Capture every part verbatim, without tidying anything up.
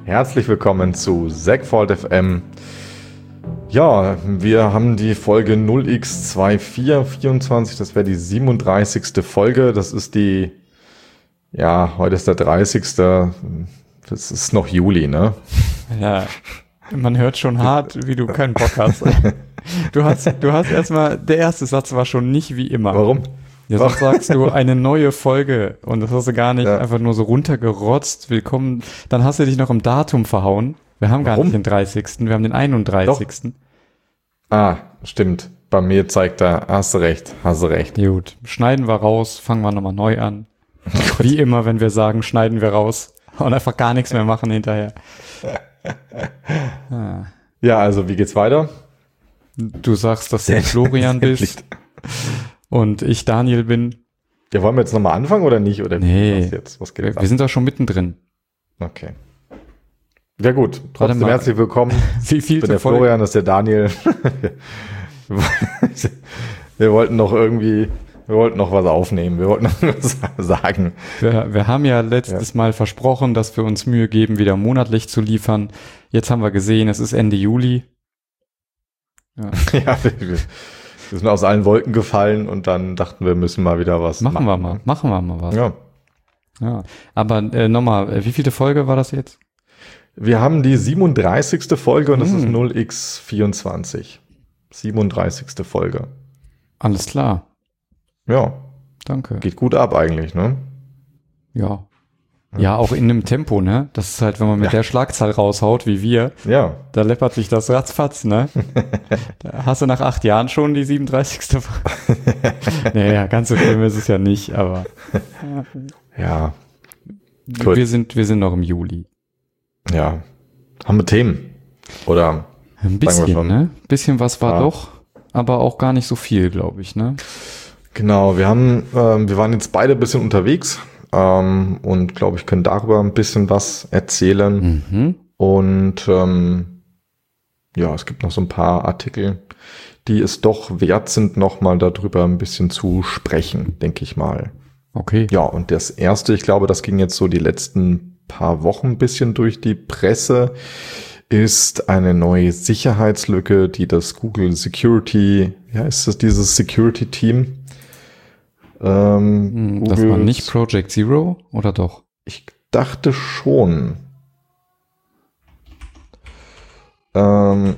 Herzlich willkommen zu Segfault F M. Ja, wir haben die Folge null x vierundzwanzig vierundzwanzig, das wäre die siebenunddreißigste Folge. Das ist die, ja, heute ist der dreißigste. Das ist noch Juli, ne? Ja, man hört schon hart, wie du keinen Bock hast. Du hast, du hast erstmal, der erste Satz war schon nicht wie immer. Warum? Ja, sonst sagst du eine neue Folge und das hast du gar nicht Ja. einfach nur so runtergerotzt. Willkommen. Dann hast du dich noch im Datum verhauen. Wir haben gar Warum? nicht den dreißigsten, wir haben den einunddreißigsten Ah, stimmt. Bei mir zeigt er, hast du recht, hast du recht. Gut, schneiden wir raus, fangen wir nochmal neu an. Wie immer, wenn wir sagen, schneiden wir raus und einfach gar nichts mehr machen hinterher. Ah. Ja, also wie geht's weiter? Du sagst, dass du Florian bist und ich Daniel bin. Ja, wollen wir jetzt nochmal anfangen oder nicht? Oder Nee. was jetzt? Was geht jetzt Wir ab? sind da schon mittendrin. Okay. Ja gut, Warte trotzdem mal. herzlich willkommen. Wie viel Ich bin der Florian, das ist der Daniel. Wir wollten noch irgendwie, wir wollten noch was aufnehmen, wir wollten noch was sagen. Wir, wir haben ja letztes Mal versprochen, dass wir uns Mühe geben, wieder monatlich zu liefern. Jetzt haben wir gesehen, es ist Ende Juli. Ja. Ja, wir, wir sind aus allen Wolken gefallen und dann dachten wir, müssen mal wieder was Machen machen. wir mal, machen wir mal was. Ja. Ja. Aber äh, nochmal, äh, wie vielte Folge war das jetzt? Wir haben die siebenunddreißigste Folge und das Hm. ist null x vierundzwanzig. siebenunddreißigste Folge. Alles klar, Ja, danke. geht gut ab eigentlich, ne? Ja. Ja, auch in einem Tempo, ne? Das ist halt, wenn man mit Ja. der Schlagzahl raushaut, wie wir, Ja. da läppert sich das ratzfatz, ne? Da hast du nach acht Jahren schon die siebenunddreißigste Naja, ganz so schlimm ist es ja nicht, aber Ja. Gut. wir sind, wir sind noch im Juli. Ja. Haben wir Themen? Oder? Ein Sagen wir bisschen, schon. ne? Bisschen was war Ja. doch, aber auch gar nicht so viel, glaube ich, ne? Genau, wir haben, ähm, wir waren jetzt beide ein bisschen unterwegs ähm, und glaube ich, können darüber ein bisschen was erzählen. Mhm. Und ähm, ja, es gibt noch so ein paar Artikel, die es doch wert sind, nochmal darüber ein bisschen zu sprechen, denke ich mal. Okay. Ja, und das erste, ich glaube, das ging jetzt so die letzten paar Wochen ein bisschen durch die Presse, ist eine neue Sicherheitslücke, die das Google Security, ja, ist das dieses Security Team? Ähm, Hm, Das war Googles- nicht Project Zero, oder doch? Ich dachte schon. Ähm,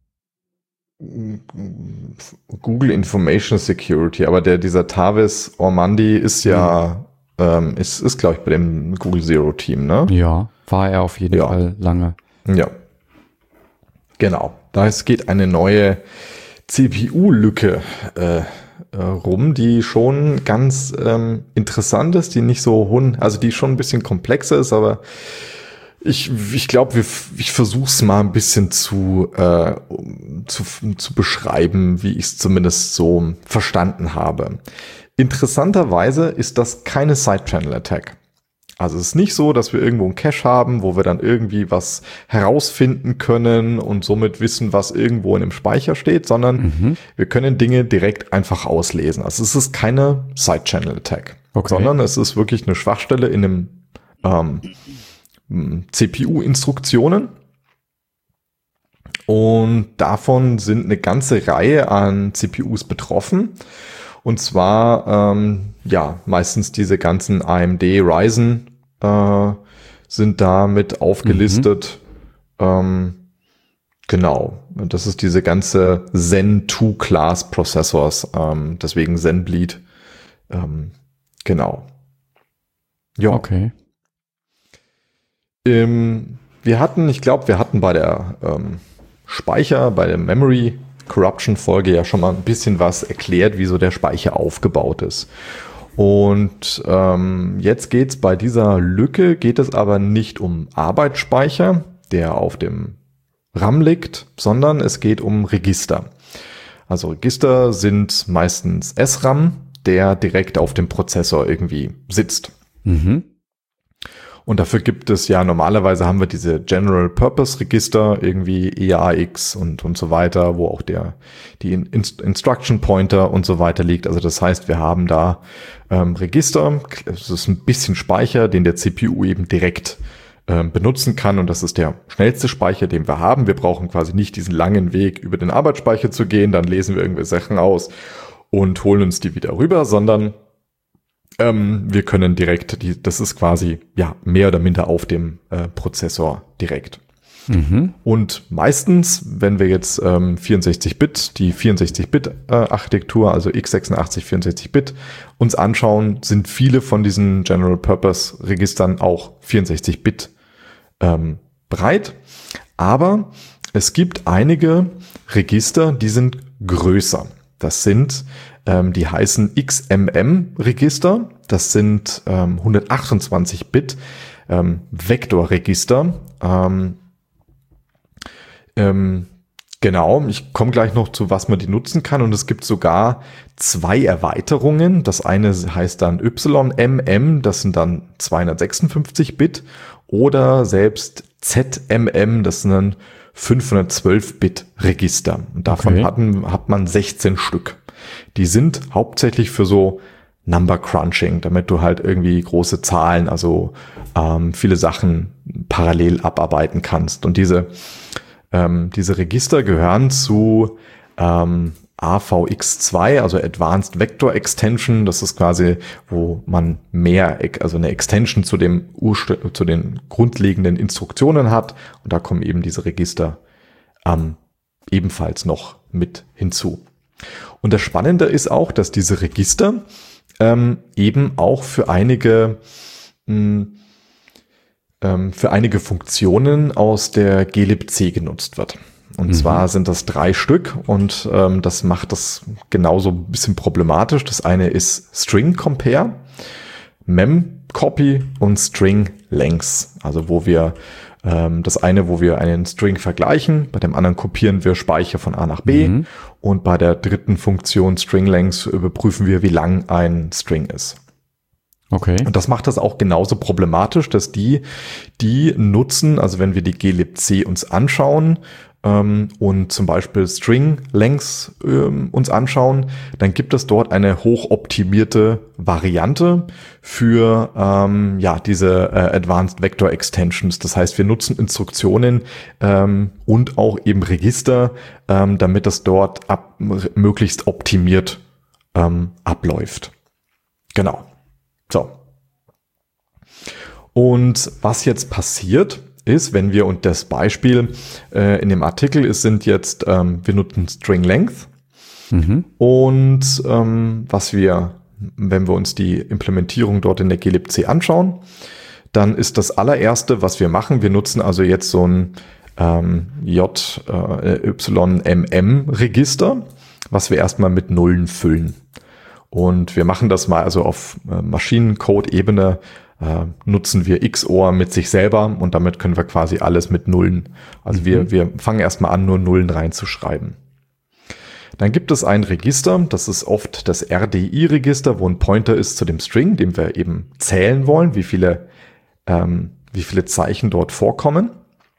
Google Information Security, aber der dieser Tavis Ormandy ist ja, ähm, ist, ist glaube ich bei dem Google Zero Team, ne? Ja, war er auf jeden Ja. Fall lange. Ja. Genau. Da es geht eine neue C P U-Lücke äh, äh, rum, die schon ganz ähm, interessant ist, die nicht so hun, also die schon ein bisschen komplexer ist, aber ich, ich glaube, ich versuche es mal ein bisschen zu, äh, zu, zu beschreiben, wie ich es zumindest so verstanden habe. Interessanterweise ist das keine Side-Channel-Attack. Also es ist nicht so, dass wir irgendwo einen Cache haben, wo wir dann irgendwie was herausfinden können und somit wissen, was irgendwo in dem Speicher steht, sondern Mhm. wir können Dinge direkt einfach auslesen. Also es ist keine Side-Channel-Attack, Okay. sondern es ist wirklich eine Schwachstelle in einem ähm, C P U-Instruktionen. Und davon sind eine ganze Reihe an C P Us betroffen. Und zwar, ähm, ja, meistens diese ganzen A M D Ryzen äh, sind da mit aufgelistet. Ähm, genau. Und das ist diese ganze Zen zwei Class Processors, ähm, deswegen Zenbleed. Ähm, genau. Ja. Okay. Ähm, wir hatten, ich glaube, wir hatten bei der ähm, Speicher, bei der Memory Corruption Folge ja schon mal ein bisschen was erklärt, wie so der Speicher aufgebaut ist. Und ähm, jetzt geht's bei dieser Lücke, geht es aber nicht um Arbeitsspeicher, der auf dem RAM liegt, sondern es geht um Register. Also Register sind meistens S RAM, der direkt auf dem Prozessor irgendwie sitzt. Mhm. Und dafür gibt es ja, normalerweise haben wir diese General Purpose Register, irgendwie E A X und, und so weiter, wo auch der, die Inst- Instruction Pointer und so weiter liegt. Also das heißt, wir haben da ähm, Register, es ist ein bisschen Speicher, den der C P U eben direkt äh, benutzen kann. Und das ist der schnellste Speicher, den wir haben. Wir brauchen quasi nicht diesen langen Weg über den Arbeitsspeicher zu gehen. Dann lesen wir irgendwelche Sachen aus und holen uns die wieder rüber, sondern ähm, wir können direkt, die, das ist quasi ja mehr oder minder auf dem äh, Prozessor direkt. Mhm. Und meistens, wenn wir jetzt ähm, vierundsechzig Bit, die vierundsechzig Bit äh, Architektur, also x sechsundachtzig, vierundsechzig Bit, uns anschauen, sind viele von diesen General Purpose Registern auch vierundsechzig Bit ähm, breit. Aber es gibt einige Register, die sind größer. Das sind, ähm, die heißen X M M Register. Das sind ähm, hundertachtundzwanzig Bit ähm, Vektorregister. Ähm, Ähm, genau, ich komme gleich noch zu, was man die nutzen kann, und es gibt sogar zwei Erweiterungen. Das eine heißt dann Y M M, das sind dann zweihundertsechsundfünfzig Bit, oder selbst Z M M, das sind dann fünfhundertzwölf Bit Register. Und davon okay. hatten, hat man sechzehn Stück. Die sind hauptsächlich für so Number Crunching, damit du halt irgendwie große Zahlen, also ähm, viele Sachen parallel abarbeiten kannst. Und diese Ähm, diese Register gehören zu ähm, A V X zwei, also Advanced Vector Extension. Das ist quasi, wo man mehr, also eine Extension zu dem Urst- zu den grundlegenden Instruktionen hat. Und da kommen eben diese Register ähm, ebenfalls noch mit hinzu. Und das Spannende ist auch, dass diese Register ähm, eben auch für einige mh, für einige Funktionen aus der glibc genutzt wird. Und mhm. zwar sind das drei Stück, und ähm, das macht das genauso ein bisschen problematisch. Das eine ist String Compare, Mem Copy und String Length. Also wo wir ähm, das eine, wo wir einen String vergleichen, bei dem anderen kopieren wir Speicher von A nach B, mhm. und bei der dritten Funktion String Length überprüfen wir, wie lang ein String ist. Okay. Und das macht das auch genauso problematisch, dass die, die nutzen, also wenn wir die glibc uns anschauen ähm, und zum Beispiel String Lengths ähm, uns anschauen, dann gibt es dort eine hochoptimierte Variante für ähm, ja diese äh, Advanced Vector Extensions. Das heißt, wir nutzen Instruktionen ähm, und auch eben Register, ähm, damit das dort ab, möglichst optimiert ähm, abläuft. Genau. So. Und was jetzt passiert ist, wenn wir, und das Beispiel äh, in dem Artikel ist, sind jetzt, ähm, wir nutzen String Length, mhm. und ähm, was wir, wenn wir uns die Implementierung dort in der glibc anschauen, dann ist das allererste, was wir machen, wir nutzen also jetzt so ein ähm, J Y M M Register, was wir erstmal mit Nullen füllen. Und wir machen das mal also auf äh, Maschinencode-Ebene, äh, nutzen wir X O R mit sich selber, und damit können wir quasi alles mit Nullen. Also mhm. wir, wir fangen erstmal an, nur Nullen reinzuschreiben. Dann gibt es ein Register, das ist oft das R D I-Register, wo ein Pointer ist zu dem String, dem wir eben zählen wollen, wie viele, ähm, wie viele Zeichen dort vorkommen.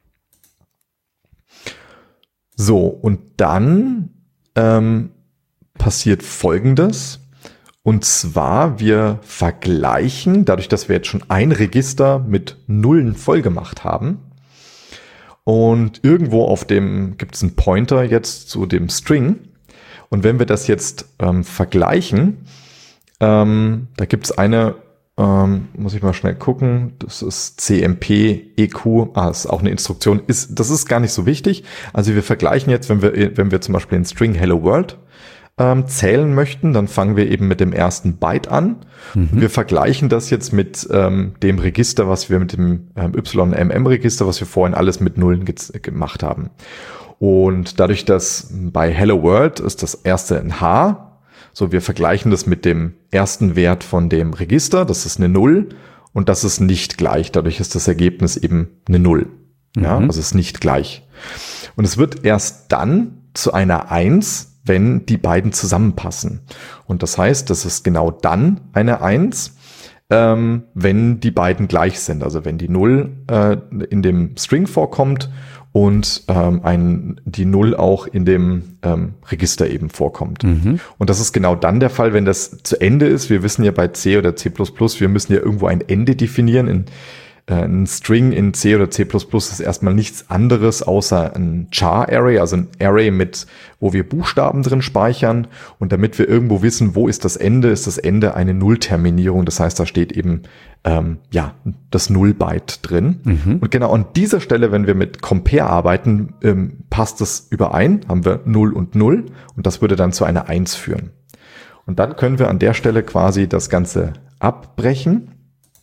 So, und dann ähm, passiert Folgendes. Und zwar, wir vergleichen, dadurch, dass wir jetzt schon ein Register mit Nullen voll gemacht haben, und irgendwo auf dem gibt es einen Pointer jetzt zu dem String, und wenn wir das jetzt ähm, vergleichen, ähm, da gibt es eine, ähm, muss ich mal schnell gucken, das ist C M P E Q, ah, das ist auch eine Instruktion, ist, das ist gar nicht so wichtig. Also wir vergleichen jetzt, wenn wir, wenn wir zum Beispiel den String Hello World zählen möchten, dann fangen wir eben mit dem ersten Byte an. Mhm. Wir vergleichen das jetzt mit ähm, dem Register, was wir mit dem ähm, Y M M Register, was wir vorhin alles mit Nullen ge- gemacht haben. Und dadurch, dass bei Hello World ist das erste ein H, so wir vergleichen das mit dem ersten Wert von dem Register, das ist eine Null, und das ist nicht gleich. Dadurch ist das Ergebnis eben eine Null. Mhm. Ja, also es ist nicht gleich. Und es wird erst dann zu einer Eins, wenn die beiden zusammenpassen. Und das heißt, das ist genau dann eine Eins, ähm, wenn die beiden gleich sind. Also wenn die Null äh, in dem String vorkommt und ähm, ein, die Null auch in dem ähm, Register eben vorkommt. Mhm. Und das ist genau dann der Fall, wenn das zu Ende ist. Wir wissen ja bei C oder C plus plus, wir müssen ja irgendwo ein Ende definieren. In ein String in C oder C plus plus ist erstmal nichts anderes außer ein Char-Array, also ein Array mit, wo wir Buchstaben drin speichern. Und damit wir irgendwo wissen, wo ist das Ende, ist das Ende eine Nullterminierung. Das heißt, da steht eben ähm, ja das Null-Byte drin. Mhm. Und genau an dieser Stelle, wenn wir mit Compare arbeiten, ähm, passt das überein, haben wir null und null und das würde dann zu einer eins führen. Und dann können wir an der Stelle quasi das Ganze abbrechen.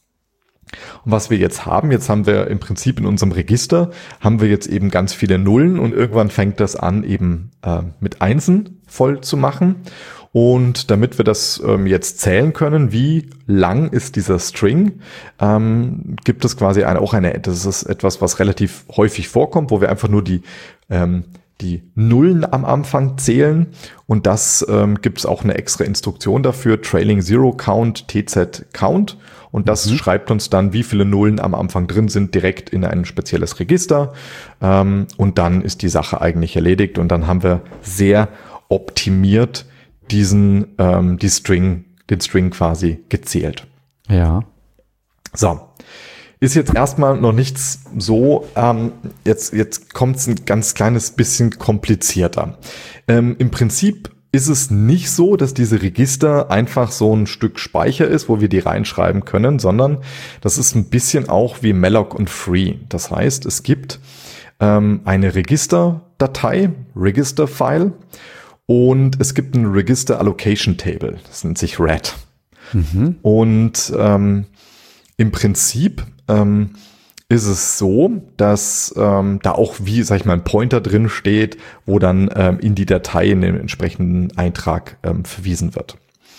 Und was wir jetzt haben, jetzt haben wir im Prinzip in unserem Register, haben wir jetzt eben ganz viele Nullen und irgendwann fängt das an, eben äh, mit Einsen voll zu machen. Und damit wir das ähm, jetzt zählen können, wie lang ist dieser String, ähm, gibt es quasi eine, auch eine, das ist etwas, was relativ häufig vorkommt, wo wir einfach nur die ähm, die Nullen am Anfang zählen und das ähm, gibt es auch eine extra Instruktion dafür, Trailing Zero Count, T Z Count und das mhm. schreibt uns dann, wie viele Nullen am Anfang drin sind, direkt in ein spezielles Register ähm, und dann ist die Sache eigentlich erledigt und dann haben wir sehr optimiert diesen, ähm, die String, den String quasi gezählt. Ja. So. Ist jetzt erstmal noch nichts so, ähm, jetzt, jetzt kommt es ein ganz kleines bisschen komplizierter. Ähm, im Prinzip ist es nicht so, dass diese Register einfach so ein Stück Speicher ist, wo wir die reinschreiben können, sondern das ist ein bisschen auch wie malloc und free. Das heißt, es gibt ähm, eine Registerdatei, Register-File, und es gibt ein Register Allocation Table, das nennt sich R A D. Mhm. Und ähm, im Prinzip ähm, ist es so, dass ähm, da auch wie, sag ich mal, ein Pointer drin steht, wo dann ähm, in die Datei in den entsprechenden Eintrag ähm, verwiesen wird.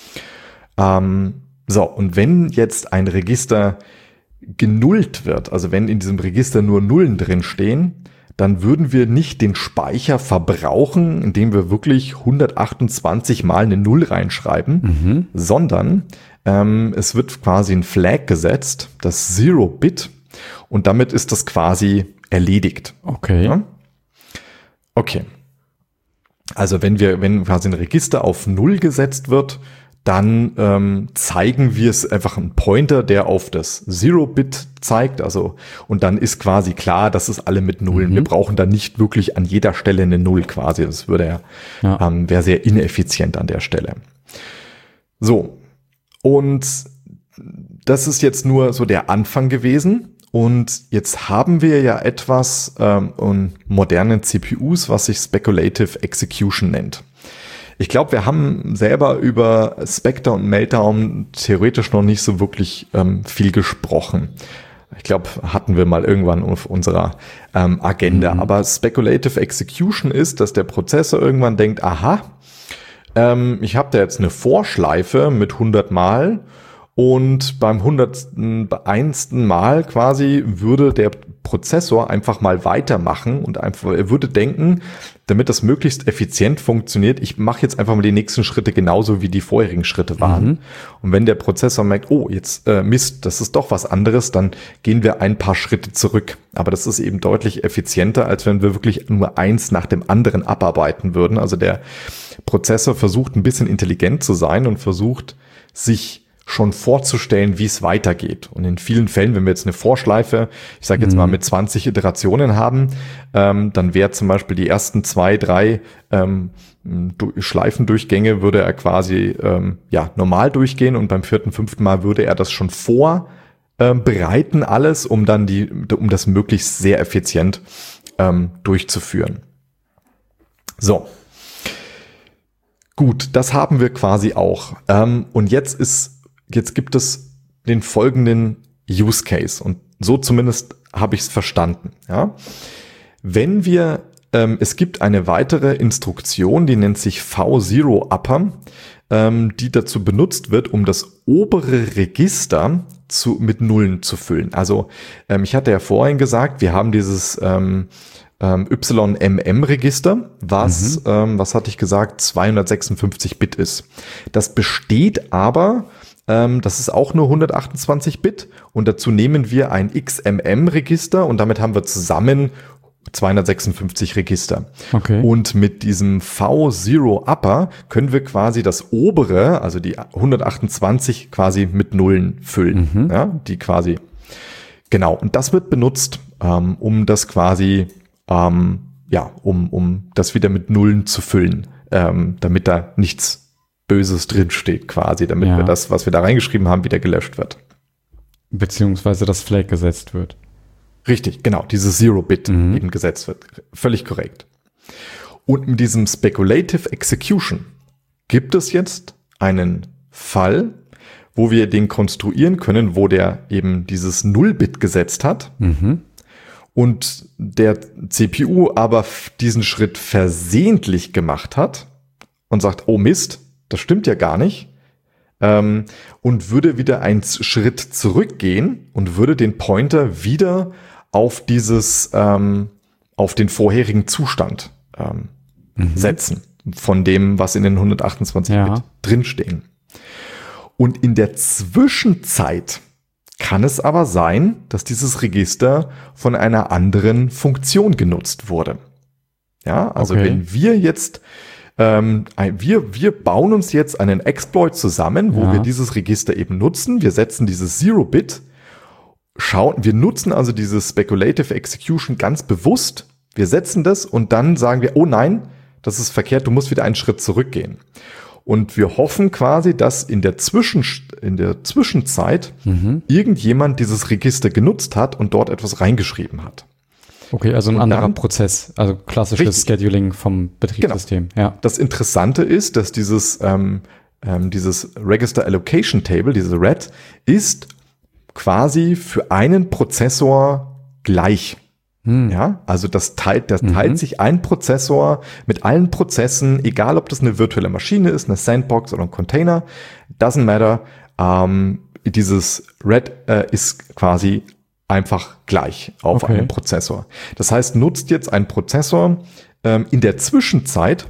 Ähm, so, und wenn jetzt ein Register genullt wird, also wenn in diesem Register nur Nullen drin stehen, dann würden wir nicht den Speicher verbrauchen, indem wir wirklich hundertachtundzwanzig mal eine Null reinschreiben, mhm. sondern ähm, es wird quasi ein Flag gesetzt, das Zero-Bit, und damit ist das quasi erledigt. Okay. Ja? Okay. Also wenn wir, wenn quasi ein Register auf Null gesetzt wird, dann ähm, zeigen wir es einfach einen Pointer, der auf das Zero-Bit zeigt, also und dann ist quasi klar, das ist alle mit Nullen. Mhm. Wir brauchen da nicht wirklich an jeder Stelle eine Null quasi. Das würde ja, ja. Ähm, wäre sehr ineffizient an der Stelle. So, und das ist jetzt nur so der Anfang gewesen. Und jetzt haben wir ja etwas ähm, in modernen C P Us, was sich Speculative Execution nennt. Ich glaube, wir haben selber über Spectre und Meltdown theoretisch noch nicht so wirklich ähm, viel gesprochen. Ich glaube, hatten wir mal irgendwann auf unserer ähm, Agenda. Mhm. Aber Speculative Execution ist, dass der Prozessor irgendwann denkt, aha, ähm, ich habe da jetzt eine Vorschleife mit hundert Mal und beim hundertsten Mal quasi würde der Prozessor einfach mal weitermachen und einfach, er würde denken, damit das möglichst effizient funktioniert, ich mache jetzt einfach mal die nächsten Schritte genauso, wie die vorherigen Schritte waren. Mhm. Und wenn der Prozessor merkt, oh, jetzt äh, Mist, das ist doch was anderes, dann gehen wir ein paar Schritte zurück. Aber das ist eben deutlich effizienter, als wenn wir wirklich nur eins nach dem anderen abarbeiten würden. Also der Prozessor versucht ein bisschen intelligent zu sein und versucht, sich schon vorzustellen, wie es weitergeht. Und in vielen Fällen, wenn wir jetzt eine Vorschleife, ich sage jetzt mhm. mal mit zwanzig Iterationen haben, ähm, dann wäre zum Beispiel die ersten zwei, drei ähm, Schleifendurchgänge würde er quasi ähm, ja normal durchgehen und beim vierten, fünften Mal würde er das schon vorbereiten, äh, alles, um dann die, um das möglichst sehr effizient ähm, durchzuführen. So. Gut, das haben wir quasi auch. Ähm, und jetzt ist Jetzt gibt es den folgenden Use Case und so zumindest habe ich es verstanden. Ja? Wenn wir, ähm, es gibt eine weitere Instruktion, die nennt sich V Zero Upper, ähm, die dazu benutzt wird, um das obere Register zu, mit Nullen zu füllen. Also ähm, ich hatte ja vorhin gesagt, wir haben dieses ähm, Y M M-Register, was, mhm. ähm, was hatte ich gesagt, zweihundertsechsundfünfzig Bit ist. Das besteht aber, ähm, das ist auch nur hundertachtundzwanzig Bit und dazu nehmen wir ein X M M-Register und damit haben wir zusammen zweihundertsechsundfünfzig Register. Okay. Und mit diesem V Zero Upper können wir quasi das obere, also die hundertachtundzwanzig quasi mit Nullen füllen, mhm. ja, die quasi Genau, und das wird benutzt, ähm, um das quasi, ähm, ja, um, um das wieder mit Nullen zu füllen, ähm, damit da nichts Böses drinsteht quasi, damit ja. wir das, was wir da reingeschrieben haben, wieder gelöscht wird. Beziehungsweise das Flag gesetzt wird. Richtig, genau, dieses Zero-Bit mhm. eben gesetzt wird. Völlig korrekt. Und in diesem Speculative Execution gibt es jetzt einen Fall, wo wir den konstruieren können, wo der eben dieses Null-Bit gesetzt hat mhm. und der C P U aber diesen Schritt versehentlich gemacht hat und sagt, oh Mist, das stimmt ja gar nicht, ähm, und würde wieder einen Schritt zurückgehen und würde den Pointer wieder auf dieses, ähm, auf den vorherigen Zustand ähm, mhm. setzen, von dem, was in den hundertachtundzwanzig Bit ja. drinstehen. Und in der Zwischenzeit kann es aber sein, dass dieses Register von einer anderen Funktion genutzt wurde. Ja, also okay. wenn wir jetzt, ähm, wir, wir bauen uns jetzt einen Exploit zusammen, wo ja. wir dieses Register eben nutzen. Wir setzen dieses Zero-Bit, schauen, wir nutzen also dieses Speculative Execution ganz bewusst. Wir setzen das und dann sagen wir, oh nein, das ist verkehrt, du musst wieder einen Schritt zurückgehen. Und wir hoffen quasi, dass in der, Zwischen, in der Zwischenzeit mhm. irgendjemand dieses Register genutzt hat und dort etwas reingeschrieben hat. Okay, also ein und anderer dann, Prozess, also klassisches richtig. Scheduling vom Betriebssystem. Genau. Ja. Das Interessante ist, dass dieses, ähm, ähm, dieses Register Allocation Table, diese R A D, ist quasi für einen Prozessor gleich. Hm. Ja, also das teilt, das teilt mhm. sich ein Prozessor mit allen Prozessen, egal ob das eine virtuelle Maschine ist, eine Sandbox oder ein Container, doesn't matter. Ähm, dieses R A D äh, ist quasi einfach gleich auf okay. einem Prozessor. Das heißt, nutzt jetzt ein Prozessor ähm, in der Zwischenzeit,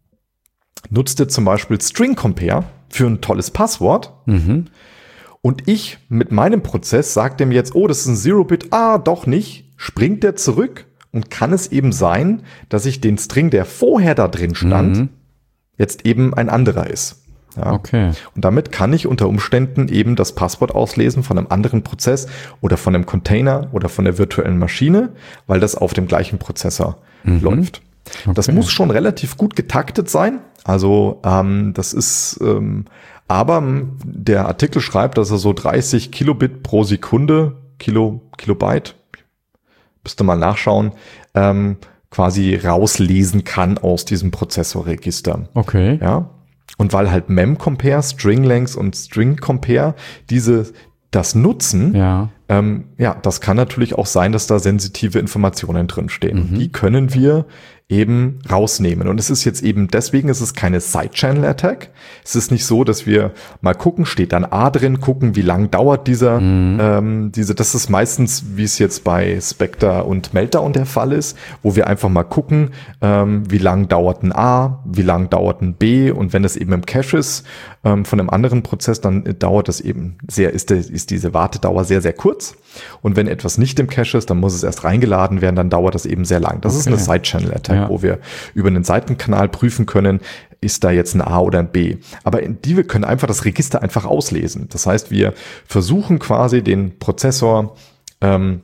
nutzt er zum Beispiel String Compare für ein tolles Passwort. Mhm. Und ich mit meinem Prozess sage dem jetzt, oh, das ist ein Zero-Bit, ah, doch nicht, springt der zurück und kann es eben sein, dass ich den String, der vorher da drin stand, mhm. jetzt eben ein anderer ist. Ja. Okay. Und damit kann ich unter Umständen eben das Passwort auslesen von einem anderen Prozess oder von einem Container oder von der virtuellen Maschine, weil das auf dem gleichen Prozessor mhm. läuft. Okay. Das muss schon relativ gut getaktet sein. Also ähm, das ist, ähm, aber der Artikel schreibt, dass er so dreißig Kilobit pro Sekunde, Kilo, Kilobyte, müsste mal nachschauen, ähm, quasi rauslesen kann aus diesem Prozessorregister. Okay. Ja. Und weil halt Mem-Compare, String-Length und String-Compare diese das nutzen, ja. Ähm, ja, das kann natürlich auch sein, dass da sensitive Informationen drinstehen. Mhm. Die können wir eben rausnehmen. Und es ist jetzt eben, deswegen ist es keine Side-Channel-Attack. Es ist nicht so, dass wir mal gucken, steht dann A drin, gucken, wie lang dauert dieser, mhm. ähm, diese, das ist meistens, wie es jetzt bei Spectre und Meltdown der Fall ist, wo wir einfach mal gucken, ähm, wie lang dauert ein A, wie lang dauert ein B, und wenn es eben im Cache ist, ähm, von einem anderen Prozess, dann dauert das eben sehr, ist, der, ist diese Wartedauer sehr, sehr kurz. Und wenn etwas nicht im Cache ist, dann muss es erst reingeladen werden, dann dauert das eben sehr lang. Das okay. ist eine Side-Channel-Attack, ja. wo wir über einen Seitenkanal prüfen können, ist da jetzt ein A oder ein B. Aber in die wir können einfach das Register einfach auslesen. Das heißt, wir versuchen quasi den Prozessor, ähm,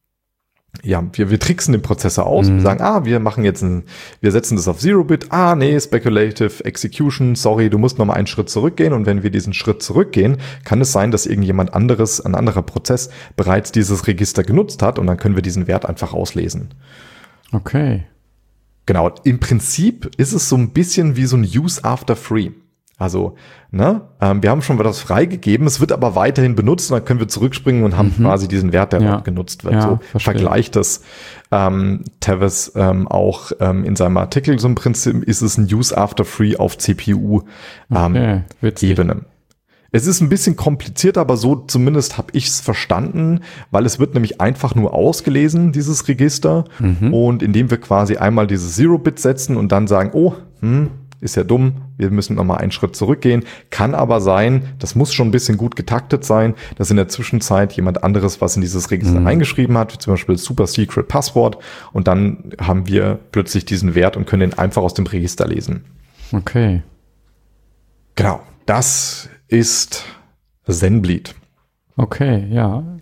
ja, wir, wir tricksen den Prozessor aus. Mhm. Wir sagen, ah, wir machen jetzt ein, wir setzen das auf Zero-Bit. Ah, nee, Speculative Execution. Sorry, du musst noch mal einen Schritt zurückgehen. Und wenn wir diesen Schritt zurückgehen, kann es sein, dass irgendjemand anderes, ein anderer Prozess bereits dieses Register genutzt hat. Und dann können wir diesen Wert einfach auslesen. Okay. Genau. Im Prinzip ist es so ein bisschen wie so ein Use after free. Also, ne, ähm, wir haben schon was freigegeben, es wird aber weiterhin benutzt, und dann können wir zurückspringen und haben mhm. quasi diesen Wert, der ja. dort genutzt wird. Ja, so verstehe. vergleicht das ähm, Tevis ähm, auch ähm, in seinem Artikel. So im Prinzip ist es ein Use after free auf C P U-Ebene. Ähm, okay, es ist ein bisschen kompliziert, aber so zumindest habe ich es verstanden, weil es wird nämlich einfach nur ausgelesen, dieses Register. Mhm. Und indem wir quasi einmal dieses Zero-Bit setzen und dann sagen, oh, hm, ist ja dumm, wir müssen nochmal einen Schritt zurückgehen. Kann aber sein, das muss schon ein bisschen gut getaktet sein, dass in der Zwischenzeit jemand anderes was in dieses Register mhm. eingeschrieben hat, wie zum Beispiel Super Secret Passwort, und dann haben wir plötzlich diesen Wert und können ihn einfach aus dem Register lesen. Okay. Genau, das ist Zenbleed. Okay, ja.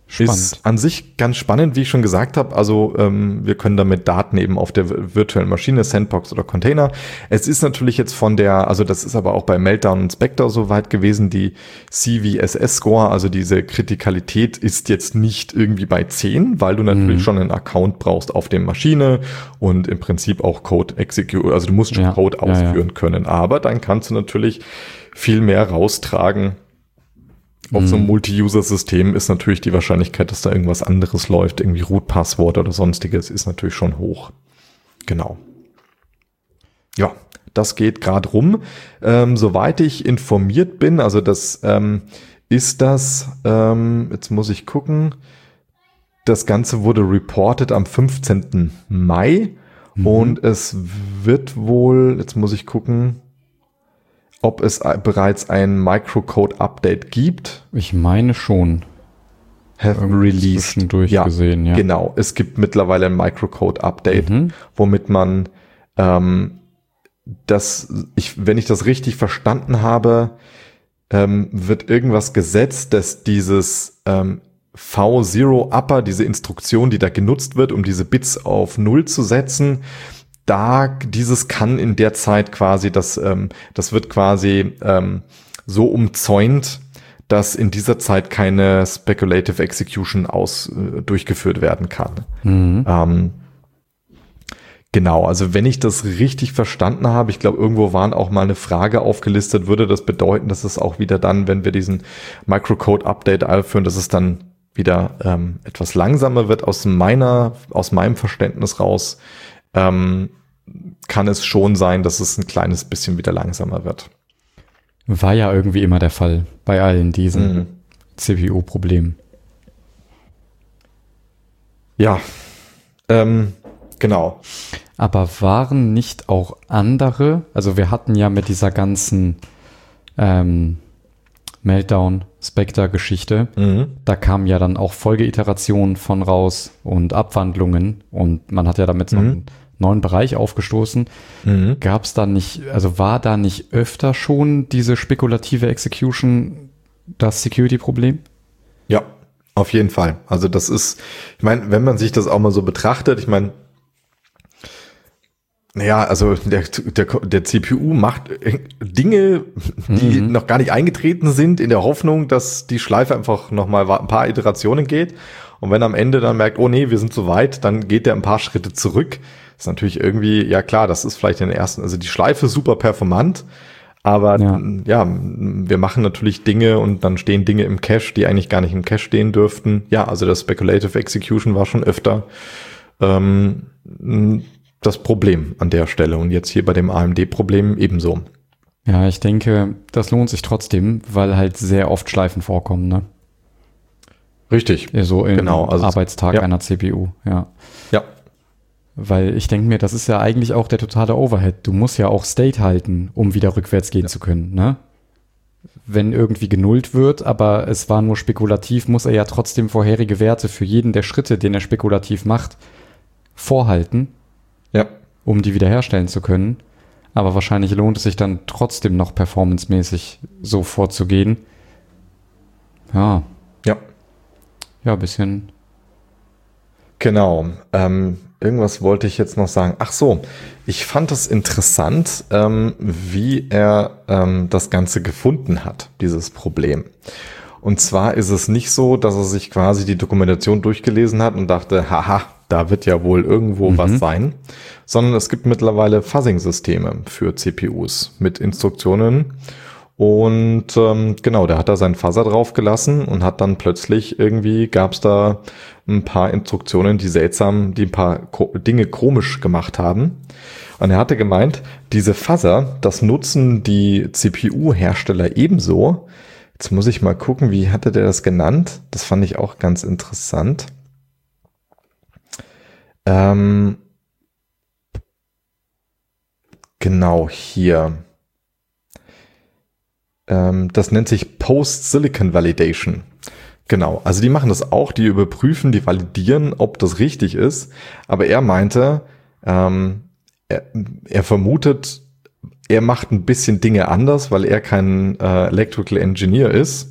Spannend. Ist an sich ganz spannend, wie ich schon gesagt habe. Also ähm, wir können damit Daten eben auf der virtuellen Maschine, Sandbox oder Container. Es ist natürlich jetzt von der, also das ist aber auch bei Meltdown und Spectre so weit gewesen, die C V S S-Score, also diese Kritikalität ist jetzt nicht irgendwie bei zehn, weil du natürlich mhm. schon einen Account brauchst auf der Maschine und im Prinzip auch Code execute, also du musst schon ja, Code ausführen ja, ja. können. Aber dann kannst du natürlich viel mehr raustragen. Auf so einem Multi-User-System ist natürlich die Wahrscheinlichkeit, dass da irgendwas anderes läuft, irgendwie Root-Passwort oder sonstiges, ist natürlich schon hoch. Genau. Ja, das geht gerade rum. Ähm, soweit ich informiert bin, also das ähm, ist das, ähm, jetzt muss ich gucken, das Ganze wurde reported am fünfzehnten Mai mhm. und es wird wohl, jetzt muss ich gucken, ob es bereits ein Microcode-Update gibt. Ich meine schon. Have released. Zwischendurch ja, gesehen, ja. Genau. Es gibt mittlerweile ein Microcode-Update, mhm. womit man ähm, das, ich, wenn ich das richtig verstanden habe, ähm, wird irgendwas gesetzt, dass dieses ähm, V null Upper, diese Instruktion, die da genutzt wird, um diese Bits auf Null zu setzen, da, dieses kann in der Zeit quasi, das, ähm, das wird quasi ähm, so umzäunt, dass in dieser Zeit keine Speculative Execution aus, äh, durchgeführt werden kann. Mhm. Ähm, genau, also wenn ich das richtig verstanden habe, ich glaube, irgendwo waren auch mal eine Frage aufgelistet, würde das bedeuten, dass es auch wieder dann, wenn wir diesen Microcode-Update einführen, dass es dann wieder ähm, etwas langsamer wird aus meiner, aus meinem Verständnis raus, ähm, kann es schon sein, dass es ein kleines bisschen wieder langsamer wird. War ja irgendwie immer der Fall bei allen diesen mhm. C P U-Problemen. Ja, ähm, genau. Aber waren nicht auch andere, also wir hatten ja mit dieser ganzen ähm, Meltdown, Spectre-Geschichte, mhm. da kamen ja dann auch Folgeiterationen von raus und Abwandlungen und man hat ja damit so mhm. einen neuen Bereich aufgestoßen. Mhm. Gab es da nicht, also war da nicht öfter schon diese spekulative Execution das Security-Problem? Ja, auf jeden Fall. Also das ist, ich meine, wenn man sich das auch mal so betrachtet, ich meine, naja, also der, der, der C P U macht Dinge, die mhm. noch gar nicht eingetreten sind, in der Hoffnung, dass die Schleife einfach noch mal ein paar Iterationen geht. Und wenn am Ende dann merkt, oh nee, wir sind zu weit, dann geht der ein paar Schritte zurück. Das ist natürlich irgendwie, ja klar, das ist vielleicht in den ersten, also die Schleife ist super performant, aber ja. ja, wir machen natürlich Dinge und dann stehen Dinge im Cache, die eigentlich gar nicht im Cache stehen dürften. Ja, also das Speculative Execution war schon öfter ähm, das Problem an der Stelle und jetzt hier bei dem A M D-Problem ebenso. Ja, ich denke, das lohnt sich trotzdem, weil halt sehr oft Schleifen vorkommen, ne? Richtig. Ja, so im genau, also Arbeitstag ja. einer C P U, ja. Ja. Weil ich denke mir, das ist ja eigentlich auch der totale Overhead. Du musst ja auch State halten, um wieder rückwärts gehen ja. zu können, ne? Wenn irgendwie genullt wird, aber es war nur spekulativ, muss er ja trotzdem vorherige Werte für jeden der Schritte, den er spekulativ macht, vorhalten, ja. um die wiederherstellen zu können. Aber wahrscheinlich lohnt es sich dann trotzdem noch performancemäßig so vorzugehen. Ja. Ja. Ja, ein bisschen. Genau. Ähm, irgendwas wollte ich jetzt noch sagen. Ach so, ich fand es interessant, ähm, wie er ähm, das Ganze gefunden hat, dieses Problem. Und zwar ist es nicht so, dass er sich quasi die Dokumentation durchgelesen hat und dachte, haha, da wird ja wohl irgendwo mhm. was sein, sondern es gibt mittlerweile Fuzzing-Systeme für C P Us mit Instruktionen. Und ähm, genau, der hat da seinen Fuzzer drauf gelassen und hat dann plötzlich irgendwie, gab es da ein paar Instruktionen, die seltsam, die ein paar ko- Dinge komisch gemacht haben. Und er hatte gemeint, diese Fuzzer, das nutzen die C P U-Hersteller ebenso. Jetzt muss ich mal gucken, wie hatte der das genannt? Das fand ich auch ganz interessant. Ähm, genau hier. Das nennt sich Post-Silicon Validation. Genau, also die machen das auch, die überprüfen, die validieren, ob das richtig ist. Aber er meinte, ähm, er, er vermutet, er macht ein bisschen Dinge anders, weil er kein äh, Electrical Engineer ist,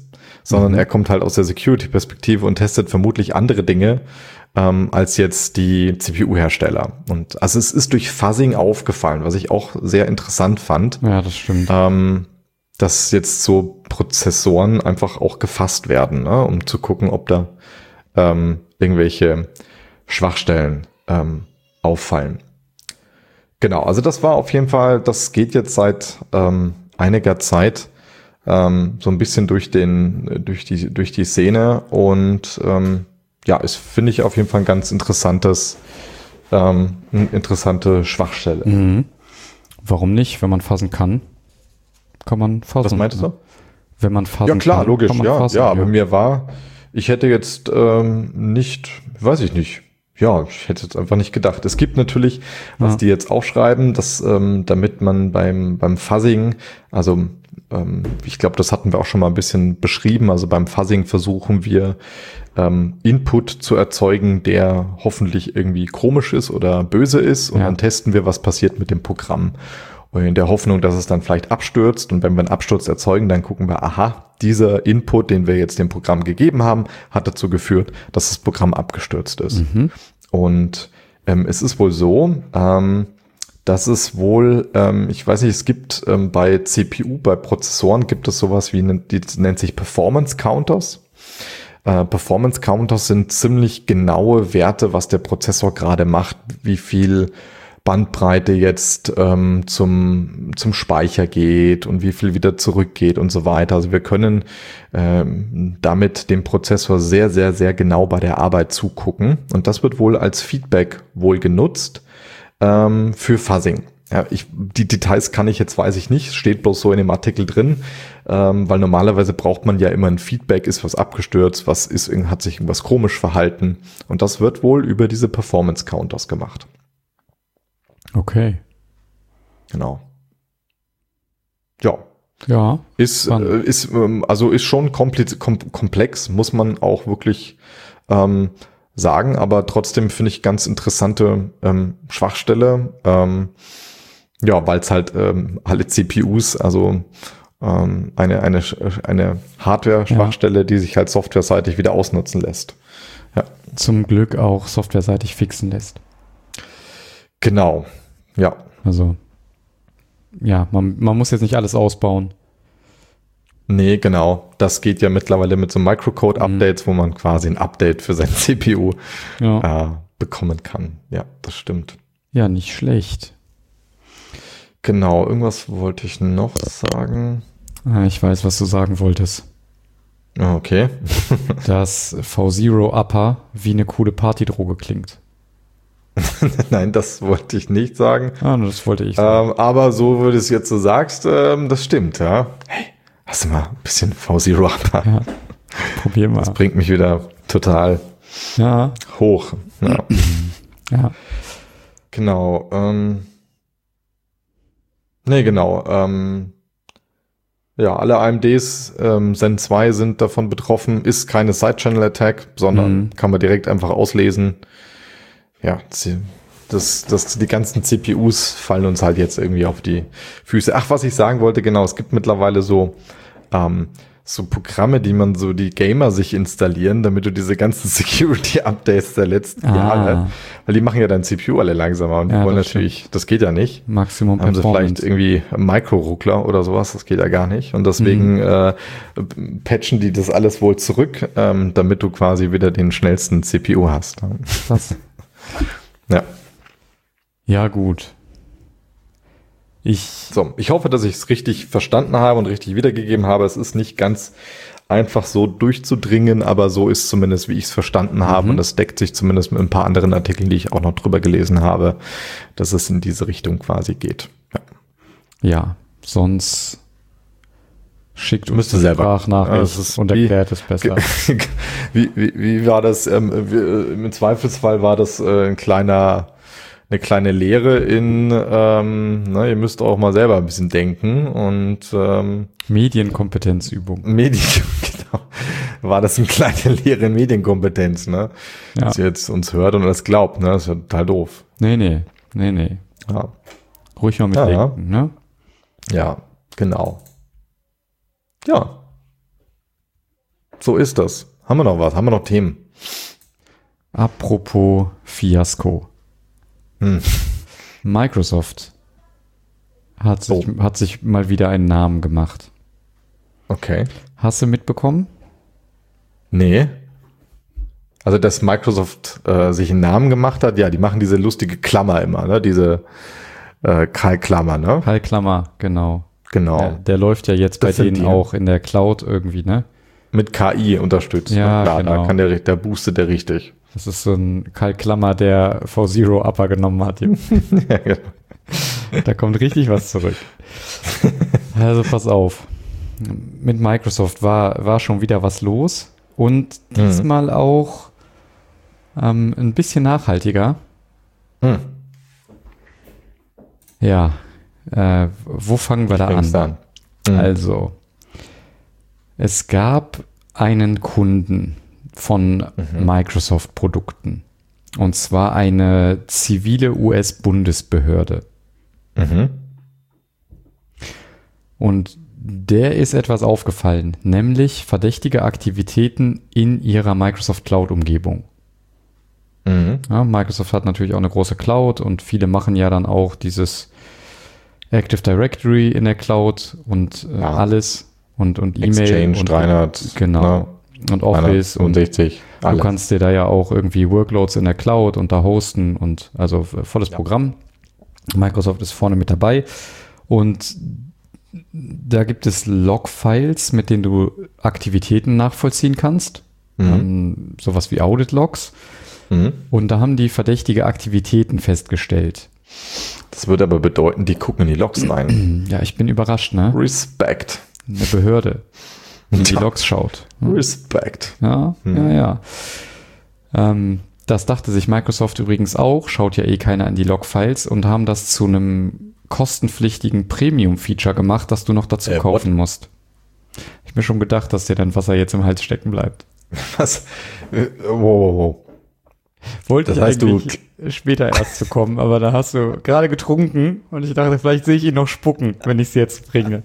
sondern Mhm. er kommt halt aus der Security-Perspektive und testet vermutlich andere Dinge ähm, als jetzt die C P U-Hersteller. Und also es ist durch Fuzzing aufgefallen, was ich auch sehr interessant fand, Ja, das stimmt. ähm, dass jetzt so Prozessoren einfach auch gefasst werden, ne, um zu gucken, ob da ähm, irgendwelche Schwachstellen ähm, auffallen. Genau, also das war auf jeden Fall, das geht jetzt seit ähm, einiger Zeit ähm, so ein bisschen durch den, durch die, durch die Szene und ähm, ja, ist, finde ich, auf jeden Fall ein ganz interessantes, ähm, eine interessante Schwachstelle. Mhm. Warum nicht? Wenn man fuzzen kann, kann man fuzzen. Was meintest du? Wenn man fuzzen Ja klar, kann, logisch, kann man ja, fuzzen, ja, aber mir war, ich hätte jetzt ähm, nicht, weiß ich nicht, ja, ich hätte jetzt einfach nicht gedacht. Es gibt natürlich, was Ja. die jetzt auch schreiben, dass ähm, damit man beim beim Fuzzing, also ähm, ich glaube, das hatten wir auch schon mal ein bisschen beschrieben, also beim Fuzzing versuchen wir ähm, Input zu erzeugen, der hoffentlich irgendwie komisch ist oder böse ist und Ja. dann testen wir, was passiert mit dem Programm. Und in der Hoffnung, dass es dann vielleicht abstürzt und wenn wir einen Absturz erzeugen, dann gucken wir, aha, dieser Input, den wir jetzt dem Programm gegeben haben, hat dazu geführt, dass das Programm abgestürzt ist. Mhm. Und ähm, es ist wohl so, ähm, dass es wohl, ähm, ich weiß nicht, es gibt ähm, bei C P U, bei Prozessoren gibt es sowas wie, die nennt sich Performance Counters. Äh, Performance Counters sind ziemlich genaue Werte, was der Prozessor gerade macht, wie viel Bandbreite jetzt ähm, zum zum Speicher geht und wie viel wieder zurückgeht und so weiter. Also wir können ähm, damit dem Prozessor sehr, sehr, sehr genau bei der Arbeit zugucken. Und das wird wohl als Feedback wohl genutzt ähm, für Fuzzing. Ja, ich, die Details kann ich jetzt, weiß ich nicht, steht bloß so in dem Artikel drin, ähm, weil normalerweise braucht man ja immer ein Feedback, ist was abgestürzt, was ist, hat sich irgendwas komisch verhalten. Und das wird wohl über diese Performance Counters gemacht. Okay. Genau. Ja. Ja. Ist, äh, ist, ähm, also ist schon komplex, kom komplex, muss man auch wirklich ähm, sagen, aber trotzdem finde ich ganz interessante ähm, Schwachstelle. Ähm, ja, weil es halt ähm, alle C P Us, also ähm, eine, eine, eine Hardware-Schwachstelle, ja, die sich halt softwareseitig wieder ausnutzen lässt. Ja. Zum Glück auch softwareseitig fixen lässt. Genau, ja. Also, ja, man, man muss jetzt nicht alles ausbauen. Nee, genau. Das geht ja mittlerweile mit so Microcode-Updates, mhm, wo man quasi ein Update für sein C P U ja. äh, bekommen kann. Ja, das stimmt. Ja, nicht schlecht. Genau, irgendwas wollte ich noch sagen. Ah, ich weiß, was du sagen wolltest. Okay. Dass V-Zero Upper wie eine coole Partydroge klingt. Nein, das wollte ich nicht sagen. Ah, das wollte ich sagen. Ähm, aber so, wie du es jetzt so sagst, ähm, das stimmt, ja. Hey, hast du mal ein bisschen V-Zero Upper? Ja, probier mal. Das bringt mich wieder total ja. hoch. Ja. Ja. Genau. Ähm, nee, genau. Ähm, ja, alle A M Ds ähm, Zen zwei sind davon betroffen. Ist keine Side-Channel-Attack, sondern mhm. kann man direkt einfach auslesen. Ja, das, das, die ganzen C P Us fallen uns halt jetzt irgendwie auf die Füße. Ach, was ich sagen wollte, genau, es gibt mittlerweile so, ähm, so Programme, die man so, die Gamer sich installieren, damit du diese ganzen Security-Updates der letzten ah. Jahre, weil die machen ja dein C P U alle langsamer und die ja, wollen das natürlich, stimmt. Das geht ja nicht. Maximum Haben sie vielleicht irgendwie Micro-Ruckler oder sowas, das geht ja gar nicht. Und deswegen mhm. äh, patchen die das alles wohl zurück, ähm, damit du quasi wieder den schnellsten C P U hast. Was? Ja. Ja, gut. Ich, so, ich hoffe, dass ich es richtig verstanden habe und richtig wiedergegeben habe. Es ist nicht ganz einfach so durchzudringen, aber so ist zumindest, wie ich es verstanden habe. Mhm. Und das deckt sich zumindest mit ein paar anderen Artikeln, die ich auch noch drüber gelesen habe, dass es in diese Richtung quasi geht. Ja, ja, sonst schickt uns eine Sprachnachricht ja, und erklärt es besser. Wie, wie, wie war das? Ähm, wie, Im Zweifelsfall war das äh, ein kleiner, eine kleine Lehre in, ähm, na, ihr müsst auch mal selber ein bisschen denken und ähm, Medienkompetenzübung. Medien, genau. War das eine kleine Lehre in Medienkompetenz, ne? Ja. Dass ihr jetzt uns hört und das glaubt, ne? Das ist ja total doof. Nee, nee, nee, nee. Ja. Ruhig mal mitdenken, ja. ne? Ja, genau. Ja. So ist das. Haben wir noch was? Haben wir noch Themen? Apropos Fiasko. Hm. Microsoft hat sich, oh. hat sich mal wieder einen Namen gemacht. Okay. Hast du mitbekommen? Nee. Also, dass Microsoft äh, sich einen Namen gemacht hat, ja, die machen diese lustige Klammer immer, ne? Diese äh, Keilklammer, ne? Keilklammer, genau. Genau. Der, der läuft ja jetzt bei denen auch in der Cloud irgendwie, ne? Mit K I unterstützt. Ja, ne? Klar, genau. Da kann der, der boostet der richtig. Das ist so ein Keilklammer, der V Zero Upper genommen hat. Ja, genau. Da kommt richtig was zurück. Also pass auf. Mit Microsoft war, war schon wieder was los und diesmal mhm. auch ähm, ein bisschen nachhaltiger. Mhm. Ja, äh, wo fangen wir da an? an? Mhm. Also, es gab einen Kunden von mhm. Microsoft-Produkten und zwar eine zivile U S-Bundesbehörde. Mhm. Und der ist etwas aufgefallen, nämlich verdächtige Aktivitäten in ihrer Microsoft Cloud-Umgebung. Mhm. Ja, Microsoft hat natürlich auch eine große Cloud und viele machen ja dann auch dieses Active Directory in der Cloud und äh, ja. alles und, und E-Mail. Exchange und, dreihundert. Genau. Ne? Und Office und sechzig, du alles. Kannst dir da ja auch irgendwie Workloads in der Cloud und da hosten und also volles ja. Programm. Microsoft ist vorne mit dabei und da gibt es Log-Files, mit denen du Aktivitäten nachvollziehen kannst. Mhm. Ähm, sowas wie Audit-Logs. Mhm. Und da haben die verdächtige Aktivitäten festgestellt. Das würde aber bedeuten, die gucken in die Logs rein. Ja, ich bin überrascht, ne? Respekt. Eine Behörde, die ja. die Logs schaut. Hm? Respekt. Ja, mhm. ja, ja. Ähm, das dachte sich Microsoft übrigens auch, schaut ja eh keiner in die Log-Files und haben das zu einem kostenpflichtigen Premium-Feature gemacht, das du noch dazu äh, kaufen what? musst. Ich hab mir schon gedacht, dass dir dann Wasser jetzt im Hals stecken bleibt. Was? Wow, wow, wow. Wollte das heißt, ich eigentlich du später erst zu kommen, aber da hast du gerade getrunken und ich dachte, vielleicht sehe ich ihn noch spucken, wenn ich es jetzt bringe.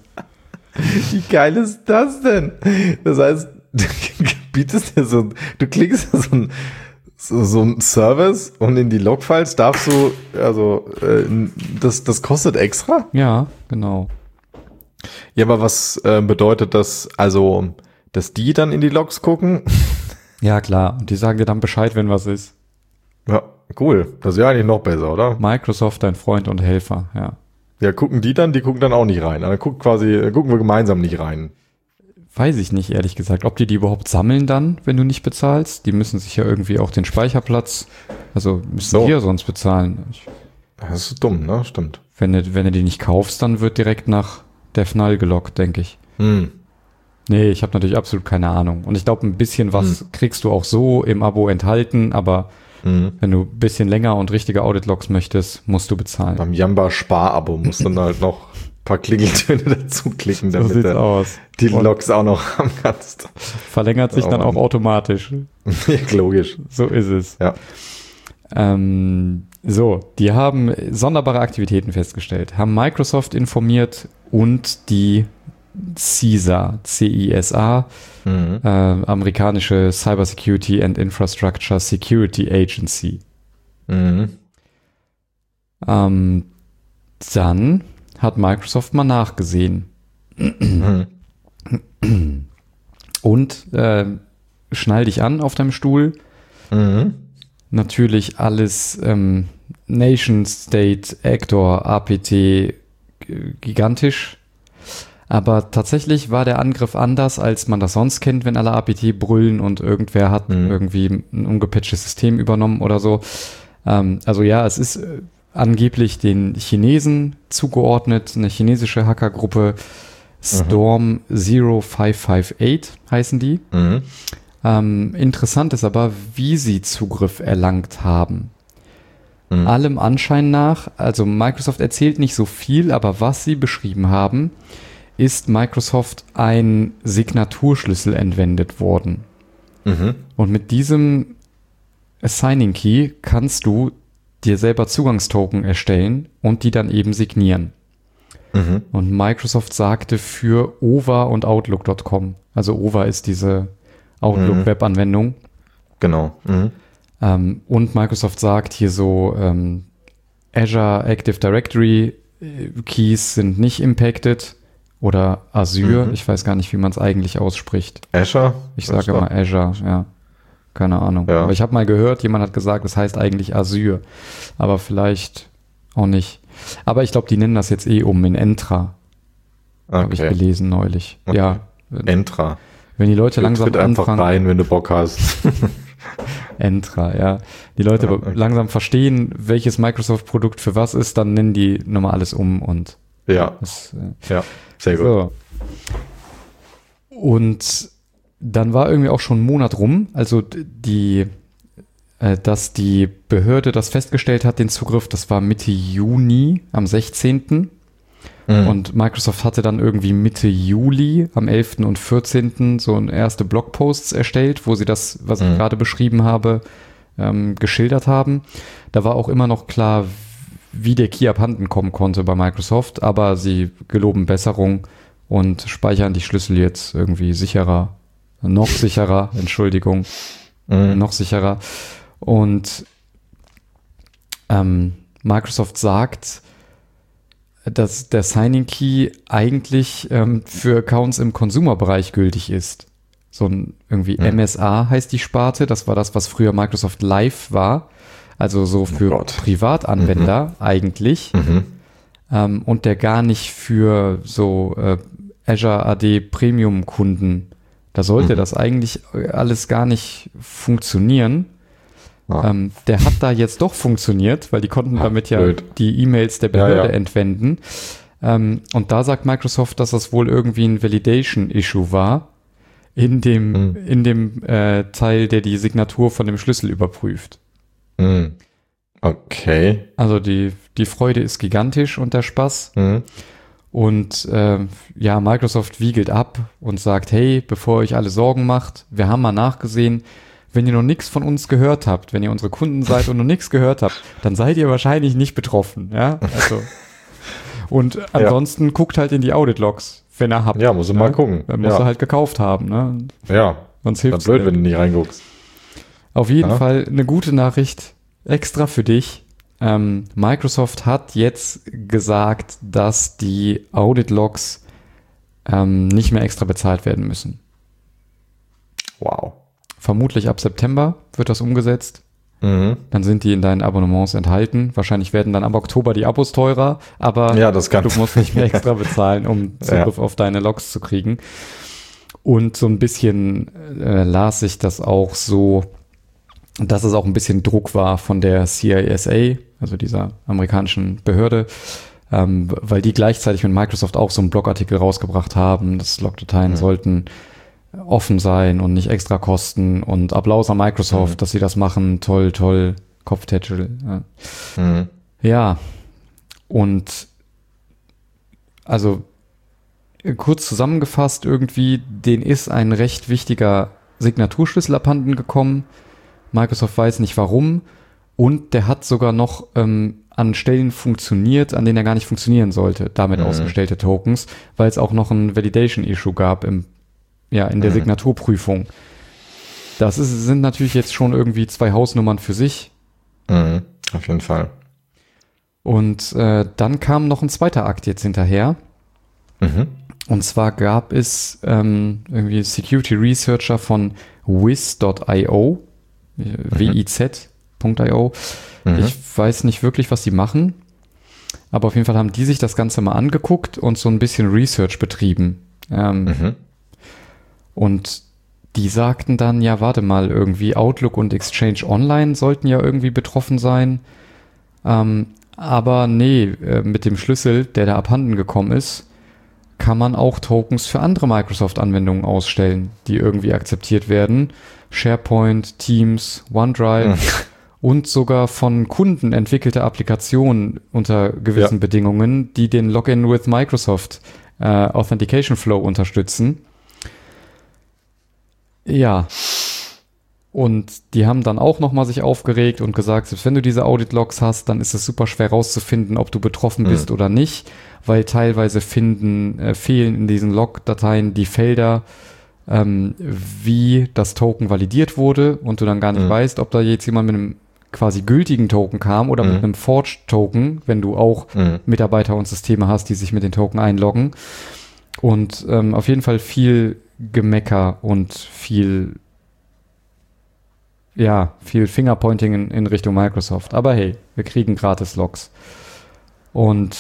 Wie geil ist das denn? Das heißt, du bietest dir so, du klickst so ein So, so ein Service und in die Logfiles darfst du, also äh, das, das kostet extra? Ja, genau. Ja, aber was äh, bedeutet das, also, dass die dann in die Logs gucken? Ja, klar. Und die sagen dir dann Bescheid, wenn was ist. Ja, cool. Das ist ja eigentlich noch besser, oder? Microsoft, dein Freund und Helfer, ja. Ja, gucken die dann? Die gucken dann auch nicht rein. Dann guckt quasi, gucken wir gemeinsam nicht rein. Weiß ich nicht, ehrlich gesagt. Ob die die überhaupt sammeln dann, wenn du nicht bezahlst? Die müssen sich ja irgendwie auch den Speicherplatz, also müssen so. wir sonst bezahlen. Ich, das ist dumm, ne? Stimmt. Wenn du, wenn du die nicht kaufst, dann wird direkt nach der F N A L gelockt, denke ich. Hm. Nee, ich habe natürlich absolut keine Ahnung. Und ich glaube, ein bisschen was hm. kriegst du auch so im Abo enthalten, aber hm. wenn du ein bisschen länger und richtige Audit-Logs möchtest, musst du bezahlen. Beim Jamba-Spar-Abo musst du dann halt noch ein paar Klingeltöne dazu klicken, damit so du aus. die Logs auch noch haben kannst. Verlängert sich oh, dann auch automatisch. Ja, logisch. So ist es. Ja. Ähm, so, die haben sonderbare Aktivitäten festgestellt, haben Microsoft informiert und die C I S A, C I S A, mhm. äh, amerikanische Cyber Security and Infrastructure Security Agency. Mhm. Ähm, dann hat Microsoft mal nachgesehen. Mhm. Und äh, schnall dich an auf deinem Stuhl. Mhm. Natürlich alles ähm, Nation State Actor A P T g- gigantisch. Aber tatsächlich war der Angriff anders, als man das sonst kennt, wenn alle A P T brüllen und irgendwer hat mhm. irgendwie ein ungepatchtes System übernommen oder so. Ähm, also ja, es ist äh, angeblich den Chinesen zugeordnet, eine chinesische Hackergruppe, Storm mhm. null fünf fünf acht heißen die. Mhm. Ähm, interessant ist aber, wie sie Zugriff erlangt haben. Mhm. Allem Anschein nach, also Microsoft erzählt nicht so viel, aber was sie beschrieben haben, ist Microsoft ein Signaturschlüssel entwendet worden. Mhm. Und mit diesem Assigning Key kannst du dir selber Zugangstoken erstellen und die dann eben signieren. Mhm. Und Microsoft sagte für O V A und Outlook Punkt com, also O V A ist diese Outlook-Web-Anwendung. Genau. Mhm. Ähm, und Microsoft sagt hier so, ähm, Azure Active Directory Keys sind nicht impacted oder Azure, mhm. ich weiß gar nicht, wie man es eigentlich ausspricht. Azure? Ich sage immer Azure, ja. Keine Ahnung. Ja. Aber ich habe mal gehört, jemand hat gesagt, das heißt eigentlich Azure. Aber vielleicht auch nicht. Aber ich glaube, die nennen das jetzt eh um in Entra. Okay. Habe ich gelesen neulich. Okay. Ja. Entra. Wenn die Leute langsam tritt anfangen. Einfach rein, wenn du Bock hast. Entra, ja. Die Leute ja, okay. langsam verstehen, welches Microsoft-Produkt für was ist, dann nennen die nochmal alles um und. Ja. Das, äh, ja, sehr gut. So. Und dann war irgendwie auch schon ein Monat rum, also die, äh, dass die Behörde das festgestellt hat, den Zugriff, das war Mitte Juni, am sechzehnten Mhm. Und Microsoft hatte dann irgendwie Mitte Juli, am elften und vierzehnten so erste Blogposts erstellt, wo sie das, was mhm. ich gerade beschrieben habe, ähm, geschildert haben. Da war auch immer noch klar, wie der Key abhanden kommen konnte bei Microsoft, aber sie geloben Besserung und speichern die Schlüssel jetzt irgendwie sicherer, noch sicherer, Entschuldigung, mhm. noch sicherer. Und ähm, Microsoft sagt, dass der Signing Key eigentlich ähm, für Accounts im Consumer-Bereich gültig ist. So ein irgendwie mhm. M S A heißt die Sparte, das war das, was früher Microsoft Live war, also so für oh Privatanwender mhm. eigentlich mhm. ähm, und der gar nicht für so äh, Azure A D Premium-Kunden. Da sollte mhm. das eigentlich alles gar nicht funktionieren. Ah. Ähm, der hat da jetzt doch funktioniert, weil die konnten ah, damit ja blöd. die E-Mails der Behörde ja, ja. entwenden. Ähm, und da sagt Microsoft, dass das wohl irgendwie ein Validation-Issue war in dem, mhm. in dem äh, Teil, der die Signatur von dem Schlüssel überprüft. Mhm. Okay. Also die, die Freude ist gigantisch und der Spaß. Mhm. Und äh, ja, Microsoft wiegelt ab und sagt, hey, bevor ihr euch alle Sorgen macht, wir haben mal nachgesehen, wenn ihr noch nichts von uns gehört habt, wenn ihr unsere Kunden seid und noch nichts gehört habt, dann seid ihr wahrscheinlich nicht betroffen, ja, also und ansonsten ja. guckt halt in die Audit-Logs, wenn ihr habt. Ja, muss er ne? mal gucken. Dann muss ja. er halt gekauft haben, ne? Ja, sonst hilft's blöd, dir. wenn du nicht reinguckst. Auf jeden ja? Fall eine gute Nachricht, extra für dich. Ähm, Microsoft hat jetzt gesagt, dass die Audit-Logs ähm, nicht mehr extra bezahlt werden müssen. Wow. Vermutlich ab September wird das umgesetzt. Mhm. Dann sind die in deinen Abonnements enthalten. Wahrscheinlich werden dann ab Oktober die Abos teurer, aber ja, das kann. du musst nicht mehr extra bezahlen, um Zugriff ja. auf deine Logs zu kriegen. Und so ein bisschen äh, las ich das auch so, dass es auch ein bisschen Druck war von der C I S A, also dieser amerikanischen Behörde, ähm, weil die gleichzeitig mit Microsoft auch so einen Blogartikel rausgebracht haben, dass Logdateien mhm. sollten offen sein und nicht extra kosten und Applaus an Microsoft, mhm. dass sie das machen. Toll, toll, Kopftätschel. Ja. Mhm. ja, und also kurz zusammengefasst irgendwie, denen ist ein recht wichtiger Signaturschlüssel abhanden gekommen. Microsoft weiß nicht warum und der hat sogar noch ähm, an Stellen funktioniert, an denen er gar nicht funktionieren sollte, damit mhm. ausgestellte Tokens, weil es auch noch ein Validation-Issue gab im Ja, in der mhm. Signaturprüfung. Das ist, sind natürlich jetzt schon irgendwie zwei Hausnummern für sich. Mhm, auf jeden Fall. Und äh, dann kam noch ein zweiter Akt jetzt hinterher. Mhm. Und zwar gab es ähm, irgendwie Security Researcher von wiz Punkt io, mhm. W I Z Punkt io. Mhm. Ich weiß nicht wirklich, was die machen. Aber auf jeden Fall haben die sich das Ganze mal angeguckt und so ein bisschen Research betrieben. Ähm, mhm. Und die sagten dann, ja, warte mal, irgendwie Outlook und Exchange Online sollten ja irgendwie betroffen sein. Ähm, aber nee, äh, mit dem Schlüssel, der da abhanden gekommen ist, kann man auch Tokens für andere Microsoft-Anwendungen ausstellen, die irgendwie akzeptiert werden. SharePoint, Teams, OneDrive mhm. und sogar von Kunden entwickelte Applikationen unter gewissen ja. Bedingungen, die den Login with Microsoft äh, Authentication Flow unterstützen. Ja, und die haben dann auch nochmal sich aufgeregt und gesagt, selbst wenn du diese Audit-Logs hast, dann ist es super schwer rauszufinden, ob du betroffen bist mhm. oder nicht, weil teilweise finden, äh, fehlen in diesen Log-Dateien die Felder, ähm, wie das Token validiert wurde und du dann gar nicht mhm. weißt, ob da jetzt jemand mit einem quasi gültigen Token kam oder mhm. mit einem Forged-Token, wenn du auch mhm. Mitarbeiter und Systeme hast, die sich mit den Token einloggen. Und ähm, auf jeden Fall viel Gemecker und viel ja, viel Fingerpointing in, in Richtung Microsoft. Aber hey, wir kriegen gratis Logs. Und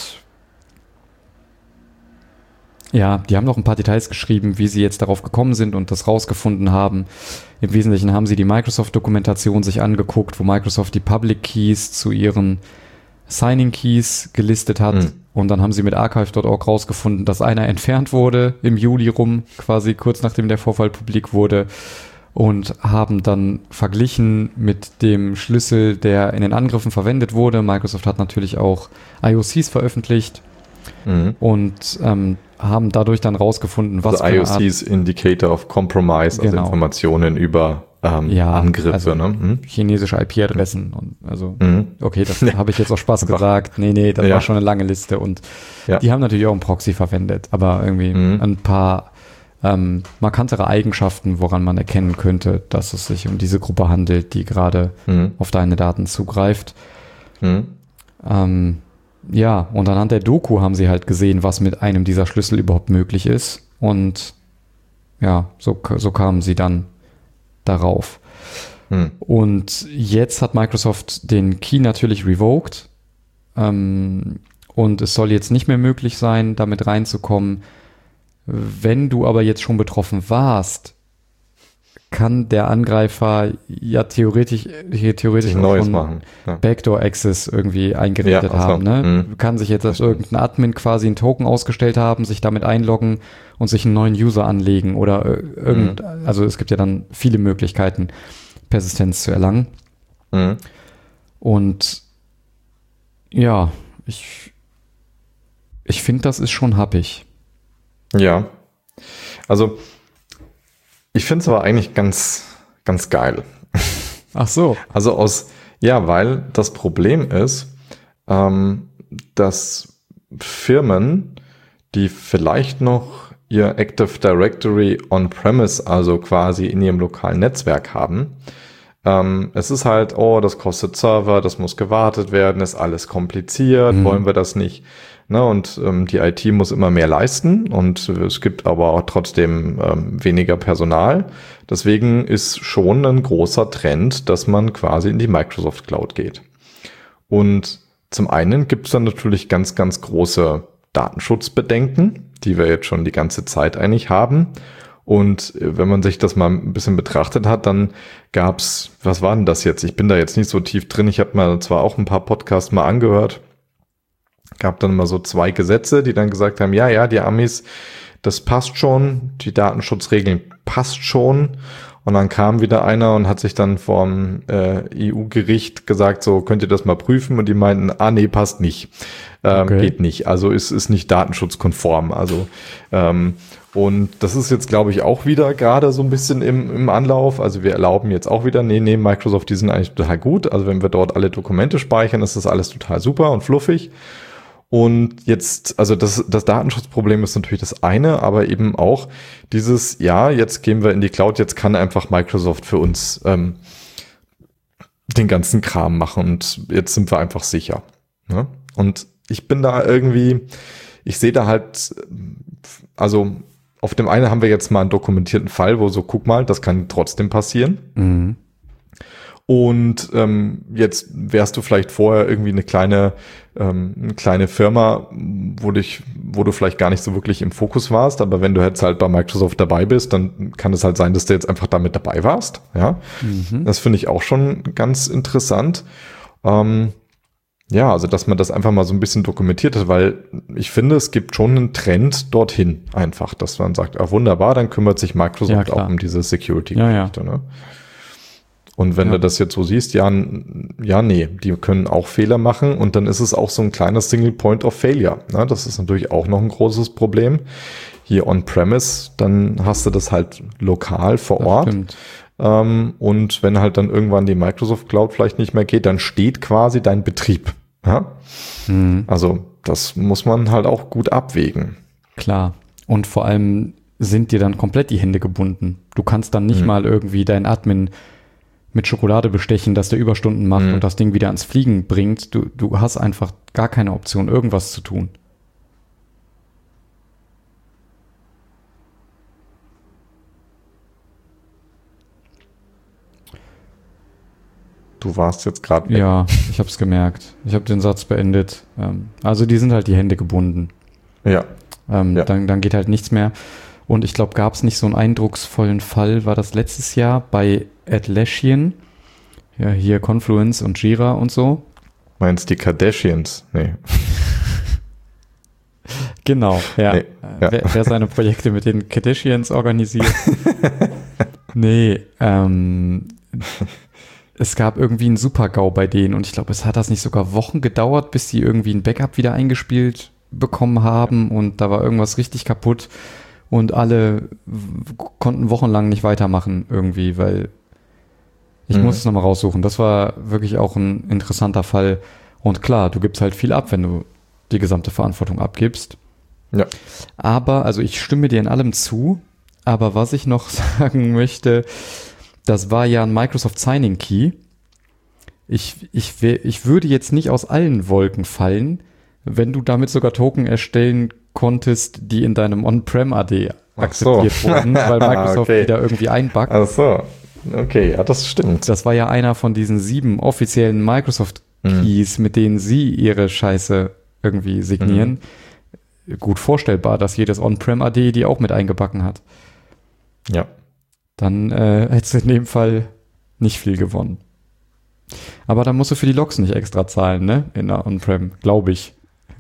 ja, die haben noch ein paar Details geschrieben, wie sie jetzt darauf gekommen sind und das rausgefunden haben. Im Wesentlichen haben sie die Microsoft-Dokumentation sich angeguckt, wo Microsoft die Public Keys zu ihren Signing Keys gelistet hat. Mhm. Und dann haben sie mit archive Punkt org rausgefunden, dass einer entfernt wurde im Juli rum, quasi kurz nachdem der Vorfall publik wurde. Und haben dann verglichen mit dem Schlüssel, der in den Angriffen verwendet wurde. Microsoft hat natürlich auch I O Cs veröffentlicht mhm. und ähm, haben dadurch dann rausgefunden, was also I O Cs Indicator of Compromise, also genau. Informationen über ähm, ja, Angriffe, also ne? Mhm. chinesische I P-Adressen. Und also mhm. okay, das habe ich jetzt auch Spaß gesagt. Nee, nee, das ja. war schon eine lange Liste. Und ja. die haben natürlich auch einen Proxy verwendet, aber irgendwie mhm. ein paar Ähm, markantere Eigenschaften, woran man erkennen könnte, dass es sich um diese Gruppe handelt, die gerade mhm. auf deine Daten zugreift. Mhm. Ähm, ja, und anhand der Doku haben sie halt gesehen, was mit einem dieser Schlüssel überhaupt möglich ist. Und ja, so, so kamen sie dann darauf. Mhm. Und jetzt hat Microsoft den Key natürlich revoked. Ähm, und es soll jetzt nicht mehr möglich sein, damit reinzukommen. Wenn du aber jetzt schon betroffen warst, kann der Angreifer ja theoretisch hier theoretisch auch Neues machen. Ja. Backdoor Access irgendwie eingerichtet ja, haben. Ne? Mhm. Kann sich jetzt als irgendein Admin quasi einen Token ausgestellt haben, sich damit einloggen und sich einen neuen User anlegen oder irgend, mhm. also es gibt ja dann viele Möglichkeiten, Persistenz zu erlangen. Mhm. Und ja, ich ich finde, das ist schon happig. Ja, also ich finde es aber eigentlich ganz, ganz geil. Ach so. Also aus, ja, weil das Problem ist, ähm, dass Firmen, die vielleicht noch ihr Active Directory on-premise, also quasi in ihrem lokalen Netzwerk haben, ähm, es ist halt, oh, das kostet Server, das muss gewartet werden, ist alles kompliziert, mhm. wollen wir das nicht. Ne, und ähm, die I T muss immer mehr leisten und es gibt aber auch trotzdem ähm, weniger Personal. Deswegen ist schon ein großer Trend, dass man quasi in die Microsoft Cloud geht. Und zum einen gibt es dann natürlich ganz, ganz große Datenschutzbedenken, die wir jetzt schon die ganze Zeit eigentlich haben. Und wenn man sich das mal ein bisschen betrachtet hat, dann gab's, was war denn das jetzt? Ich bin da jetzt nicht so tief drin. Ich habe mir zwar auch ein paar Podcasts mal angehört, gab dann immer so zwei Gesetze, die dann gesagt haben, ja, ja, die Amis, das passt schon, die Datenschutzregeln passt schon. Und dann kam wieder einer und hat sich dann vom äh, E U-Gericht gesagt, so könnt ihr das mal prüfen. Und die meinten, ah nee, passt nicht, ähm, okay. geht nicht. Also ist ist nicht datenschutzkonform. Also ähm, und das ist jetzt, glaube ich, auch wieder gerade so ein bisschen im im Anlauf. Also wir erlauben jetzt auch wieder, nee, nee, Microsoft, die sind eigentlich total gut. Also wenn wir dort alle Dokumente speichern, ist das alles total super und fluffig. Und jetzt, also das, das Datenschutzproblem ist natürlich das eine, aber eben auch dieses, ja, jetzt gehen wir in die Cloud, jetzt kann einfach Microsoft für uns ähm, den ganzen Kram machen und jetzt sind wir einfach sicher. Ne? Und ich bin da irgendwie, ich sehe da halt, also auf dem einen haben wir jetzt mal einen dokumentierten Fall, wo so, guck mal, das kann trotzdem passieren. Mhm. Und ähm, jetzt wärst du vielleicht vorher irgendwie eine kleine ähm, eine kleine Firma, wo dich, wo du vielleicht gar nicht so wirklich im Fokus warst, aber wenn du jetzt halt bei Microsoft dabei bist, dann kann es halt sein, dass du jetzt einfach damit dabei warst. Ja, mhm. Das finde ich auch schon ganz interessant. Ähm, ja, also dass man das einfach mal so ein bisschen dokumentiert hat, weil ich finde, es gibt schon einen Trend dorthin einfach, dass man sagt, ah, wunderbar, dann kümmert sich Microsoft ja, auch um diese Security-Geschichte. Ja, ja. Ne? Und wenn ja. du das jetzt so siehst, ja, ja, nee, die können auch Fehler machen und dann ist es auch so ein kleiner Single Point of Failure. Ne? Das ist natürlich auch noch ein großes Problem. Hier on-premise, dann hast du das halt lokal vor das Ort. Ähm, und wenn halt dann irgendwann die Microsoft Cloud vielleicht nicht mehr geht, dann steht quasi dein Betrieb. Ja? Mhm. Also das muss man halt auch gut abwägen. Klar. Und vor allem sind dir dann komplett die Hände gebunden. Du kannst dann nicht mhm. mal irgendwie deinen Admin mit Schokolade bestechen, dass der Überstunden macht mhm. und das Ding wieder ans Fliegen bringt. Du, du hast einfach gar keine Option, irgendwas zu tun. Du warst jetzt gerade. Ja, ich habe es gemerkt. Ich habe den Satz beendet. Ähm, also die sind halt die Hände gebunden. Ja. Ähm, ja. Dann, dann geht halt nichts mehr. Und ich glaube, gab es nicht so einen eindrucksvollen Fall, war das letztes Jahr bei Atlassian? Ja, hier Confluence und Jira und so. Meinst die Kardashians? Nee. Genau, ja. Nee, ja. Wer, wer seine Projekte mit den Kardashians organisiert. nee, ähm... Es gab irgendwie einen Super-GAU bei denen und ich glaube, es hat das nicht sogar Wochen gedauert, bis die irgendwie ein Backup wieder eingespielt bekommen haben und da war irgendwas richtig kaputt und alle w- konnten wochenlang nicht weitermachen irgendwie, weil ich mhm. muss es nochmal raussuchen. Das war wirklich auch ein interessanter Fall und klar, du gibst halt viel ab, wenn du die gesamte Verantwortung abgibst. Ja. Aber, also ich stimme dir in allem zu, aber was ich noch sagen möchte, das war ja ein Microsoft Signing Key. Ich, ich, ich würde jetzt nicht aus allen Wolken fallen, wenn du damit sogar Token erstellen konntest, die in deinem On-Prem-A D akzeptiert so. wurden, weil Microsoft okay. wieder irgendwie einbackt. Ach so, okay, ja, das stimmt. Das war ja einer von diesen sieben offiziellen Microsoft Keys, mhm. mit denen sie ihre Scheiße irgendwie signieren. Mhm. Gut vorstellbar, dass jedes On-Prem-A D die auch mit eingebacken hat. Ja. Dann äh, hättest du in dem Fall nicht viel gewonnen. Aber dann musst du für die Logs nicht extra zahlen, ne? In der On-Prem, glaube ich.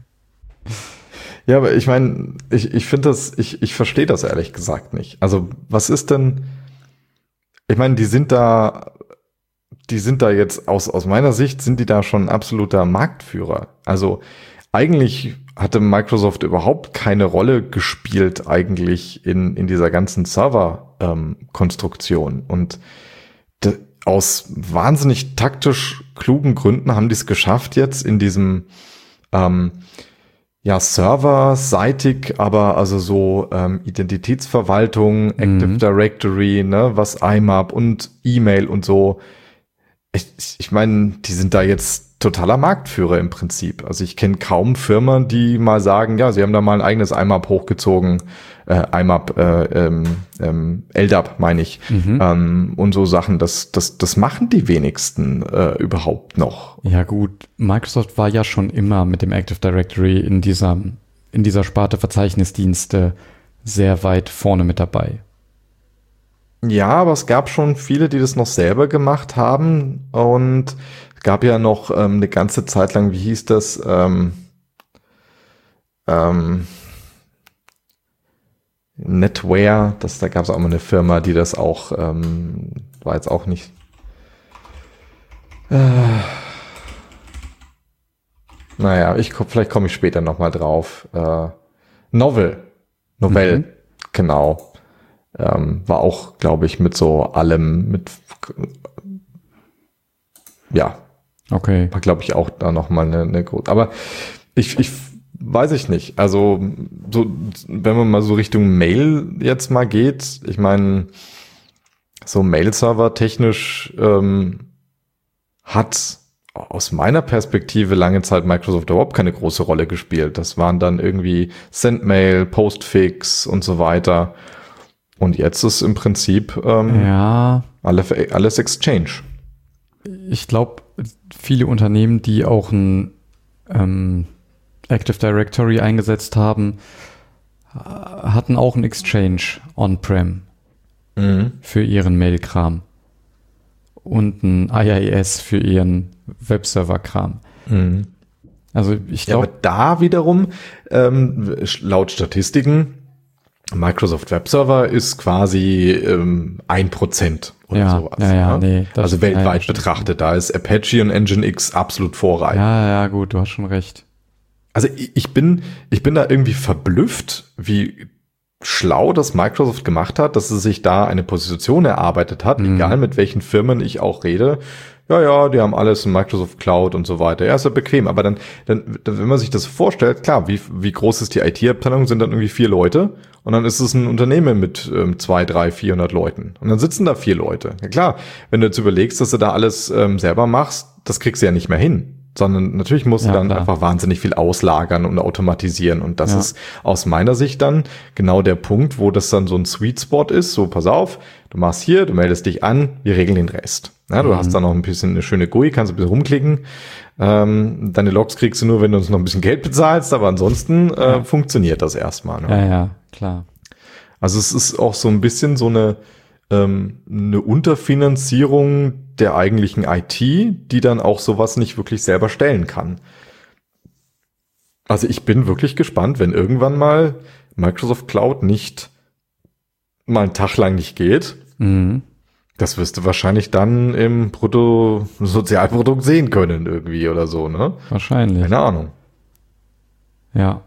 Ja, aber ich meine, ich, ich finde das, ich, ich verstehe das ehrlich gesagt nicht. Also, was ist denn, ich meine, die sind da, die sind da jetzt, aus, aus meiner Sicht, sind die da schon ein absoluter Marktführer. Also, eigentlich hatte Microsoft überhaupt keine Rolle gespielt eigentlich in, in dieser ganzen Server-Konstruktion. Ähm, und de, aus wahnsinnig taktisch klugen Gründen haben die es geschafft, jetzt in diesem ähm, ja serverseitig, aber also so ähm, Identitätsverwaltung, Active mhm. Directory, ne, was I M A P und E-Mail und so. Ich, ich meine, die sind da jetzt totaler Marktführer im Prinzip. Also ich kenne kaum Firmen, die mal sagen, ja, sie haben da mal ein eigenes I M A P hochgezogen, äh, I M A P, äh, ähm, ähm, L D A P meine ich, mhm. ähm, und so Sachen. Das, das, das machen die wenigsten äh, überhaupt noch. Ja gut, Microsoft war ja schon immer mit dem Active Directory in dieser, in dieser Sparte Verzeichnisdienste sehr weit vorne mit dabei. Ja, aber es gab schon viele, die das noch selber gemacht haben und es gab ja noch ähm, eine ganze Zeit lang, wie hieß das, ähm, ähm, Netware, das, da gab es auch mal eine Firma, die das auch, ähm, war jetzt auch nicht, äh, naja, ich, vielleicht komme ich später nochmal drauf. Äh, Novell, Novell, mhm. genau. Ähm, war auch, glaube ich, mit so allem, mit, ja. Okay. War, glaube ich, auch da nochmal eine, eine große, aber ich, ich, weiß ich nicht. Also, so, wenn man mal so Richtung Mail jetzt mal geht, ich meine, so Mail-Server technisch, ähm, hat aus meiner Perspektive lange Zeit Microsoft überhaupt keine große Rolle gespielt. Das waren dann irgendwie Sendmail, Postfix und so weiter. Und jetzt ist im Prinzip ähm, ja. alle, alles Exchange. Ich glaube, viele Unternehmen, die auch ein ähm, Active Directory eingesetzt haben, hatten auch ein Exchange on-prem mhm. für ihren Mail-Kram und ein I I S für ihren Webserver-Kram. Mhm. Also ich glaube, ja, aber da wiederum ähm, laut Statistiken Microsoft Web Server ist quasi ähm, ein Prozent oder ja, sowas. Ja, ja, ne? nee, das also weltweit ja, betrachtet, da ist Apache und Nginx absolut Vorreiter. Ja, ja, gut, du hast schon recht. Also ich bin, ich bin da irgendwie verblüfft, wie schlau das Microsoft gemacht hat, dass es sich da eine Position erarbeitet hat, mhm. egal mit welchen Firmen ich auch rede. ja, ja, die haben alles in Microsoft Cloud und so weiter. Ja, ist ja bequem. Aber dann, dann, wenn man sich das vorstellt, klar, wie, wie groß ist die I T-Abteilung? Sind dann irgendwie vier Leute. Und dann ist es ein Unternehmen mit ähm, zwei, drei, vierhundert Leuten. Und dann sitzen da vier Leute. Ja klar, wenn du jetzt überlegst, dass du da alles ähm, selber machst, das kriegst du ja nicht mehr hin. Sondern natürlich musst Ja, du dann klar. einfach wahnsinnig viel auslagern und automatisieren. Und das Ja. ist aus meiner Sicht dann genau der Punkt, wo das dann so ein Sweet Spot ist. So, pass auf, du machst hier, du meldest dich an, wir regeln den Rest. Ja, du Mhm. hast dann noch ein bisschen eine schöne G U I, kannst ein bisschen rumklicken. Ähm, deine Logs kriegst du nur, wenn du uns noch ein bisschen Geld bezahlst, aber ansonsten äh, Ja. funktioniert das erstmal. Ne? Ja, ja, klar. Also es ist auch so ein bisschen so eine, ähm, eine Unterfinanzierung der eigentlichen I T, die dann auch sowas nicht wirklich selber stellen kann. Also ich bin wirklich gespannt, wenn irgendwann mal Microsoft Cloud nicht mal einen Tag lang nicht geht. Mhm. Das wirst du wahrscheinlich dann im Bruttosozialprodukt sehen können irgendwie oder so, ne? Wahrscheinlich. Keine Ahnung. Ja.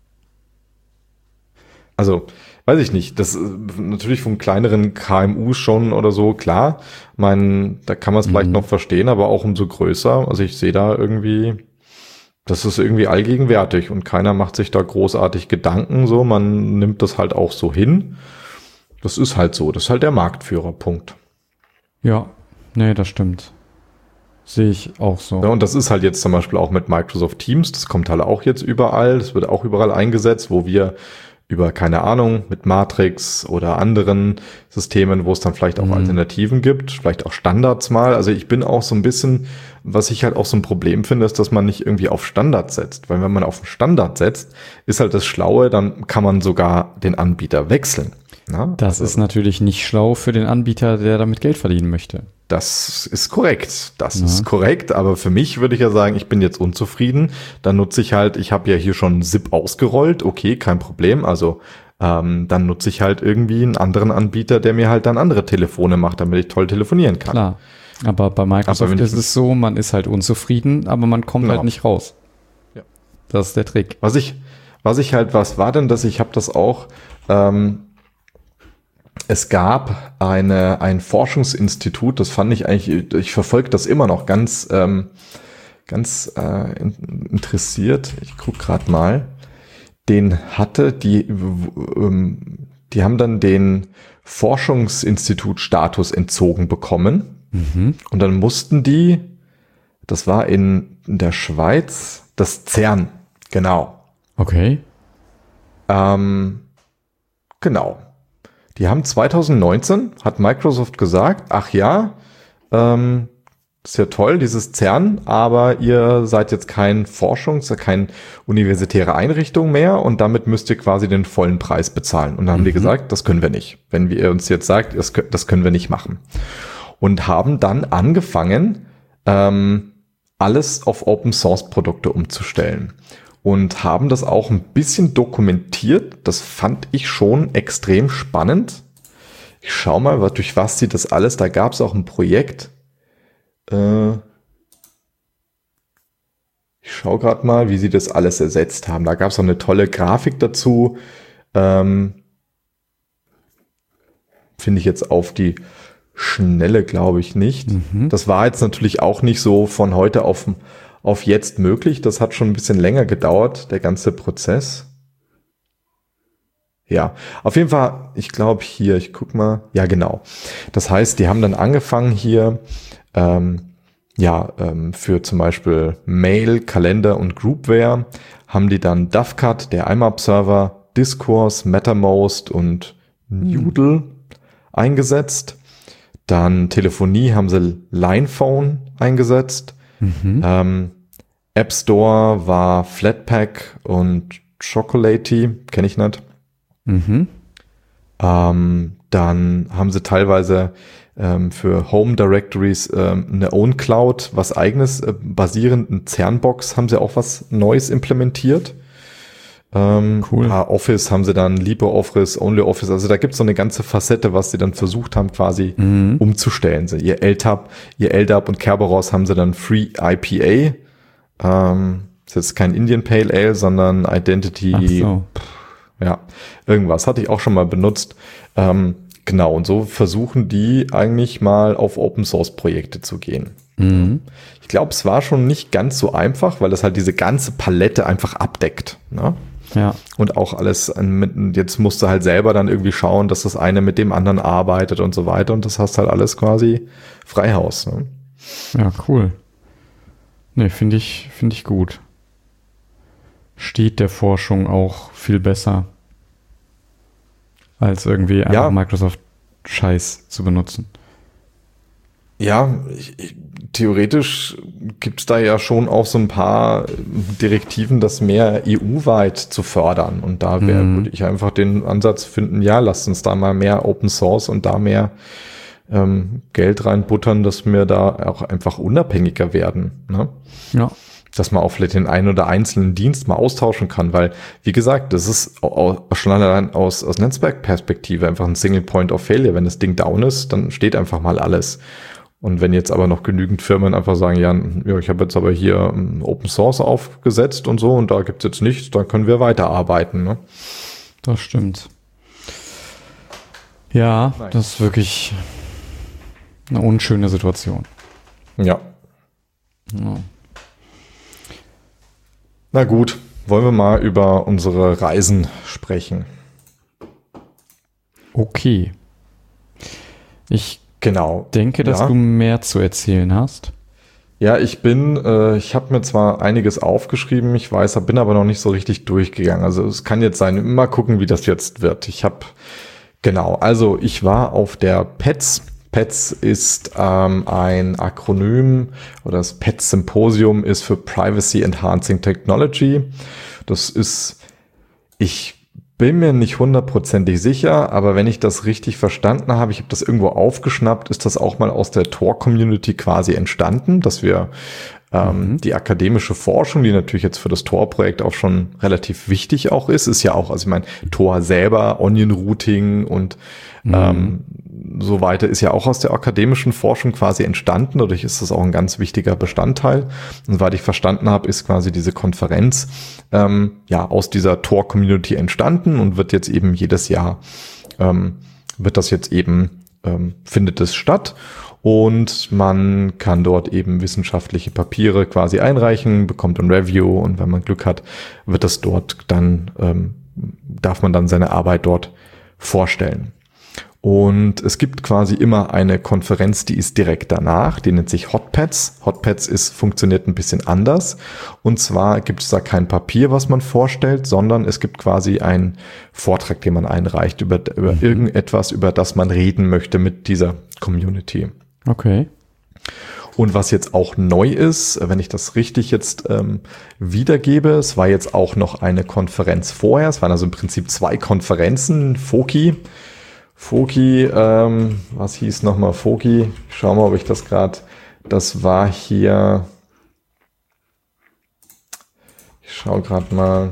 Also, weiß ich nicht. Das ist natürlich von kleineren K M Us schon oder so, klar. Ich meine, da kann man es vielleicht Mhm. noch verstehen, aber auch umso größer. Also ich sehe da irgendwie, das ist irgendwie allgegenwärtig und keiner macht sich da großartig Gedanken so. Man nimmt das halt auch so hin. Das ist halt so. Das ist halt der Marktführer, Punkt. Ja. Nee, das stimmt. Sehe ich auch so. Ja, und das ist halt jetzt zum Beispiel auch mit Microsoft Teams. Das kommt halt auch jetzt überall. Das wird auch überall eingesetzt, wo wir über, keine Ahnung, mit Matrix oder anderen Systemen, wo es dann vielleicht auch Mhm. Alternativen gibt, vielleicht auch Standards mal. Also ich bin auch so ein bisschen, was ich halt auch so ein Problem finde, ist, dass man nicht irgendwie auf Standards setzt. Weil wenn man auf einen Standard setzt, ist halt das Schlaue, dann kann man sogar den Anbieter wechseln. Na? Das Also ist natürlich nicht schlau für den Anbieter, der damit Geld verdienen möchte. Das ist korrekt. Das Ja. ist korrekt. Aber für mich würde ich ja sagen, ich bin jetzt unzufrieden. Dann nutze ich halt, ich habe ja hier schon S I P ausgerollt. Okay, kein Problem. Also ähm, dann nutze ich halt irgendwie einen anderen Anbieter, der mir halt dann andere Telefone macht, damit ich toll telefonieren kann. Klar. Aber bei Microsoft Aber wenn ich- ist es so, man ist halt unzufrieden, aber man kommt Genau. halt nicht raus. Ja. Das ist der Trick. Was ich, was ich halt, was war denn das? Ich habe das auch. Ähm, es gab eine ein Forschungsinstitut. Das fand ich eigentlich. Ich verfolge das immer noch ganz, ähm, ganz äh, in, interessiert. Ich guck gerade mal. Den hatte die, ähm, die haben dann den Forschungsinstitut-Status entzogen bekommen. Mhm. Und dann mussten die, das war in, in der Schweiz, das CERN, genau. Okay. Ähm, genau. Die haben zwanzig neunzehn, hat Microsoft gesagt, ach ja, ähm, ist ja toll, dieses CERN, aber ihr seid jetzt kein Forschungs-, kein universitäre Einrichtung mehr und damit müsst ihr quasi den vollen Preis bezahlen. Und dann haben die gesagt, das können wir nicht. Wenn ihr uns jetzt sagt, das, kö- das können wir nicht machen. Und haben dann angefangen, ähm, alles auf Open-Source-Produkte umzustellen. Und haben das auch ein bisschen dokumentiert. Das fand ich schon extrem spannend. Ich schau mal, was, durch was sie das alles, da gab es auch ein Projekt. Äh, ich schau gerade mal, wie sie das alles ersetzt haben. Da gab es auch eine tolle Grafik dazu. Ähm, Finde ich jetzt auf die Schnelle, glaube ich, nicht. Mhm. Das war jetzt natürlich auch nicht so von heute auf, auf jetzt möglich. Das hat schon ein bisschen länger gedauert, der ganze Prozess. Ja, auf jeden Fall, ich glaube hier, ich guck mal, ja genau. Das heißt, die haben dann angefangen hier, ähm, ja, ähm, für zum Beispiel Mail, Kalender und Groupware haben die dann Dovecot, der I M A P-Server, Discourse, MetaMost und Noodle eingesetzt. Dann Telefonie haben sie Linephone eingesetzt. Mhm. Ähm, App Store war Flatpak und Chocolatey, kenne ich nicht. Mhm. Ähm, dann haben sie teilweise ähm, für Home Directories ähm, eine Own Cloud, was eigenes, äh, basierend in CERN-Box haben sie auch was Neues implementiert. Ähm, Cool. ah, Office haben sie dann, LibreOffice, OnlyOffice, also da gibt es so eine ganze Facette, was sie dann versucht haben quasi Mhm. umzustellen. Sie, ihr L T A P, ihr L D A P und Kerberos haben sie dann Free I P A. Ähm, ist jetzt kein Indian Pale Ale, sondern Identity, Ach so. ja, irgendwas hatte ich auch schon mal benutzt. Ähm, genau, und so versuchen die eigentlich mal auf Open Source Projekte zu gehen. Mhm. Ich glaube, es war schon nicht ganz so einfach, weil das halt diese ganze Palette einfach abdeckt. Ne? Ja. Und auch alles, mit, jetzt musst du halt selber dann irgendwie schauen, dass das eine mit dem anderen arbeitet und so weiter. Und das hast halt alles quasi Freihaus. Ne? Ja, cool. Nee, finde ich, finde ich gut. Steht der Forschung auch viel besser, als irgendwie einfach Ja. Microsoft-Scheiß zu benutzen. Ja, ich, ich, theoretisch gibt's da ja schon auch so ein paar Direktiven, das mehr E U-weit zu fördern. Und da wär, Mhm. würde ich einfach den Ansatz finden, ja, lasst uns da mal mehr Open Source und da mehr ähm, Geld reinbuttern, dass wir da auch einfach unabhängiger werden. Ne? Ja. Dass man auch vielleicht den einen oder einzelnen Dienst mal austauschen kann, weil, wie gesagt, das ist au- au- schon allein aus, aus Netzwerkperspektive einfach ein Single Point of Failure. Wenn das Ding down ist, dann steht einfach mal alles. Und wenn jetzt aber noch genügend Firmen einfach sagen, ja, ja ich habe jetzt aber hier um, Open Source aufgesetzt und so und da gibt's jetzt nichts, dann können wir weiterarbeiten. Ne? Das stimmt. Ja, Nein. das ist wirklich eine unschöne Situation. Ja, Ja. na gut, wollen wir mal über unsere Reisen sprechen. Okay. Ich Genau. denke, dass Ja. du mehr zu erzählen hast. Ja, ich bin, äh, ich habe mir zwar einiges aufgeschrieben, ich weiß, bin aber noch nicht so richtig durchgegangen. Also es kann jetzt sein, mal gucken, wie das jetzt wird. Ich habe, genau, also ich war auf der P E T S. P E T S ist ähm, ein Akronym oder das P E T S Symposium ist für Privacy Enhancing Technology. Das ist, ich bin mir nicht hundertprozentig sicher, aber wenn ich das richtig verstanden habe, ich habe das irgendwo aufgeschnappt, ist das auch mal aus der Tor-Community quasi entstanden, dass wir ähm, Mhm. die akademische Forschung, die natürlich jetzt für das Tor-Projekt auch schon relativ wichtig auch ist, ist ja auch, also ich meine, Tor selber, Onion-Routing und ähm, so weiter ist ja auch aus der akademischen Forschung quasi entstanden. Dadurch ist das auch ein ganz wichtiger Bestandteil. Und soweit ich verstanden habe, ist quasi diese Konferenz ähm, ja aus dieser Tor-Community entstanden und wird jetzt eben jedes Jahr ähm, wird das jetzt eben ähm, findet es statt. Und man kann dort eben wissenschaftliche Papiere quasi einreichen, bekommt ein Review und wenn man Glück hat, wird das dort dann, ähm, darf man dann seine Arbeit dort vorstellen. Und es gibt quasi immer eine Konferenz, die ist direkt danach, die nennt sich Hotpads. Hotpads ist, funktioniert ein bisschen anders. Und zwar gibt es da kein Papier, was man vorstellt, sondern es gibt quasi einen Vortrag, den man einreicht über, über Mhm. irgendetwas, über das man reden möchte mit dieser Community. Okay. Und was jetzt auch neu ist, wenn ich das richtig jetzt ähm, wiedergebe, es war jetzt auch noch eine Konferenz vorher, es waren also im Prinzip zwei Konferenzen, Foki. Foki, ähm, was hieß nochmal Foki? Ich schau mal, ob ich das gerade, das war hier, ich schau gerade mal,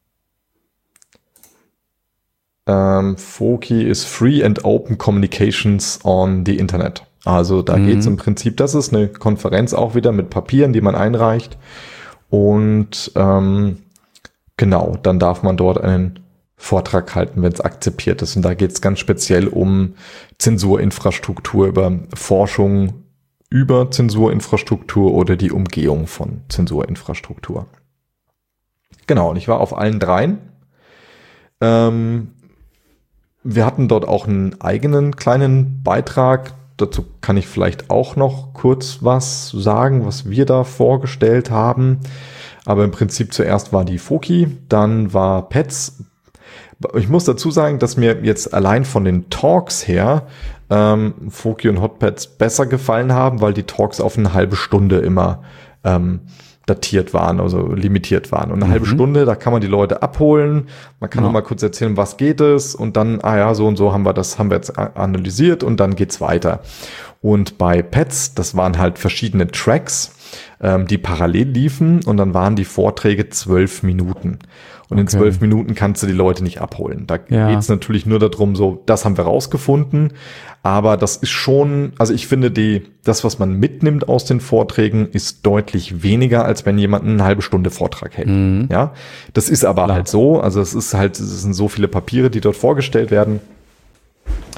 ähm, Foki ist Free and Open Communications on the Internet. Also da Mhm. geht es im Prinzip, das ist eine Konferenz auch wieder mit Papieren, die man einreicht. Und ähm, genau, dann darf man dort einen Vortrag halten, wenn es akzeptiert ist. Und da geht es ganz speziell um Zensurinfrastruktur, über Forschung über Zensurinfrastruktur oder die Umgehung von Zensurinfrastruktur. Genau, und ich war auf allen dreien. Ähm, wir hatten dort auch einen eigenen kleinen Beitrag. Dazu kann ich vielleicht auch noch kurz was sagen, was wir da vorgestellt haben. Aber im Prinzip zuerst war die Foki, dann war P E T S. Ich muss dazu sagen, dass mir jetzt allein von den Talks her ähm, Foki und Hotpads besser gefallen haben, weil die Talks auf eine halbe Stunde immer ähm, datiert waren, also limitiert waren. Und eine Mhm. halbe Stunde, da kann man die Leute abholen, man kann Ja. noch mal kurz erzählen, was geht es und dann, ah ja, so und so haben wir das, haben wir jetzt analysiert und dann geht's weiter. Und bei P E T S, das waren halt verschiedene Tracks, ähm, die parallel liefen und dann waren die Vorträge zwölf Minuten. Und in Okay. zwölf Minuten kannst du die Leute nicht abholen. Da Ja. geht's natürlich nur darum, so, das haben wir rausgefunden. Aber das ist schon, also ich finde, die, das, was man mitnimmt aus den Vorträgen, ist deutlich weniger, als wenn jemand eine halbe Stunde Vortrag hält. Mhm. Ja, das ist aber Klar. halt so. Also es ist halt, es sind so viele Papiere, die dort vorgestellt werden.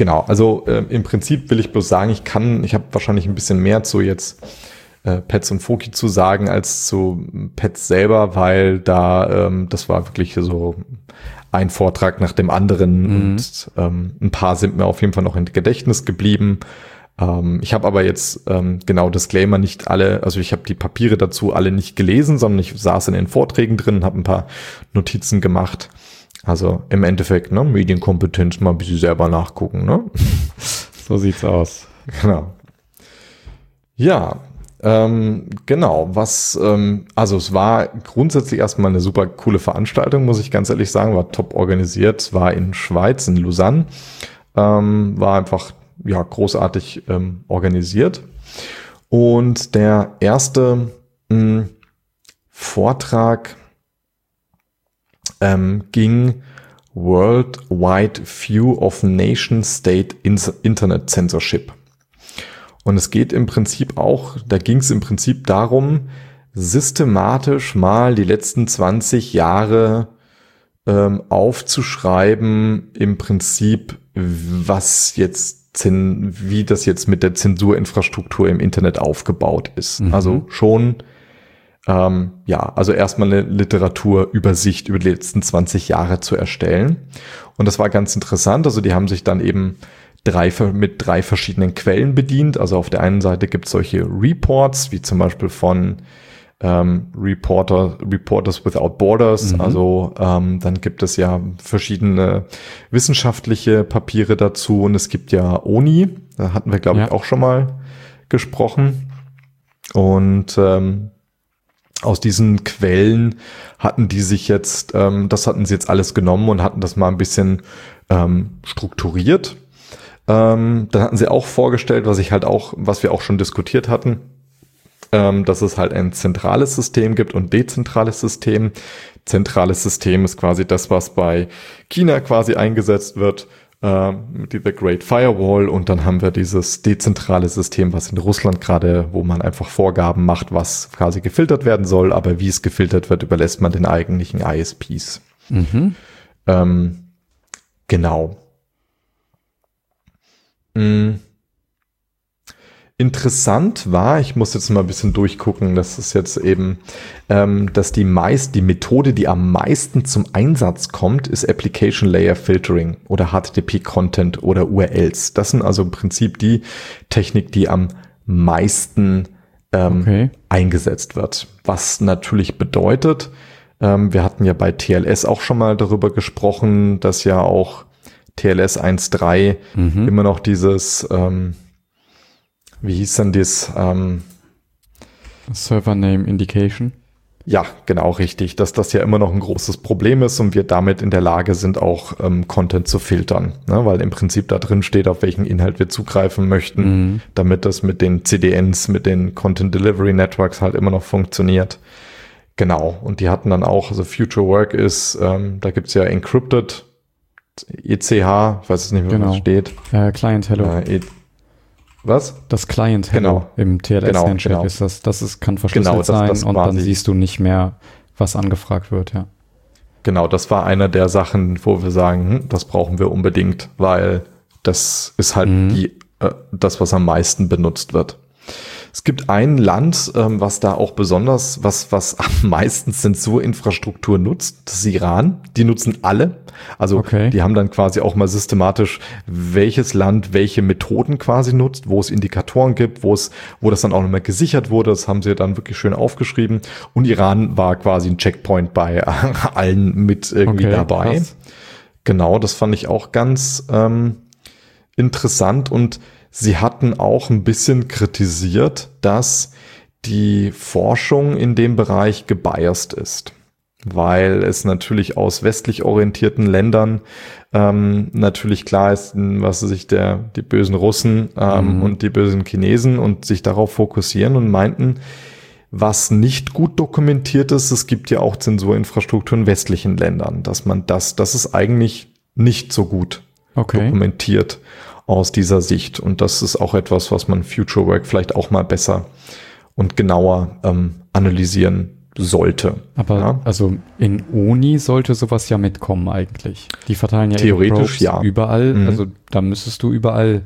genau, also äh, im Prinzip will ich bloß sagen, ich kann, ich habe wahrscheinlich ein bisschen mehr zu jetzt äh, Pets und Foki zu sagen als zu Pets selber, weil da, ähm, das war wirklich so ein Vortrag nach dem anderen mhm. und ähm, ein paar sind mir auf jeden Fall noch im Gedächtnis geblieben. Ähm, ich habe aber jetzt ähm, genau Disclaimer nicht alle, also ich habe die Papiere dazu alle nicht gelesen, sondern ich saß in den Vorträgen drin, habe ein paar Notizen gemacht. Also im Endeffekt, ne, Medienkompetenz mal ein bisschen selber nachgucken, ne? So sieht's aus. Genau. Ja, ähm, genau, was, ähm, also es war grundsätzlich erstmal eine super coole Veranstaltung, muss ich ganz ehrlich sagen, war top organisiert, war in Schweiz, in Lausanne, ähm, war einfach, ja, großartig ähm, organisiert. Und der erste mh, Vortrag ähm, ging Worldwide View of Nation-State Internet Censorship. Und es geht im Prinzip auch, da ging es im Prinzip darum, systematisch mal die letzten zwanzig Jahre ähm, aufzuschreiben, im Prinzip, was jetzt, wie das jetzt mit der Zensurinfrastruktur im Internet aufgebaut ist. Mhm. Also schon, ähm, ja, also erstmal eine Literaturübersicht über die letzten zwanzig Jahre zu erstellen. Und das war ganz interessant. Also die haben sich dann eben drei, mit drei verschiedenen Quellen bedient. Also auf der einen Seite gibt es solche Reports, wie zum Beispiel von ähm, Reporter, Reporters Without Borders. Mhm. Also ähm, dann gibt es ja verschiedene wissenschaftliche Papiere dazu. Und es gibt ja O N I, da hatten wir, glaube ja. ich, auch schon mal gesprochen. Und ähm, aus diesen Quellen hatten die sich jetzt, ähm, das hatten sie jetzt alles genommen und hatten das mal ein bisschen ähm, strukturiert. Ähm, dann hatten sie auch vorgestellt, was ich halt auch, was wir auch schon diskutiert hatten, ähm, dass es halt ein zentrales System gibt und dezentrales System. Zentrales System ist quasi das, was bei China quasi eingesetzt wird, ähm, die The Great Firewall, und dann haben wir dieses dezentrale System, was in Russland gerade, wo man einfach Vorgaben macht, was quasi gefiltert werden soll, aber wie es gefiltert wird, überlässt man den eigentlichen I S Ps. Mhm. Ähm, genau. Interessant war, ich muss jetzt mal ein bisschen durchgucken, das ist jetzt eben, ähm, dass die meist, die Methode, die am meisten zum Einsatz kommt, ist Application Layer Filtering oder H T T P Content oder U R Ls. Das sind also im Prinzip die Technik, die am meisten ähm, okay. eingesetzt wird. Was natürlich bedeutet, ähm, wir hatten ja bei T L S auch schon mal darüber gesprochen, dass ja auch T L S eins Punkt drei mhm. immer noch dieses, ähm, wie hieß denn das? Ähm, Server Name Indication. Ja, genau, richtig, dass das ja immer noch ein großes Problem ist und wir damit in der Lage sind, auch ähm, Content zu filtern, ne? Weil im Prinzip da drin steht, auf welchen Inhalt wir zugreifen möchten, mhm. damit das mit den C D Ns, mit den Content Delivery Networks halt immer noch funktioniert. Genau, und die hatten dann auch, also Future Work ist, ähm, da gibt's ja Encrypted, E C H, ich weiß jetzt nicht mehr, genau. was steht. Äh, Client Hello. Äh, e- was? Das Client Hello genau. im T L S-Handshake genau, genau. ist das. Das ist, kann verschlüsselt genau, das, sein das und dann siehst du nicht mehr, was angefragt wird, ja. Genau, das war einer der Sachen, wo wir sagen, hm, das brauchen wir unbedingt, weil das ist halt mhm. die, äh, das, was am meisten benutzt wird. Es gibt ein Land, ähm, was da auch besonders, was, was am meisten Zensurinfrastruktur nutzt, das ist Iran. Die nutzen alle. Also okay. die haben dann quasi auch mal systematisch, welches Land welche Methoden quasi nutzt, wo es Indikatoren gibt, wo es, wo das dann auch nochmal gesichert wurde. Das haben sie dann wirklich schön aufgeschrieben. Und Iran war quasi ein Checkpoint bei allen mit irgendwie okay, dabei. Krass. Genau, das fand ich auch ganz ähm, interessant. Und sie hatten auch ein bisschen kritisiert, dass die Forschung in dem Bereich gebiased ist, weil es natürlich aus westlich orientierten Ländern ähm, natürlich klar ist, was sich der die bösen Russen ähm, mhm. und die bösen Chinesen und sich darauf fokussieren und meinten, was nicht gut dokumentiert ist, es gibt ja auch Zensurinfrastruktur in westlichen Ländern, dass man das, das ist eigentlich nicht so gut okay. dokumentiert aus dieser Sicht. Und das ist auch etwas, was man Future Work vielleicht auch mal besser und genauer ähm, analysieren sollte. Aber ja. also in Oni sollte sowas ja mitkommen eigentlich. Die verteilen ja theoretisch ja überall. Mhm. Also da müsstest du überall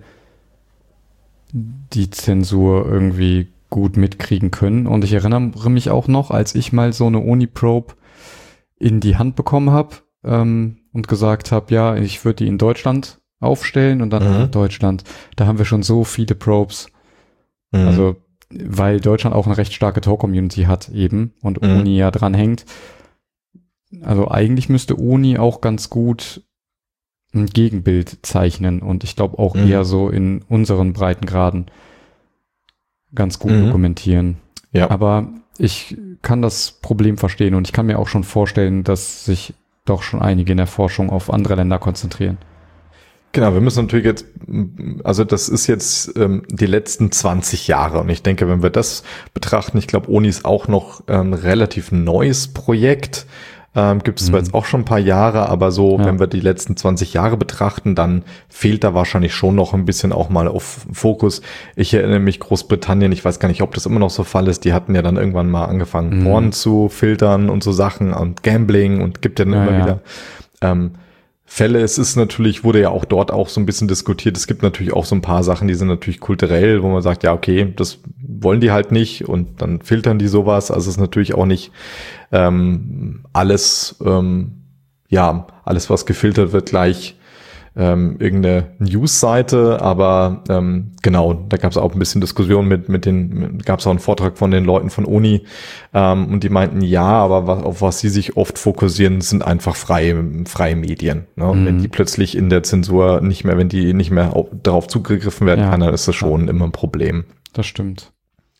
die Zensur irgendwie gut mitkriegen können. Und ich erinnere mich auch noch, als ich mal so eine Oni-Probe in die Hand bekommen habe ähm, und gesagt habe, ja, ich würde die in Deutschland aufstellen und dann Mhm. in Deutschland. Da haben wir schon so viele Probes. Mhm. Also weil Deutschland auch eine recht starke Tor-Community hat eben und Mhm. Oni ja dran hängt. Also eigentlich müsste Oni auch ganz gut ein Gegenbild zeichnen und ich glaube auch Mhm. eher so in unseren Breitengraden ganz gut Mhm. dokumentieren. Ja. Aber ich kann das Problem verstehen und ich kann mir auch schon vorstellen, dass sich doch schon einige in der Forschung auf andere Länder konzentrieren. Genau, wir müssen natürlich jetzt, also das ist jetzt ähm, die letzten zwanzig Jahre und ich denke, wenn wir das betrachten, ich glaube, Oni ist auch noch ein relativ neues Projekt, ähm, gibt es zwar Mhm. jetzt auch schon ein paar Jahre, aber so, Ja. wenn wir die letzten zwanzig Jahre betrachten, dann fehlt da wahrscheinlich schon noch ein bisschen auch mal auf Fokus. Ich erinnere mich, Großbritannien, ich weiß gar nicht, ob das immer noch so Fall ist, die hatten ja dann irgendwann mal angefangen, Mhm. Porn zu filtern und so Sachen und Gambling und gibt ja dann Ja, immer ja. wieder ähm, Fälle. Es ist natürlich, wurde ja auch dort auch so ein bisschen diskutiert. Es gibt natürlich auch so ein paar Sachen, die sind natürlich kulturell, wo man sagt, ja, okay, das wollen die halt nicht und dann filtern die sowas. Also es ist natürlich auch nicht ähm, alles, ähm, ja, alles, was gefiltert wird, gleich ähm, irgendeine News-Seite, aber ähm, genau, da gab es auch ein bisschen Diskussion mit mit den, gab es auch einen Vortrag von den Leuten von Oni ähm, und die meinten, ja, aber was, auf was sie sich oft fokussieren, sind einfach freie freie Medien. Ne? Und Mhm. wenn die plötzlich in der Zensur nicht mehr, wenn die nicht mehr auf, darauf zugegriffen werden Ja. kann, dann ist das schon immer ein Problem. Das stimmt.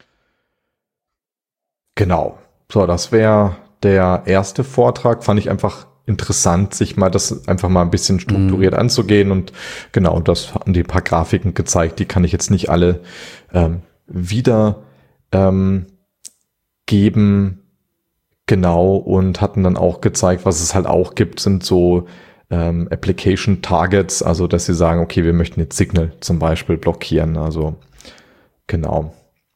Genau. So, das wäre der erste Vortrag. Fand ich einfach interessant, sich mal das einfach mal ein bisschen strukturiert Mhm. anzugehen. Und genau, das hatten die paar Grafiken gezeigt. Die kann ich jetzt nicht alle ähm, wieder ähm, geben. Genau. Und hatten dann auch gezeigt, was es halt auch gibt, sind so ähm, Application Targets. Also, dass sie sagen, okay, wir möchten jetzt Signal zum Beispiel blockieren. Also, genau.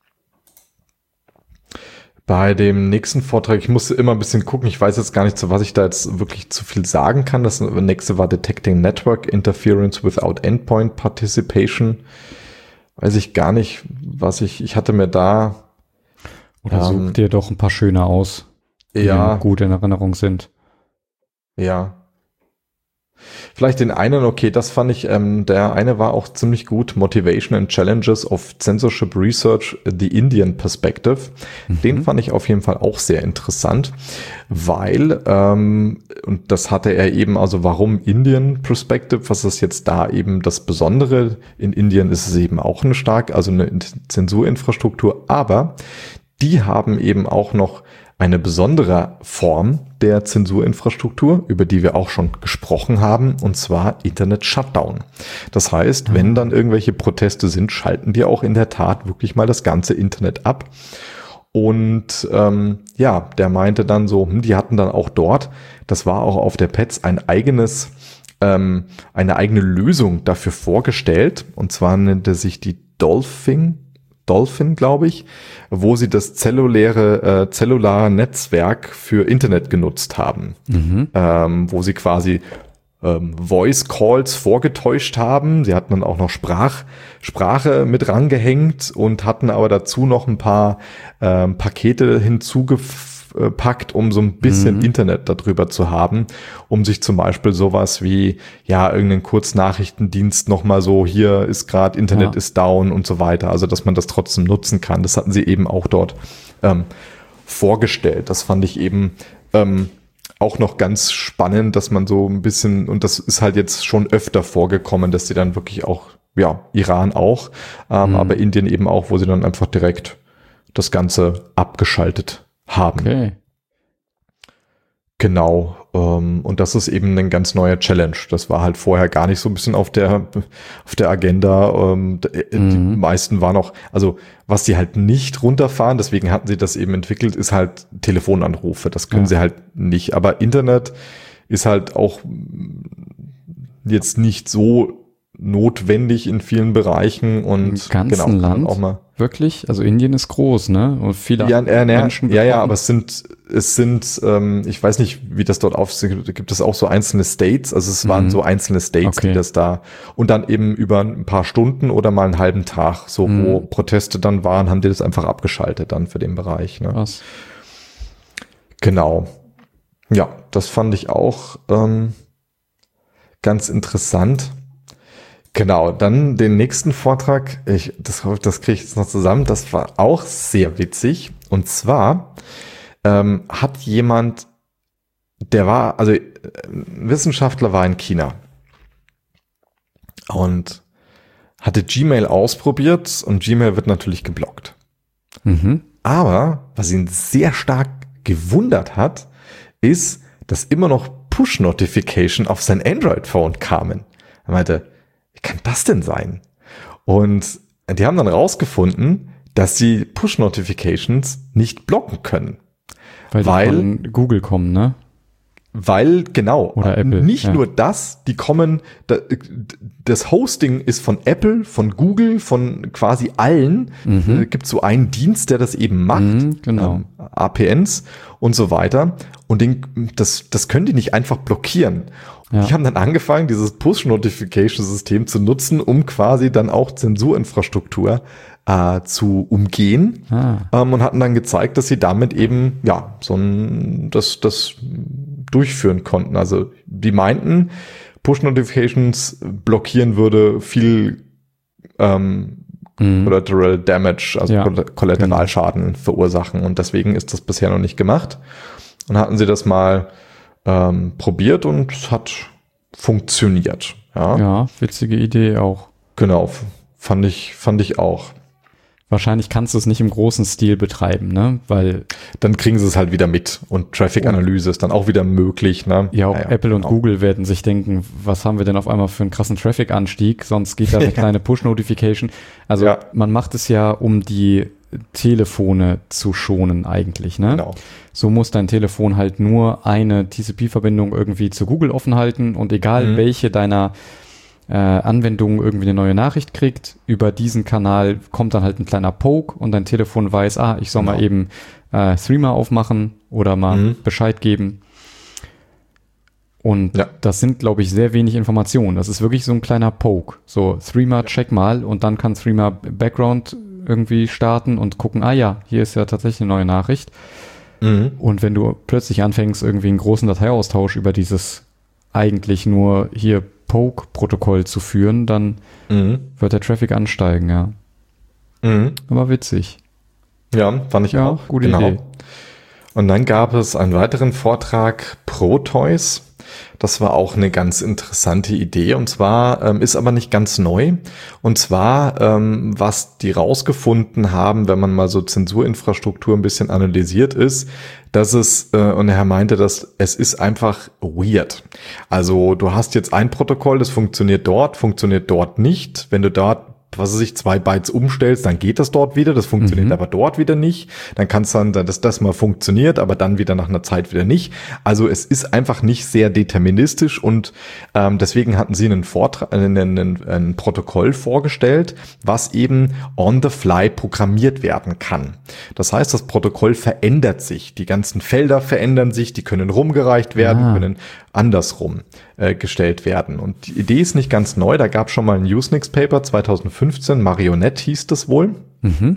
Bei dem nächsten Vortrag, ich musste immer ein bisschen gucken, ich weiß jetzt gar nicht, zu was ich da jetzt wirklich zu viel sagen kann. Das nächste war Detecting Network Interference Without Endpoint Participation. Weiß ich gar nicht, was ich, ich hatte mir da... Oder such ähm, dir doch ein paar schöne aus, die ja, dir gut in Erinnerung sind. ja. Vielleicht den einen, okay, das fand ich, ähm, der eine war auch ziemlich gut, Motivation and Challenges of Censorship Research, the Indian Perspective. Mhm. Den fand ich auf jeden Fall auch sehr interessant, weil, ähm, und das hatte er eben, also warum Indian Perspective, was ist jetzt da eben das Besondere? In Indien ist es eben auch eine stark, also eine Zensurinfrastruktur, aber die haben eben auch noch eine besondere Form der Zensurinfrastruktur, über die wir auch schon gesprochen haben, und zwar Internet Shutdown. Das heißt, wenn dann irgendwelche Proteste sind, schalten die auch in der Tat wirklich mal das ganze Internet ab. Und ähm, ja, der meinte dann so, hm, die hatten dann auch dort, das war auch auf der P E T S, ein eigenes, ähm, eine eigene Lösung dafür vorgestellt. Und zwar nannte sich die Dolphin, Dolphin, glaube ich, wo sie das zelluläre, äh, zellulare Netzwerk für Internet genutzt haben, Mhm. ähm, wo sie quasi ähm, Voice Calls vorgetäuscht haben. Sie hatten dann auch noch Sprach, Sprache mit rangehängt und hatten aber dazu noch ein paar ähm, Pakete hinzugepackt, um so ein bisschen Mhm. Internet darüber zu haben, um sich zum Beispiel sowas wie, ja, irgendeinen Kurznachrichtendienst nochmal so, hier ist gerade Internet Ja. ist down und so weiter, also dass man das trotzdem nutzen kann. Das hatten sie eben auch dort ähm, vorgestellt. Das fand ich eben ähm, auch noch ganz spannend, dass man so ein bisschen, und das ist halt jetzt schon öfter vorgekommen, dass sie dann wirklich auch, ja, Iran auch, ähm, Mhm. aber Indien eben auch, wo sie dann einfach direkt das Ganze abgeschaltet haben. Okay. Genau, ähm, und das ist eben ein ganz neuer Challenge. Das war halt vorher gar nicht so ein bisschen auf der auf der Agenda. Ähm, d- Die Mhm. meisten waren auch, also was sie halt nicht runterfahren, deswegen hatten sie das eben entwickelt, ist halt Telefonanrufe. Das können Ja. sie halt nicht. Aber Internet ist halt auch mm, jetzt nicht so notwendig in vielen Bereichen und Im ganzen genau, kann man Land auch mal. Wirklich? Also Indien ist groß, ne? Und viele ja, äh, ne, Menschen ja, ja, betroffen. aber es sind, es sind, ähm, ich weiß nicht, wie das dort aussieht, gibt es auch so einzelne States, also es waren Mhm. so einzelne States, Okay. die das da, und dann eben über ein paar Stunden oder mal einen halben Tag, so Mhm. wo Proteste dann waren, haben die das einfach abgeschaltet dann für den Bereich. Ne? Krass. Genau. Ja, das fand ich auch ähm, ganz interessant. Genau, dann den nächsten Vortrag, ich, das, das kriege ich jetzt noch zusammen, das war auch sehr witzig. Und zwar ähm, hat jemand, der war, also ein Wissenschaftler war in China und hatte Gmail ausprobiert und Gmail wird natürlich geblockt. Mhm. Aber was ihn sehr stark gewundert hat, ist, dass immer noch Push-Notification auf sein Android-Phone kamen. Er meinte, wie kann das denn sein? Und die haben dann rausgefunden, dass sie Push-Notifications nicht blocken können. Weil, Weil- die von Google kommen, ne? Weil, genau, Oder Apple, nicht ja. nur das, die kommen, da- das Hosting ist von Apple, von Google, von quasi allen. Mhm. Äh, gibt so einen Dienst, der das eben macht. Mhm, genau. Ähm, A P Ns und so weiter. Und den, das, das können die nicht einfach blockieren. Und Ja. die haben dann angefangen, dieses Push-Notification-System zu nutzen, um quasi dann auch Zensurinfrastruktur äh, zu umgehen. Ah. Ähm, und hatten dann gezeigt, dass sie damit eben, ja, so ein, das, das durchführen konnten. Also die meinten, Push-Notifications blockieren würde viel ähm, Mhm. Collateral Damage, also Ja, Koll- Kollateralschaden verursachen. Und deswegen ist das bisher noch nicht gemacht. Und hatten sie das mal ähm, probiert und es hat funktioniert. Ja, Ja, witzige Idee auch. genau. f- Fand ich, fand ich auch. Wahrscheinlich kannst du es nicht im großen Stil betreiben, ne? Weil Dann kriegen sie es halt wieder mit. Und Traffic-Analyse ist dann auch wieder möglich. Ne? ja auch Naja, Apple und genau. Google werden sich denken, was haben wir denn auf einmal für einen krassen Traffic-Anstieg? Sonst geht da eine kleine Push-Notification. Also Ja. man macht es ja, um die Telefone zu schonen eigentlich, ne? Genau. So muss dein Telefon halt nur eine T C P-Verbindung irgendwie zu Google offen halten und egal Mhm. welche deiner äh, Anwendungen irgendwie eine neue Nachricht kriegt, über diesen Kanal kommt dann halt ein kleiner Poke und dein Telefon weiß, ah, ich soll Genau. mal eben äh, Threema aufmachen oder mal Mhm. Bescheid geben. Und Ja. das sind, glaube ich, sehr wenig Informationen. Das ist wirklich so ein kleiner Poke. So, Threema, check mal und dann kann Threema Background irgendwie starten und gucken, ah ja, hier ist ja tatsächlich eine neue Nachricht. Mhm. Und wenn du plötzlich anfängst, irgendwie einen großen Dateiaustausch über dieses eigentlich nur hier Poke-Protokoll zu führen, dann Mhm. wird der Traffic ansteigen, ja. Mhm. Aber witzig. Ja, fand ich Ja, auch. gute Idee. Und dann gab es einen weiteren Vortrag, Proteus. Das war auch eine ganz interessante Idee. Und zwar ähm, ist aber nicht ganz neu. Und zwar, ähm, was die rausgefunden haben, wenn man mal so Zensurinfrastruktur ein bisschen analysiert ist, dass es, äh, und er meinte, dass es ist einfach weird. Also du hast jetzt ein Protokoll, das funktioniert dort, funktioniert dort nicht. Wenn du dort was weiß ich, zwei Bytes umstellst, dann geht das dort wieder, das funktioniert Mhm. aber dort wieder nicht. Dann kann es dann, dass das mal funktioniert, aber dann wieder nach einer Zeit wieder nicht. Also es ist einfach nicht sehr deterministisch und ähm, deswegen hatten sie einen Vortrag, einen, einen, ein Protokoll vorgestellt, was eben on the fly programmiert werden kann. Das heißt, das Protokoll verändert sich. Die ganzen Felder verändern sich, die können rumgereicht werden, Ah. können andersrum äh, gestellt werden. Und die Idee ist nicht ganz neu. Da gab es schon mal ein Usenix-Paper zweitausendfünfzehn, Marionette hieß das wohl. Mhm.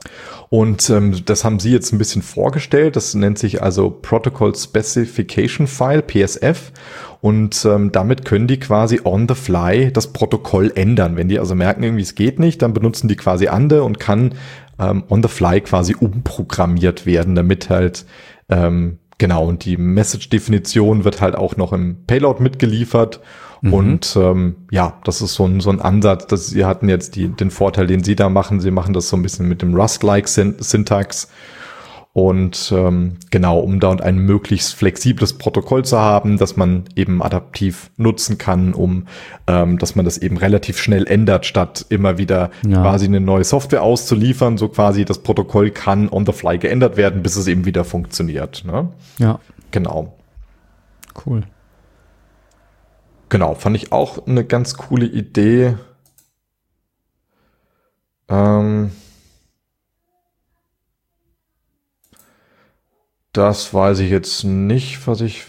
Und ähm, das haben sie jetzt ein bisschen vorgestellt. Das nennt sich also Protocol Specification File, P S F. Und ähm, damit können die quasi on the fly das Protokoll ändern. Wenn die also merken, irgendwie es geht nicht, dann benutzen die quasi Ande und kann ähm, on the fly quasi umprogrammiert werden, damit halt ähm, genau, und die Message-Definition wird halt auch noch im Payload mitgeliefert. Mhm. Und ähm, ja, das ist so ein, so ein Ansatz, dass sie hatten jetzt die, den Vorteil, den sie da machen. Sie machen das so ein bisschen mit dem Rust-like Syntax. Und ähm, genau, um da ein möglichst flexibles Protokoll zu haben, das man eben adaptiv nutzen kann, um ähm, dass man das eben relativ schnell ändert, statt immer wieder Ja. quasi eine neue Software auszuliefern. So quasi das Protokoll kann on the fly geändert werden, bis es eben wieder funktioniert. Ne? Ja, Genau. cool. Genau, fand ich auch eine ganz coole Idee. Ähm, Das weiß ich jetzt nicht, was ich...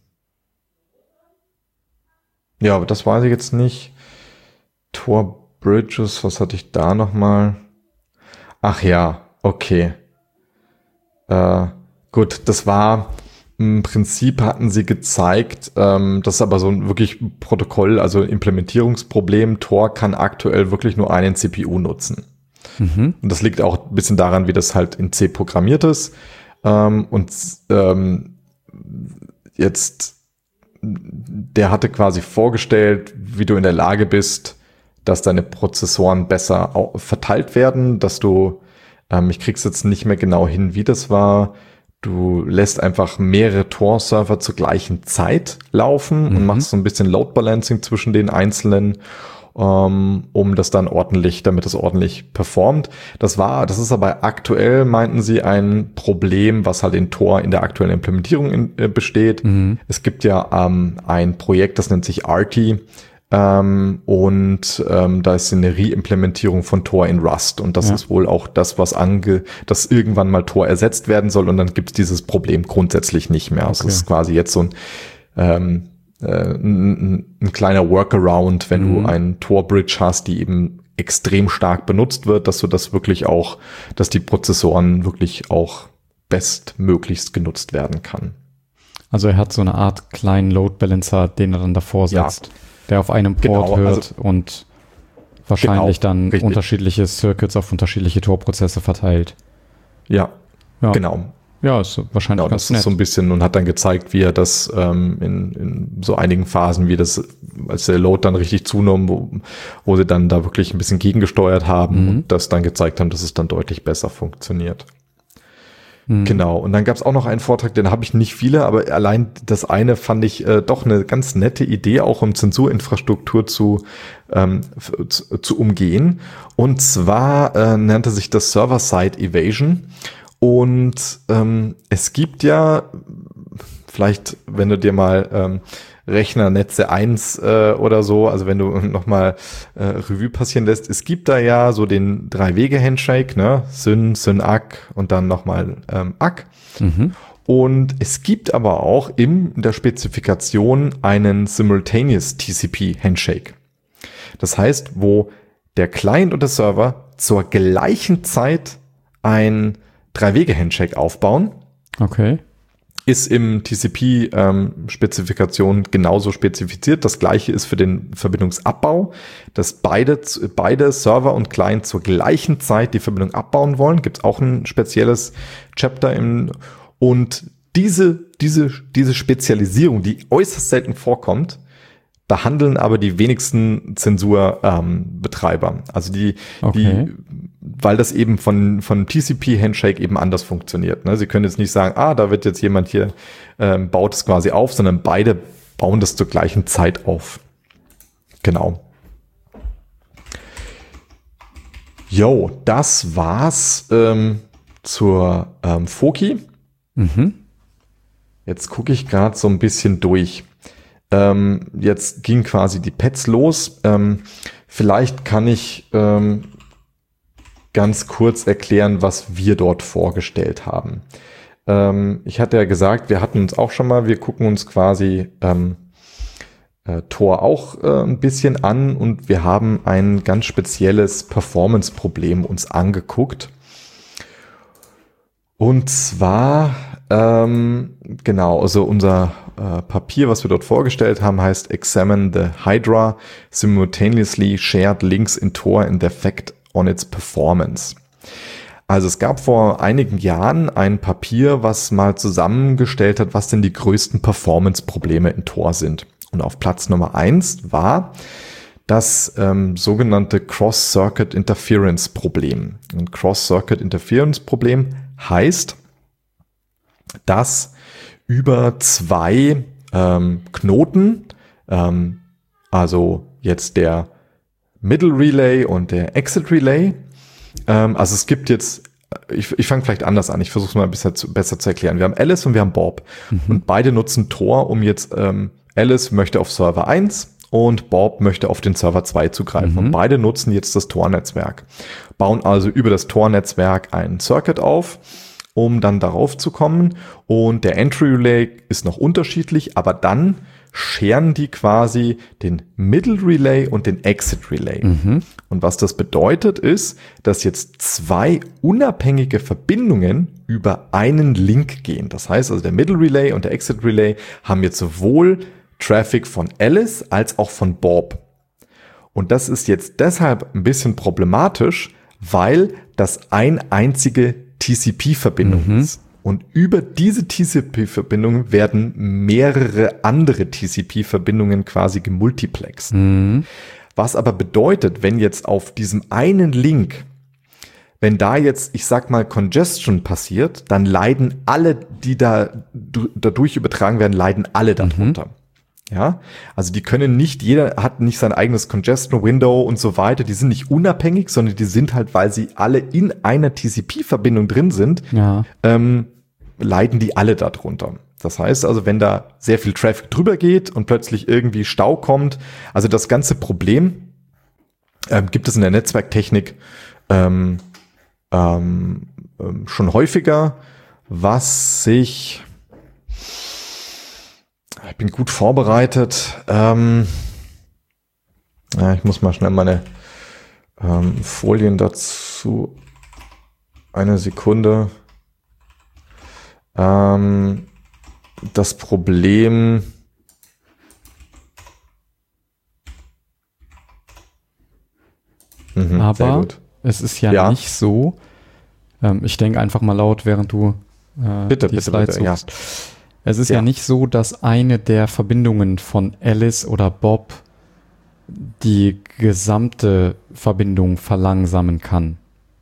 Ja, aber das weiß ich jetzt nicht. Tor Bridges, was hatte ich da nochmal? Ach ja, okay. Äh, gut, das war... Im Prinzip hatten sie gezeigt, ähm, das ist aber so ein wirklich Protokoll, also Implementierungsproblem. Tor kann aktuell wirklich nur einen C P U nutzen. Mhm. Und das liegt auch ein bisschen daran, wie das halt in C programmiert ist. Ähm, und ähm, jetzt, der hatte quasi vorgestellt, wie du in der Lage bist, dass deine Prozessoren besser auch verteilt werden, dass du, ähm, ich krieg's jetzt nicht mehr genau hin, wie das war, du lässt einfach mehrere Tor-Server zur gleichen Zeit laufen mhm. und machst so ein bisschen Load Balancing zwischen den einzelnen, ähm, um das dann ordentlich, damit es ordentlich performt. Das war, das ist aber aktuell, meinten sie, ein Problem, was halt in Tor in der aktuellen Implementierung in, äh, besteht. Mhm. Es gibt ja ähm, ein Projekt, das nennt sich Arty. Ähm, und ähm, da ist eine Reimplementierung von Tor in Rust und das ja. ist wohl auch das, was ange, dass irgendwann mal Tor ersetzt werden soll und dann gibt es dieses Problem grundsätzlich nicht mehr. Okay. Also es ist quasi jetzt so ein, ähm, äh, ein, ein kleiner Workaround, wenn mhm. du einen Tor-Bridge hast, die eben extrem stark benutzt wird, dass du das wirklich auch, dass die Prozessoren wirklich auch bestmöglichst genutzt werden kann. Also er hat so eine Art kleinen Load Balancer, den er dann davor setzt. Ja. Der auf einem Port genau, hört also, und wahrscheinlich genau, dann richtig. unterschiedliche Circuits auf unterschiedliche Tor-Prozesse verteilt. Ja, ja, genau. Ja, ist wahrscheinlich genau, ganz das nett. Ist so ein bisschen und hat dann gezeigt, wie er das ähm, in, in so einigen Phasen, wie das, als der Load dann richtig zunahm, wo, wo sie dann da wirklich ein bisschen gegengesteuert haben mhm. und das dann gezeigt haben, dass es dann deutlich besser funktioniert. Genau, und dann gab es auch noch einen Vortrag, den habe ich nicht viele, aber allein das eine fand ich äh, doch eine ganz nette Idee, auch um Zensurinfrastruktur zu, ähm, zu, zu umgehen. Und zwar äh, nannte sich das Server-Side Evasion. Und ähm, es gibt ja, vielleicht, wenn du dir mal ähm, Rechnernetze eins äh, oder so, also wenn du nochmal äh, Revue passieren lässt, es gibt da ja so den Drei-Wege-Handshake, ne, Syn, Syn-Ack und dann nochmal ähm, Ack. Mhm. Und es gibt aber auch in der Spezifikation einen Simultaneous T C P-Handshake. Das heißt, wo der Client und der Server zur gleichen Zeit ein Drei-Wege-Handshake aufbauen. Okay. Ist im T C P-Spezifikation ähm, genauso spezifiziert. Das gleiche ist für den Verbindungsabbau, dass beide, beide Server und Client zur gleichen Zeit die Verbindung abbauen wollen. Gibt es auch ein spezielles Chapter im, und diese, diese, diese Spezialisierung, die äußerst selten vorkommt, behandeln aber die wenigsten Zensurbetreiber. Ähm, also die, okay. die, weil das eben von, von T C P-Handshake eben anders funktioniert. Ne? Sie können jetzt nicht sagen, ah, da wird jetzt jemand hier, ähm, baut es quasi auf, sondern beide bauen das zur gleichen Zeit auf. Genau. Jo, das war's ähm, zur ähm, Foki. Mhm. Jetzt gucke ich gerade so ein bisschen durch. Ähm, jetzt ging quasi die Pets los. Ähm, vielleicht kann ich ähm, ganz kurz erklären, was wir dort vorgestellt haben. Ähm, ich hatte ja gesagt, wir hatten uns auch schon mal, wir gucken uns quasi ähm, äh, Tor auch äh, ein bisschen an und wir haben ein ganz spezielles Performance-Problem uns angeguckt. Und zwar, ähm, genau, also unser äh, Papier, was wir dort vorgestellt haben, heißt Examine the Hydra Simultaneously Shared Links in Tor and the Effect on its Performance. Also es gab vor einigen Jahren ein Papier, was mal zusammengestellt hat, was denn die größten Performance-Probleme in Tor sind. Und auf Platz Nummer eins war das ähm, sogenannte Cross-Circuit Interference-Problem. Ein Cross-Circuit Interference-Problem heißt, dass über zwei ähm, Knoten, ähm, also jetzt der Middle Relay und der Exit Relay, ähm, also es gibt jetzt, ich, ich fange vielleicht anders an, ich versuche es mal ein bisschen zu, besser zu erklären. Wir haben Alice und wir haben Bob mhm. und beide nutzen Tor, um jetzt, ähm, Alice möchte auf Server eins und Bob möchte auf den Server zwei zugreifen. Mhm. Und beide nutzen jetzt das Tor-Netzwerk, bauen also über das Tor-Netzwerk ein Circuit auf, um dann darauf zu kommen. Und der Entry Relay ist noch unterschiedlich, aber dann scheren die quasi den Middle Relay und den Exit Relay. Mhm. Und was das bedeutet ist, dass jetzt zwei unabhängige Verbindungen über einen Link gehen. Das heißt also, der Middle Relay und der Exit Relay haben jetzt sowohl Traffic von Alice als auch von Bob. Und das ist jetzt deshalb ein bisschen problematisch, weil das ein einzige T C P-Verbindung mhm. ist. Und über diese T C P-Verbindungen werden mehrere andere T C P-Verbindungen quasi gemultiplext. Mhm. Was aber bedeutet, wenn jetzt auf diesem einen Link, wenn da jetzt, ich sag mal, Congestion passiert, dann leiden alle, die da dadurch übertragen werden, leiden alle darunter. Mhm. Ja, also die können nicht, jeder hat nicht sein eigenes Congestion Window und so weiter. Die sind nicht unabhängig, sondern die sind halt, weil sie alle in einer T C P-Verbindung drin sind, ja. ähm, leiden die alle darunter. Das heißt also, wenn da sehr viel Traffic drüber geht und plötzlich irgendwie Stau kommt, also das ganze Problem ähm, gibt es in der Netzwerktechnik ähm, ähm, ähm, schon häufiger, was sich Ich bin gut vorbereitet. Ähm, ja, ich muss mal schnell meine ähm, Folien dazu. Eine Sekunde. Ähm, das Problem. Mhm, aber es ist ja, ja nicht so. Ähm, ich denke einfach mal laut, während du äh, bitte, die bitte, Slides bitte, suchst. Ja. Es ist ja. ja nicht so, dass eine der Verbindungen von Alice oder Bob die gesamte Verbindung verlangsamen kann.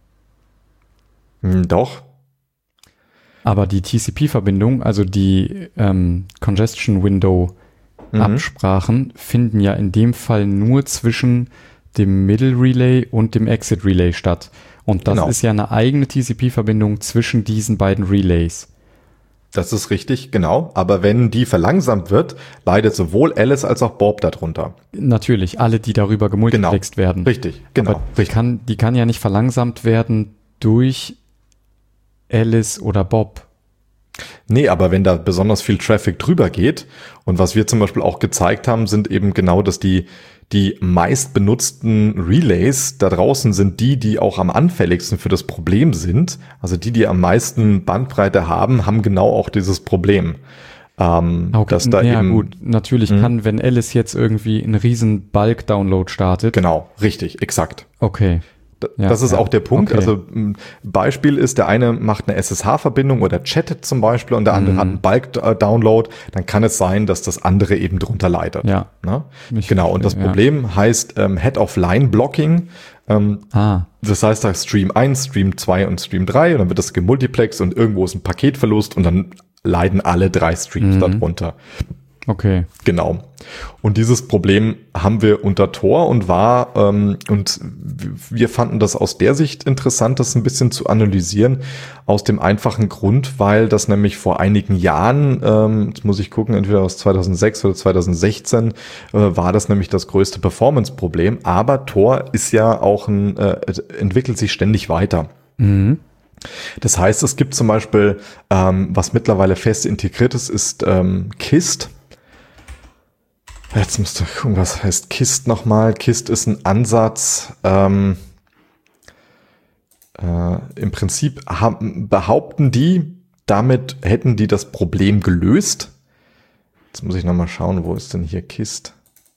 Doch. Aber die T C P-Verbindung, also die ähm, Congestion Window mhm. Absprachen, finden ja in dem Fall nur zwischen dem Middle Relay und dem Exit Relay statt. Und das genau. ist ja eine eigene T C P-Verbindung zwischen diesen beiden Relays. Das ist richtig, genau. Aber wenn die verlangsamt wird, leidet sowohl Alice als auch Bob darunter. Natürlich, alle, die darüber gemultiplext genau. werden. Richtig, genau. Aber die kann, die kann ja nicht verlangsamt werden durch Alice oder Bob. Nee, aber wenn da besonders viel Traffic drüber geht, und was wir zum Beispiel auch gezeigt haben, sind eben genau, dass die die meist benutzten Relays da draußen sind die, die auch am anfälligsten für das Problem sind. Also die, die am meisten Bandbreite haben, haben genau auch dieses Problem. Ähm, okay, dass da ja eben, gut, natürlich mh. kann, wenn Alice jetzt irgendwie einen riesen Bulk-Download startet. Genau, richtig, exakt. Okay. Ja, das ist ja. auch der Punkt. Okay. Also ein Beispiel ist, der eine macht eine S S H-Verbindung oder chattet zum Beispiel und der andere mm. hat einen Bulk-Download. Dann kann es sein, dass das andere eben drunter leidet. Ja. Ne? Genau. Und das Problem ja. heißt ähm, Head-of-Line-Blocking. Ähm, ah. Das heißt, da Stream eins, Stream zwei und Stream drei und dann wird das gemultiplext und irgendwo ist ein Paketverlust und dann leiden alle drei Streams mm. darunter. Okay. Genau. Und dieses Problem haben wir unter Tor und war, ähm, und wir fanden das aus der Sicht interessant, das ein bisschen zu analysieren, aus dem einfachen Grund, weil das nämlich vor einigen Jahren, ähm, jetzt muss ich gucken, entweder aus zweitausendsechs oder zweitausendsechzehn, äh, war das nämlich das größte Performance-Problem. Aber Tor ist ja auch ein, äh, entwickelt sich ständig weiter. Mhm. Das heißt, es gibt zum Beispiel, ähm, was mittlerweile fest integriert ist, ist ähm, KIST. Jetzt müsste ich gucken, was heißt KIST nochmal. KIST ist ein Ansatz, ähm, äh, im Prinzip haben, behaupten die, damit hätten die das Problem gelöst. Jetzt muss ich nochmal schauen, wo ist denn hier KIST?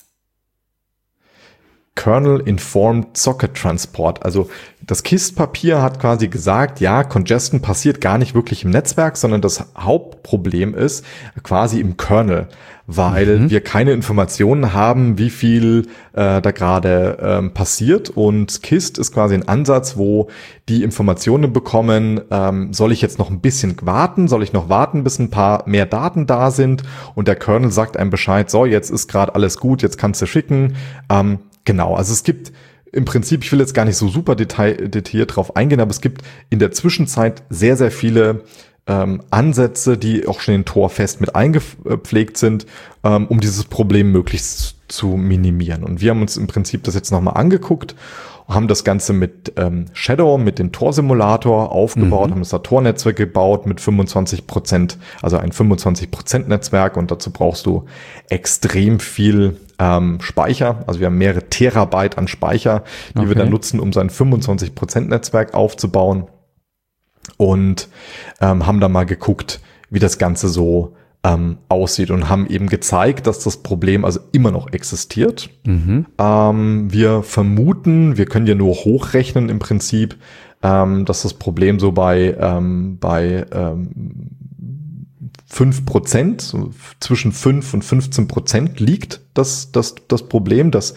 Kernel Informed Socket Transport. Also das KIST-Papier hat quasi gesagt, ja, Congestion passiert gar nicht wirklich im Netzwerk, sondern das Hauptproblem ist quasi im Kernel, weil mhm. wir keine Informationen haben, wie viel äh, da gerade ähm, passiert. Und KIST ist quasi ein Ansatz, wo die Informationen bekommen, ähm, soll ich jetzt noch ein bisschen warten, soll ich noch warten, bis ein paar mehr Daten da sind? Und der Kernel sagt einem Bescheid, so, jetzt ist gerade alles gut, jetzt kannst du schicken. Ähm, Genau, also es gibt im Prinzip, ich will jetzt gar nicht so super detail, detailliert drauf eingehen, aber es gibt in der Zwischenzeit sehr, sehr viele ähm, Ansätze, die auch schon in Tor fest mit eingepflegt sind, ähm, um dieses Problem möglichst zu minimieren. Und wir haben uns im Prinzip das jetzt nochmal angeguckt haben das Ganze mit ähm, Shadow, mit dem Tor-Simulator aufgebaut, mhm. haben das Tor-Netzwerk gebaut mit fünfundzwanzig Prozent, also ein fünfundzwanzig Prozent Netzwerk, und dazu brauchst du extrem viel ähm, Speicher. Also wir haben mehrere Terabyte an Speicher, die okay. wir dann nutzen, um sein fünfundzwanzig Prozent Netzwerk aufzubauen, und ähm, haben da mal geguckt, wie das Ganze so ähm, aussieht, und haben eben gezeigt, dass das Problem also immer noch existiert. Mhm. Ähm, wir vermuten, wir können ja nur hochrechnen im Prinzip, ähm, dass das Problem so bei, ähm, bei ähm, fünf Prozent, so zwischen fünf und fünfzehn Prozent liegt das, das, das Problem, dass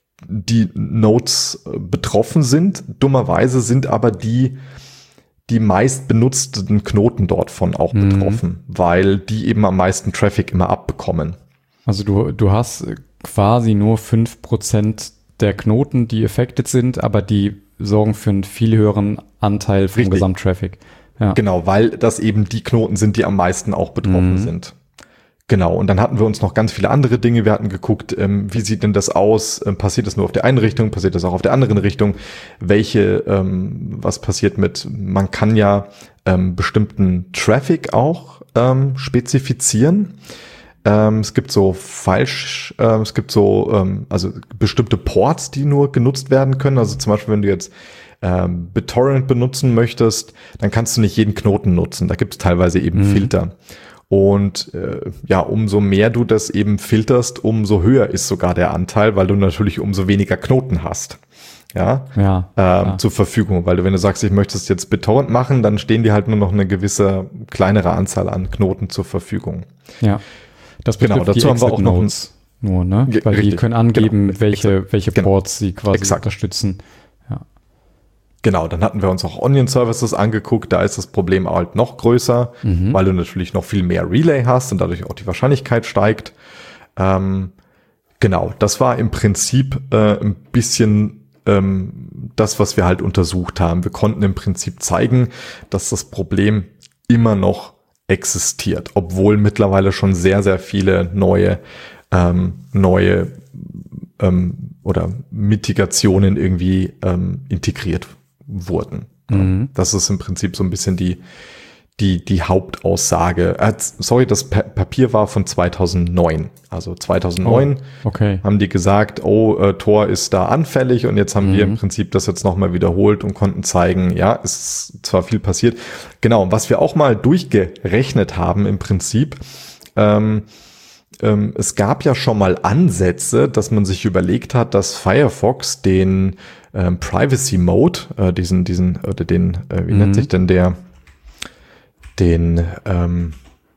die Nodes betroffen sind. Dummerweise sind aber die die meist benutzten Knoten dort von auch mhm. betroffen, weil die eben am meisten Traffic immer abbekommen. Also du, du hast quasi nur fünf Prozent der Knoten, die affected sind, aber die sorgen für einen viel höheren Anteil vom Richtig. Gesamttraffic. Ja. Genau, weil das eben die Knoten sind, die am meisten auch betroffen mhm. sind. Genau, und dann hatten wir uns noch ganz viele andere Dinge. Wir hatten geguckt, ähm, wie sieht denn das aus? Ähm, passiert das nur auf der einen Richtung? Passiert das auch auf der anderen Richtung? Welche, ähm, was passiert mit, man kann ja ähm, bestimmten Traffic auch ähm, spezifizieren. Ähm, es gibt so falsch, ähm, es gibt so, ähm, also bestimmte Ports, die nur genutzt werden können. Also zum Beispiel, wenn du jetzt ähm, BitTorrent benutzen möchtest, dann kannst du nicht jeden Knoten nutzen. Da gibt es teilweise eben mhm. Filter. Und äh, ja, umso mehr du das eben filterst, umso höher ist sogar der Anteil, weil du natürlich umso weniger Knoten hast. Ja, ja, ähm, ja. zur Verfügung. Weil du, wenn du sagst, ich möchte es jetzt BitTorrent machen, dann stehen dir halt nur noch eine gewisse kleinere Anzahl an Knoten zur Verfügung. Ja, das betrifft genau, dazu haben wir auch noch Nodes nur, ne? Ja, weil richtig, die können angeben, genau, welche, exakt, welche genau, Ports sie quasi exakt. unterstützen. Ja. Genau, dann hatten wir uns auch Onion Services angeguckt, da ist das Problem halt noch größer, mhm. weil du natürlich noch viel mehr Relay hast und dadurch auch die Wahrscheinlichkeit steigt. Ähm, genau, das war im Prinzip äh, ein bisschen ähm, das, was wir halt untersucht haben. Wir konnten im Prinzip zeigen, dass das Problem immer noch existiert, obwohl mittlerweile schon sehr, sehr viele neue, ähm, neue ähm, oder Mitigationen irgendwie ähm, integriert wurden. Mhm. Das ist im Prinzip so ein bisschen die, die, die Hauptaussage. Äh, sorry, das pa- Papier war von zweitausendneun. Also zweitausendneun oh, okay. haben die gesagt, oh, äh, Tor ist da anfällig, und jetzt haben mhm. wir im Prinzip das jetzt nochmal wiederholt und konnten zeigen, ja, ist zwar viel passiert. Genau, was wir auch mal durchgerechnet haben im Prinzip, ähm, ähm, es gab ja schon mal Ansätze, dass man sich überlegt hat, dass Firefox den ähm, Privacy Mode, äh, diesen, diesen, oder den, äh, wie mhm. nennt sich denn der, den, ähm,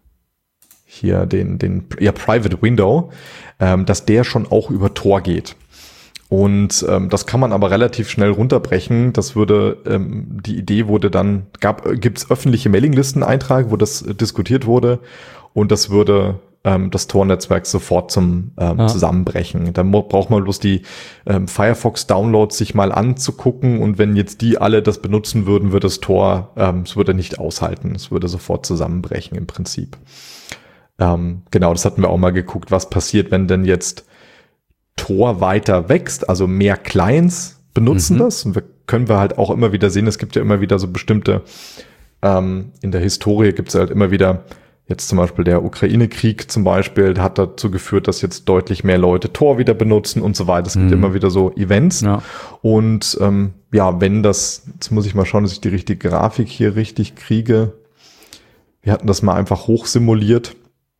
hier, den, den, ja, Private Window, ähm, dass der schon auch über Tor geht. Und ähm, das kann man aber relativ schnell runterbrechen. Das würde, ähm, die Idee wurde dann, gab, gibt's öffentliche Mailinglisten-Eintrag, wo das äh, diskutiert wurde, und das würde ähm, das Tor-Netzwerk sofort zum ähm, ah. Zusammenbrechen. Da mo- braucht man bloß die ähm, Firefox-Downloads sich mal anzugucken, und wenn jetzt die alle das benutzen würden, würde das Tor, ähm, es würde nicht aushalten. Es würde sofort zusammenbrechen im Prinzip. Ähm, genau, das hatten wir auch mal geguckt, was passiert, wenn denn jetzt Tor weiter wächst, also mehr Clients benutzen mhm. das, und wir können wir halt auch immer wieder sehen, es gibt ja immer wieder so bestimmte, ähm, in der Historie gibt es halt immer wieder, jetzt zum Beispiel der Ukraine-Krieg zum Beispiel, hat dazu geführt, dass jetzt deutlich mehr Leute Tor wieder benutzen und so weiter. Es gibt mhm. immer wieder so Events. Ja. Und ähm, ja, wenn das, jetzt muss ich mal schauen, dass ich die richtige Grafik hier richtig kriege. Wir hatten das mal einfach hochsimuliert.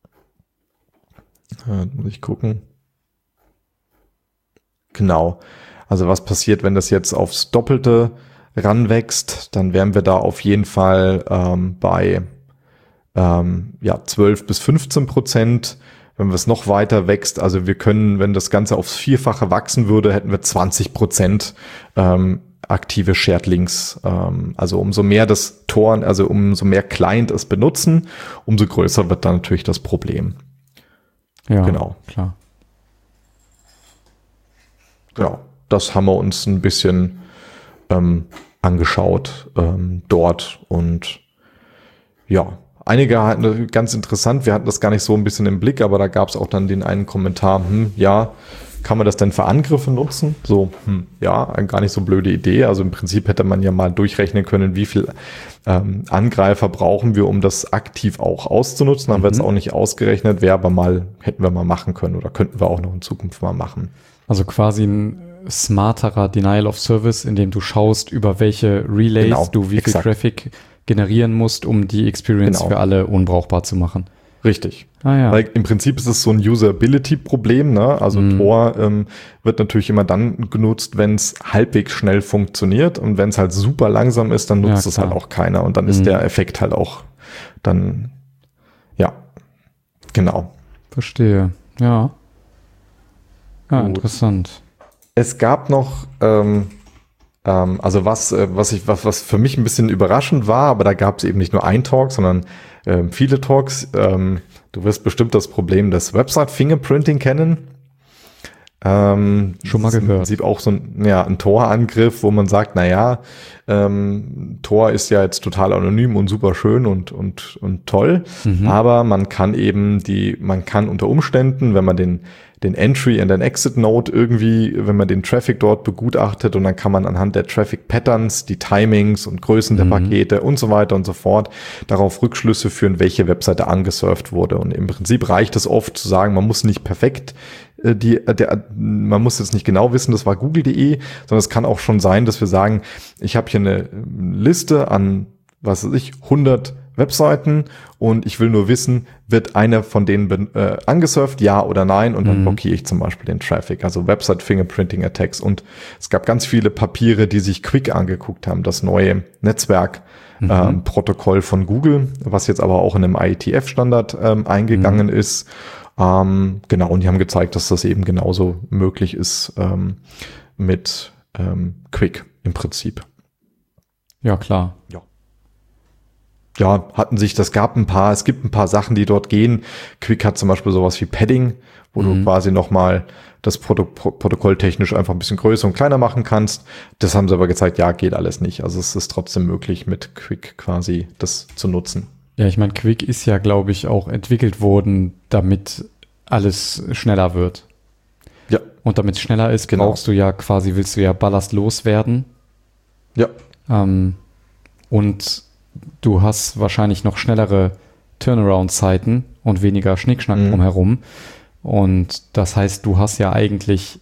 Äh, muss ich gucken. Genau. Also was passiert, wenn das jetzt aufs Doppelte ranwächst, dann wären wir da auf jeden Fall ähm, bei ähm, ja zwölf bis fünfzehn Prozent. Wenn es noch weiter wächst, also wir können, wenn das Ganze aufs Vierfache wachsen würde, hätten wir zwanzig Prozent ähm, aktive Shared Links. Ähm, also umso mehr das Tor, also umso mehr Client es benutzen, umso größer wird dann natürlich das Problem. Ja, genau. Klar. Genau, das haben wir uns ein bisschen ähm, angeschaut ähm, dort, und ja, einige hatten ganz interessant, wir hatten das gar nicht so ein bisschen im Blick, aber da gab es auch dann den einen Kommentar, hm, ja, kann man das denn für Angriffe nutzen? So, hm, ja, gar nicht so blöde Idee. Also im Prinzip hätte man ja mal durchrechnen können, wie viel ähm, Angreifer brauchen wir, um das aktiv auch auszunutzen. Haben mhm. wir jetzt auch nicht ausgerechnet, wäre aber mal, hätten wir mal machen können oder könnten wir auch noch in Zukunft mal machen. Also quasi ein smarterer Denial of Service, in dem du schaust, über welche Relays genau, du wie exakt. viel Traffic generieren musst, um die Experience genau. für alle unbrauchbar zu machen. Richtig. Ah, ja. Weil im Prinzip ist es so ein Usability-Problem, ne? Also mm. Tor ähm, wird natürlich immer dann genutzt, wenn es halbwegs schnell funktioniert, und wenn es halt super langsam ist, dann nutzt ja, es halt auch keiner, und dann mm. ist der Effekt halt auch dann, ja, genau. Verstehe, ja. Ja, Gut. Interessant. Es gab noch, ähm, ähm, also was, äh, was ich, was, was für mich ein bisschen überraschend war, aber da gab es eben nicht nur ein Talk, sondern ähm, viele Talks. Ähm, du wirst bestimmt das Problem des Website-Fingerprinting kennen. Ähm, Schon mal gehört. Im Prinzip auch so ein, ja, ein Tor-Angriff, wo man sagt, na ja, ähm, Tor ist ja jetzt total anonym und super schön und und und toll, mhm. aber man kann eben die, man kann unter Umständen, wenn man den den Entry and den Exit Node irgendwie, wenn man den Traffic dort begutachtet, und dann kann man anhand der Traffic Patterns, die Timings und Größen der mhm. Pakete und so weiter und so fort darauf Rückschlüsse führen, welche Webseite angesurft wurde. Und im Prinzip reicht es oft zu sagen, man muss nicht perfekt äh, die, der, man muss jetzt nicht genau wissen, das war google punkt de, sondern es kann auch schon sein, dass wir sagen, ich habe hier eine Liste an, was weiß ich, hundert Webseiten, und ich will nur wissen, wird einer von denen äh, angesurft, ja oder nein, und dann mhm. blockiere ich zum Beispiel den Traffic, also Website Fingerprinting Attacks. Und es gab ganz viele Papiere, die sich Qwik angeguckt haben, das neue Netzwerkprotokoll mhm. ähm, von Google, was jetzt aber auch in einem I E T F-Standard ähm, eingegangen mhm. ist. Ähm, genau, und die haben gezeigt, dass das eben genauso möglich ist ähm, mit ähm, Qwik im Prinzip. Ja, klar. Ja. Ja, hatten sich, das gab ein paar, es gibt ein paar Sachen, die dort gehen. Qwik hat zum Beispiel sowas wie Padding, wo mhm. du quasi nochmal das Proto- Protokoll technisch einfach ein bisschen größer und kleiner machen kannst. Das haben sie aber gezeigt, ja, geht alles nicht. Also es ist trotzdem möglich, mit Qwik quasi das zu nutzen. Ja, ich meine, Qwik ist ja, glaube ich, auch entwickelt worden, damit alles schneller wird. Ja. Und damit es schneller ist, genau. brauchst du ja quasi, willst du ja Ballast loswerden. Ja. Ähm, und du hast wahrscheinlich noch schnellere Turnaround-Zeiten und weniger Schnickschnack mhm. drumherum. Und das heißt, du hast ja eigentlich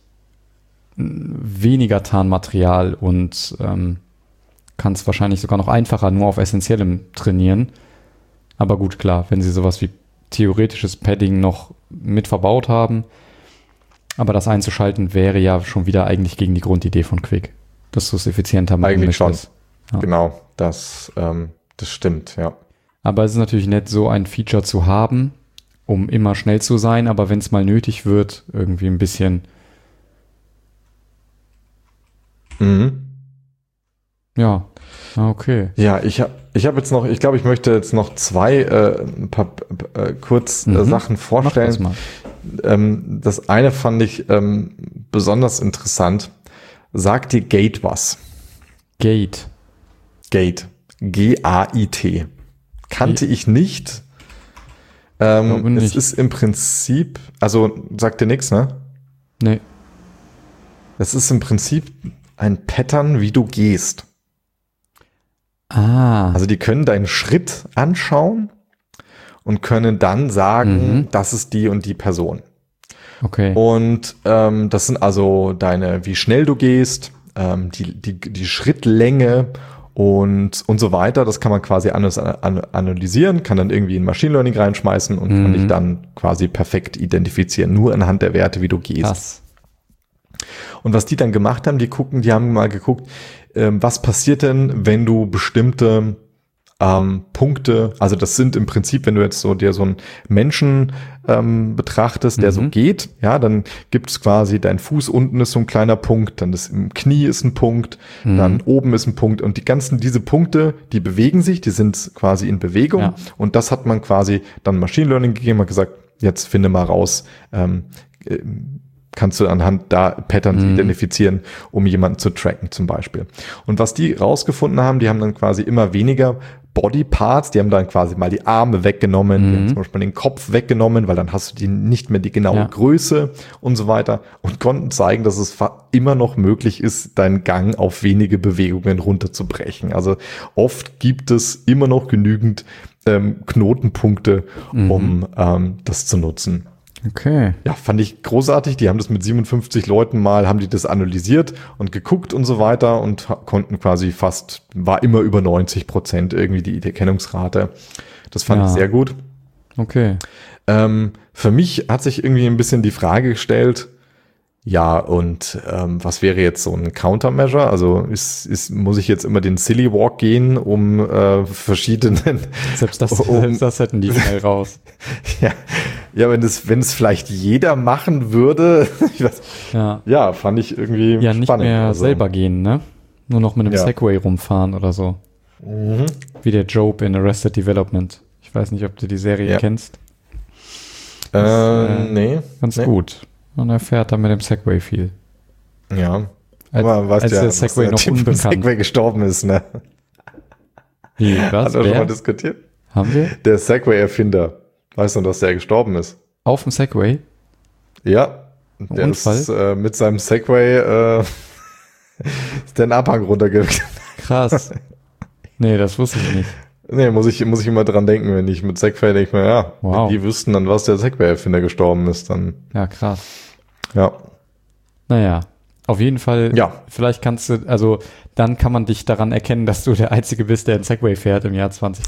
weniger Tarnmaterial und ähm, kannst wahrscheinlich sogar noch einfacher nur auf Essentiellem trainieren. Aber gut, klar, wenn sie sowas wie theoretisches Padding noch mit verbaut haben, aber das einzuschalten wäre ja schon wieder eigentlich gegen die Grundidee von Qwik, dass du es effizienter machen eigentlich möchtest. Schon. Ja. Genau, das ähm Das stimmt, ja. Aber es ist natürlich nett, so ein Feature zu haben, um immer schnell zu sein, aber wenn es mal nötig wird, irgendwie ein bisschen. Mhm. Ja, okay. Ja, ich habe ich hab jetzt noch, ich glaube, ich möchte jetzt noch zwei äh, ein paar äh, kurz mhm. äh, Sachen vorstellen. Mach das mal. Ähm, das eine fand ich ähm, besonders interessant. Sagt dir Gate was? Gate. Gate. G A I T. Kannte ich nicht. Ähm, es nicht. ist im Prinzip, also sagt dir nichts, ne? Nee. Es ist im Prinzip ein Pattern, wie du gehst. Ah. Also die können deinen Schritt anschauen und können dann sagen, mhm. das ist die und die Person. Okay. Und ähm, das sind also deine, wie schnell du gehst, ähm, die, die, die Schrittlänge und und so weiter. Das kann man quasi analysieren, kann dann irgendwie in Machine Learning reinschmeißen und mhm. kann dich dann quasi perfekt identifizieren, nur anhand der Werte, wie du gehst. Krass. Und was die dann gemacht haben, die gucken, die haben mal geguckt, ähm, was passiert denn, wenn du bestimmte ähm, Punkte, also das sind im Prinzip, wenn du jetzt so dir so einen Menschen ähm, betrachtest, der mhm. so geht, ja, dann gibt es quasi, dein Fuß unten ist so ein kleiner Punkt, dann das im Knie ist ein Punkt, mhm. dann oben ist ein Punkt, und die ganzen, diese Punkte, die bewegen sich, die sind quasi in Bewegung, ja. Und das hat man quasi dann Machine Learning gegeben, hat gesagt, jetzt finde mal raus, ähm, äh, kannst du anhand da Patterns mhm. identifizieren, um jemanden zu tracken zum Beispiel. Und was die rausgefunden haben, die haben dann quasi immer weniger Bodyparts, die haben dann quasi mal die Arme weggenommen, Mhm. die haben zum Beispiel den Kopf weggenommen, weil dann hast du die nicht mehr die genaue Ja. Größe und so weiter und konnten zeigen, dass es fa- immer noch möglich ist, deinen Gang auf wenige Bewegungen runterzubrechen. Also oft gibt es immer noch genügend ähm, Knotenpunkte, Mhm. um ähm, das zu nutzen. Okay. Ja, fand ich großartig. Die haben das mit siebenundfünfzig Leuten mal, haben die das analysiert und geguckt und so weiter und ha- konnten quasi fast, war immer über neunzig Prozent irgendwie die Erkennungsrate. Das fand Ja. ich sehr gut. Okay. Ähm, für mich hat sich irgendwie ein bisschen die Frage gestellt, ja, und ähm, was wäre jetzt so ein Countermeasure? Also ist, ist, muss ich jetzt immer den Silly Walk gehen, um äh, verschiedenen Selbst das, um, selbst das hätten die schnell raus. ja, ja, wenn es, wenn es vielleicht jeder machen würde, ich weiß, Ja. ja, fand ich irgendwie Ja, nicht spannend. mehr Also, selber gehen, ne? Nur noch mit einem Ja. Segway rumfahren oder so. Mhm. Wie der Job in Arrested Development. Ich weiß nicht, ob du die Serie Ja. kennst. Äh, äh, nee. Ganz nee. gut. Und er fährt dann mit dem Segway viel. Ja. Als, Aber weißt als ja, der dass Segway der noch Typ vom unbekannt. Segway gestorben ist, ne? Wie, Hat was? er schon mal Wer? diskutiert? Haben wir? Der Segway-Erfinder. Weißt du, dass der gestorben ist? Auf dem Segway? Ja. Der Unfall? ist äh, mit seinem Segway äh, ist den Abhang runtergegangen. Krass. Nee, das wusste ich nicht. Nee, muss ich, muss ich immer dran denken, wenn ich mit Segway denke, mir, ja, Wow. wenn die wüssten, dann was der Segway-Erfinder gestorben ist, dann, Ja, krass. ja. Naja, auf jeden Fall, Ja. vielleicht kannst du, also dann kann man dich daran erkennen, dass du der Einzige bist, der ein Segway fährt im Jahr zwanzig.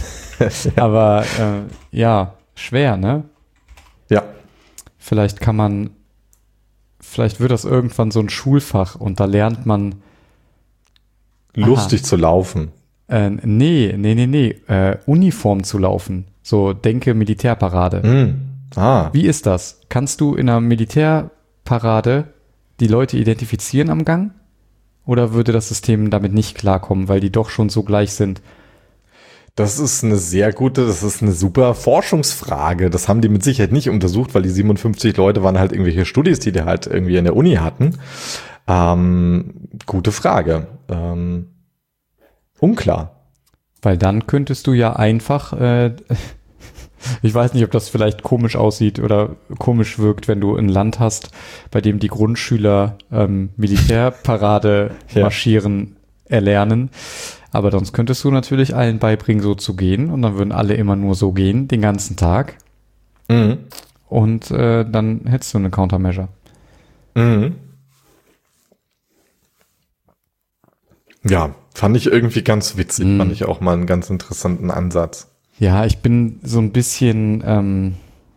Aber äh, ja, schwer, ne? Ja. Vielleicht kann man, vielleicht wird das irgendwann so ein Schulfach und da lernt man, Lustig zu laufen. äh, nee, nee, nee, nee, äh, Uniform zu laufen. So, denke Militärparade. Hm. Ah. Wie ist das? Kannst du in einer Militärparade die Leute identifizieren am Gang? Oder würde das System damit nicht klarkommen, weil die doch schon so gleich sind? Das ist eine sehr gute, das ist eine super Forschungsfrage. Das haben die mit Sicherheit nicht untersucht, weil die siebenundfünfzig Leute waren halt irgendwelche Studis, die die halt irgendwie in der Uni hatten. Ähm, gute Frage. Ähm, unklar. Weil dann könntest du ja einfach, äh, ich weiß nicht, ob das vielleicht komisch aussieht oder komisch wirkt, wenn du ein Land hast, bei dem die Grundschüler ähm, Militärparade Ja. marschieren erlernen. Aber sonst könntest du natürlich allen beibringen, so zu gehen. Und dann würden alle immer nur so gehen, den ganzen Tag. Mhm. Und äh, dann hättest du eine Countermeasure. Mhm. Ja, fand ich irgendwie ganz witzig. Mhm. Fand ich auch mal einen ganz interessanten Ansatz. Ja, ich bin so ein bisschen, ähm,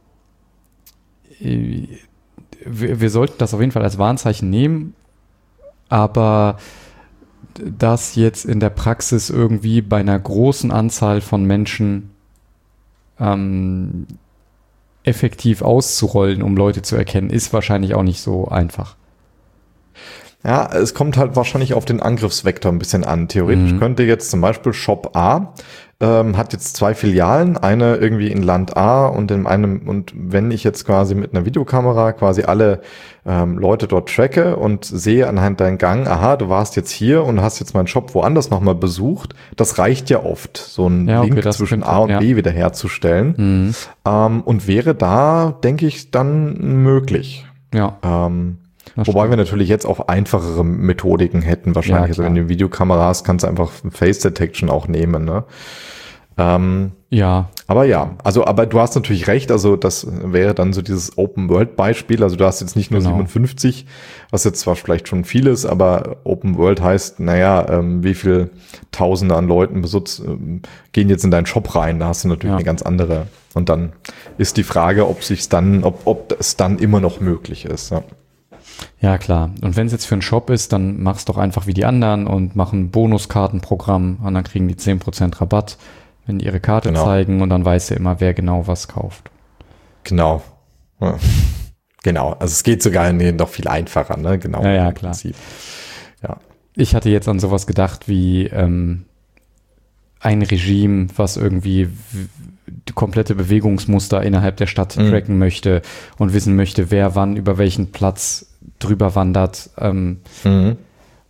äh, wir, wir sollten das auf jeden Fall als Warnzeichen nehmen, aber das jetzt in der Praxis irgendwie bei einer großen Anzahl von Menschen ähm, effektiv auszurollen, um Leute zu erkennen, ist wahrscheinlich auch nicht so einfach. Ja, es kommt halt wahrscheinlich auf den Angriffsvektor ein bisschen an. Theoretisch Mhm. könnte jetzt zum Beispiel Shop A ähm, hat jetzt zwei Filialen, eine irgendwie in Land A und in einem, und wenn ich jetzt quasi mit einer Videokamera quasi alle ähm, Leute dort tracke und sehe anhand deinem Gang, aha, du warst jetzt hier und hast jetzt meinen Shop woanders nochmal besucht, das reicht ja oft, so einen Ja, okay, Link das zwischen könnte- A und ja. B wiederherzustellen. Mhm. Ähm, und wäre da, denke ich, dann möglich. Ja, Ähm, das Wobei stimmt. wir natürlich jetzt auch einfachere Methodiken hätten wahrscheinlich. Ja, also klar. wenn du Videokamera hast, kannst du einfach Face Detection auch nehmen. Ne? Ähm, Ja, aber ja, also aber du hast natürlich recht. Also das wäre dann so dieses Open World Beispiel. Also du hast jetzt nicht nur Genau. siebenundfünfzig, was jetzt zwar vielleicht schon viel ist, aber Open World heißt, naja, ähm, wie viel Tausende an Leuten besitz, ähm, gehen jetzt in deinen Shop rein. Da hast du natürlich Ja. eine ganz andere. Und dann ist die Frage, ob sich's dann, ob, ob es dann immer noch möglich ist. Ja. ja klar. Und wenn es jetzt für einen Shop ist, dann mach's doch einfach wie die anderen und mach ein Bonuskartenprogramm und dann kriegen die zehn Prozent Rabatt, wenn die ihre Karte Genau. zeigen und dann weiß ja immer, wer genau was kauft. Genau. Ja. Genau. Also es geht sogar nee, noch viel einfacher, ne? Genau. Ja, ja, im klar. Prinzip. Ja. Ich hatte jetzt an sowas gedacht wie ähm, ein Regime, was irgendwie w- die komplette Bewegungsmuster innerhalb der Stadt Mhm. tracken möchte und wissen möchte, wer wann über welchen Platz drüber wandert. Ähm, Mhm.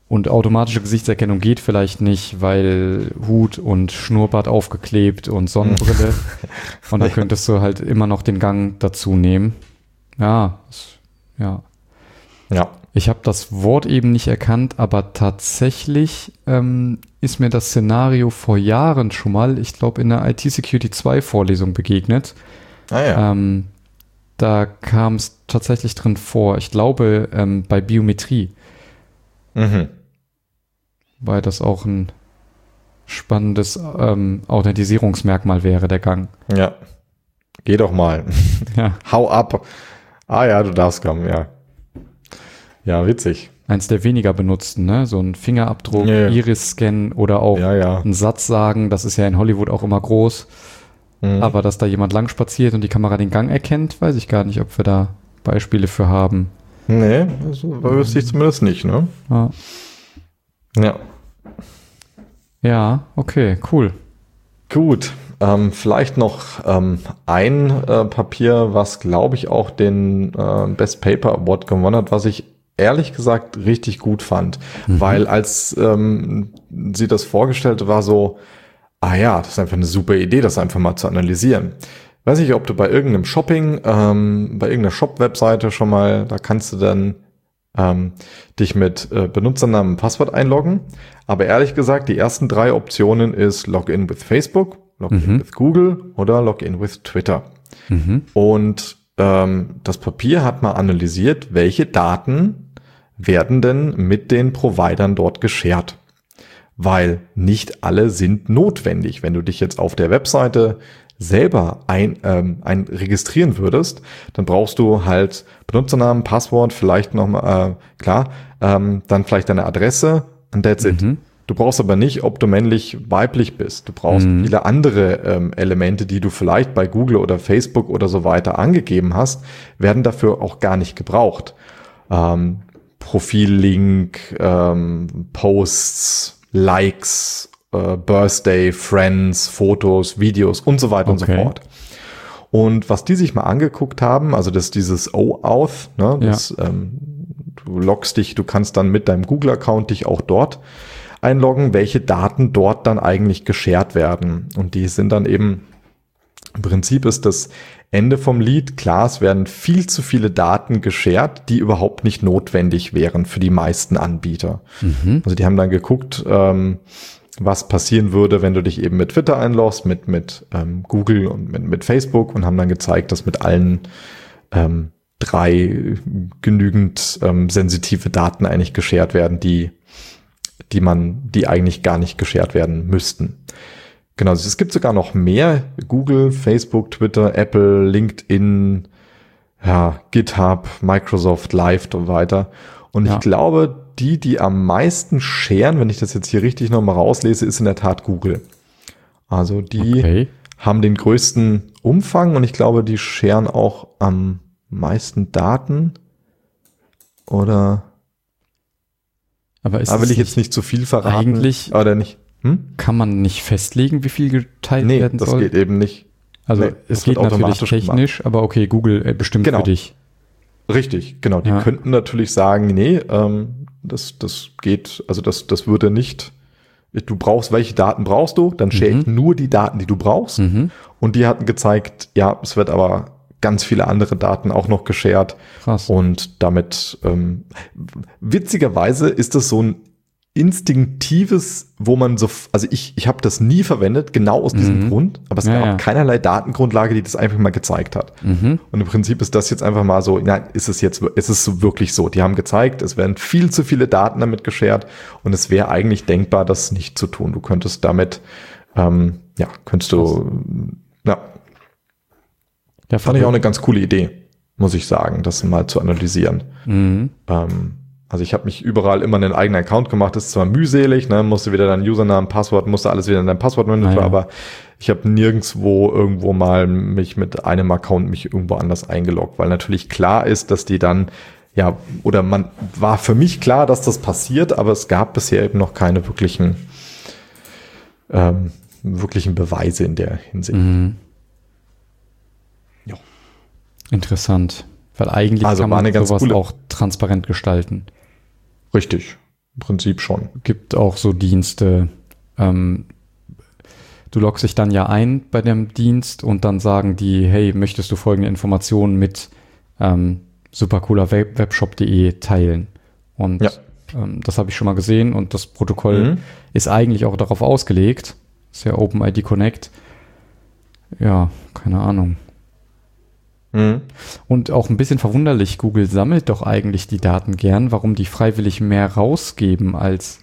Und automatische Gesichtserkennung geht vielleicht nicht, weil Hut und Schnurrbart aufgeklebt und Sonnenbrille. Und da könntest du halt immer noch den Gang dazu nehmen. Ja, ja. Ja. Ich habe das Wort eben nicht erkannt, aber tatsächlich ähm, ist mir das Szenario vor Jahren schon mal, ich glaube in der I T Security zwei Vorlesung begegnet. Ah ja. Ähm, da kam es tatsächlich drin vor. Ich glaube ähm, bei Biometrie. Mhm. Weil das auch ein spannendes ähm, Authentisierungsmerkmal wäre, der Gang. Ja. Geh doch mal. Ja. Hau ab. Ah ja, du darfst kommen, ja. Ja, witzig. Eins der weniger benutzten, ne? So ein Fingerabdruck, Ja, ja. Iris-Scan oder auch Ja, ja. einen Satz sagen. Das ist ja in Hollywood auch immer groß. Mhm. Aber dass da jemand lang spaziert und die Kamera den Gang erkennt, weiß ich gar nicht, ob wir da Beispiele für haben. Nee, das wüsste ich zumindest nicht, ne? Ja, Ja. ja okay, cool. Gut. Ähm, vielleicht noch ähm, ein äh, Papier, was, glaube ich, auch den äh, Best Paper Award gewonnen hat, was ich ehrlich gesagt richtig gut fand. Mhm. Weil als ähm, sie das vorgestellt war so, ah ja, das ist einfach eine super Idee, das einfach mal zu analysieren. Weiß nicht, ob du bei irgendeinem Shopping, ähm, bei irgendeiner Shop-Webseite schon mal, da kannst du dann ähm, dich mit äh, Benutzernamen und Passwort einloggen. Aber ehrlich gesagt, die ersten drei Optionen ist Login with Facebook, Login Mhm. with Google oder Login with Twitter. Mhm. Und ähm, das Papier hat mal analysiert, welche Daten werden denn mit den Providern dort geshared. Weil nicht alle sind notwendig. Wenn du dich jetzt auf der Webseite selber ein, ähm, ein registrieren würdest, dann brauchst du halt Benutzernamen, Passwort, vielleicht nochmal, äh, klar, ähm, dann vielleicht deine Adresse und that's it. Mhm. Du brauchst aber nicht, ob du männlich, weiblich bist. Du brauchst Mhm. viele andere ähm, Elemente, die du vielleicht bei Google oder Facebook oder so weiter angegeben hast, werden dafür auch gar nicht gebraucht. Ähm, Profillink, ähm, Posts, Likes, äh, Birthday, Friends, Fotos, Videos und so weiter und so Okay. fort. Und was die sich mal angeguckt haben, also das dieses OAuth, ne, das, ähm, du loggst dich, du kannst dann mit deinem Google-Account dich auch dort einloggen, welche Daten dort dann eigentlich geshared werden. Und die sind dann eben, im Prinzip ist das Ende vom Lied, klar, es werden viel zu viele Daten geshared, die überhaupt nicht notwendig wären für die meisten Anbieter. Mhm. Also die haben dann geguckt, ähm, was passieren würde, wenn du dich eben mit Twitter einloggst, mit, mit ähm, Google und mit, mit Facebook und haben dann gezeigt, dass mit allen ähm, drei genügend ähm, sensitive Daten eigentlich geshared werden, die die man, die eigentlich gar nicht geshared werden müssten. Genau, es gibt sogar noch mehr. Google, Facebook, Twitter, Apple, LinkedIn, ja, GitHub, Microsoft Live und weiter. Und Ja. ich glaube, die, die am meisten sharen, wenn ich das jetzt hier richtig nochmal rauslese, ist in der Tat Google. Also die Okay. haben den größten Umfang und ich glaube, die sharen auch am meisten Daten. Oder Aber ist da will es ich jetzt nicht zu viel verraten. eigentlich- Oder nicht? Hm? kann man nicht festlegen, wie viel geteilt Nee, werden das soll? geht eben nicht. Also Nee, das es geht wird natürlich automatisch technisch, aber okay, Google äh, bestimmt Genau. für dich. Richtig, genau. Die Ja. könnten natürlich sagen, nee, ähm, das, das geht, also das, das würde nicht, du brauchst, welche Daten brauchst du? Dann share ich nur die Daten, die du brauchst. Mhm. Und die hatten gezeigt, ja, es wird aber ganz viele andere Daten auch noch geshared. Krass. Und damit, ähm, witzigerweise ist das so ein instinktives, wo man so, also ich, ich habe das nie verwendet, genau aus diesem Mhm. Grund, aber es Ja, gab ja. keinerlei Datengrundlage, die das einfach mal gezeigt hat. Mhm. Und im Prinzip ist das jetzt einfach mal so, nein, ist es jetzt, ist es so wirklich so. Die haben gezeigt, es werden viel zu viele Daten damit geshared und es wäre eigentlich denkbar, das nicht zu tun. Du könntest damit, ähm, ja, könntest du, ja, Ja, fand ich auch eine ganz coole Idee, muss ich sagen, das mal zu analysieren. Mhm. Ähm, also ich habe mich überall immer einen eigenen Account gemacht, das ist zwar mühselig, ne, musste wieder dein Username, Passwort, musste alles wieder in dein Passwortmanager, Ah, ja. aber ich habe nirgendwo irgendwo mal mich mit einem Account mich irgendwo anders eingeloggt, weil natürlich klar ist, dass die dann, ja, oder man war für mich klar, dass das passiert, aber es gab bisher eben noch keine wirklichen, ähm, wirklichen Beweise in der Hinsicht. Mhm. Ja. Interessant. Weil eigentlich Also kann war man eine ganz sowas coole- auch transparent gestalten. Richtig. im Prinzip schon. Gibt auch so Dienste, ähm, du loggst dich dann ja ein bei dem Dienst und dann sagen die, hey, möchtest du folgende Informationen mit ähm, supercooler webshop punkt de teilen? Und ja. ähm, das habe ich schon mal gesehen und das Protokoll mhm. ist eigentlich auch darauf ausgelegt. Ist ja OpenID Connect. Ja, keine Ahnung. Mhm. Und auch ein bisschen verwunderlich, Google sammelt doch eigentlich die Daten gern, warum die freiwillig mehr rausgeben als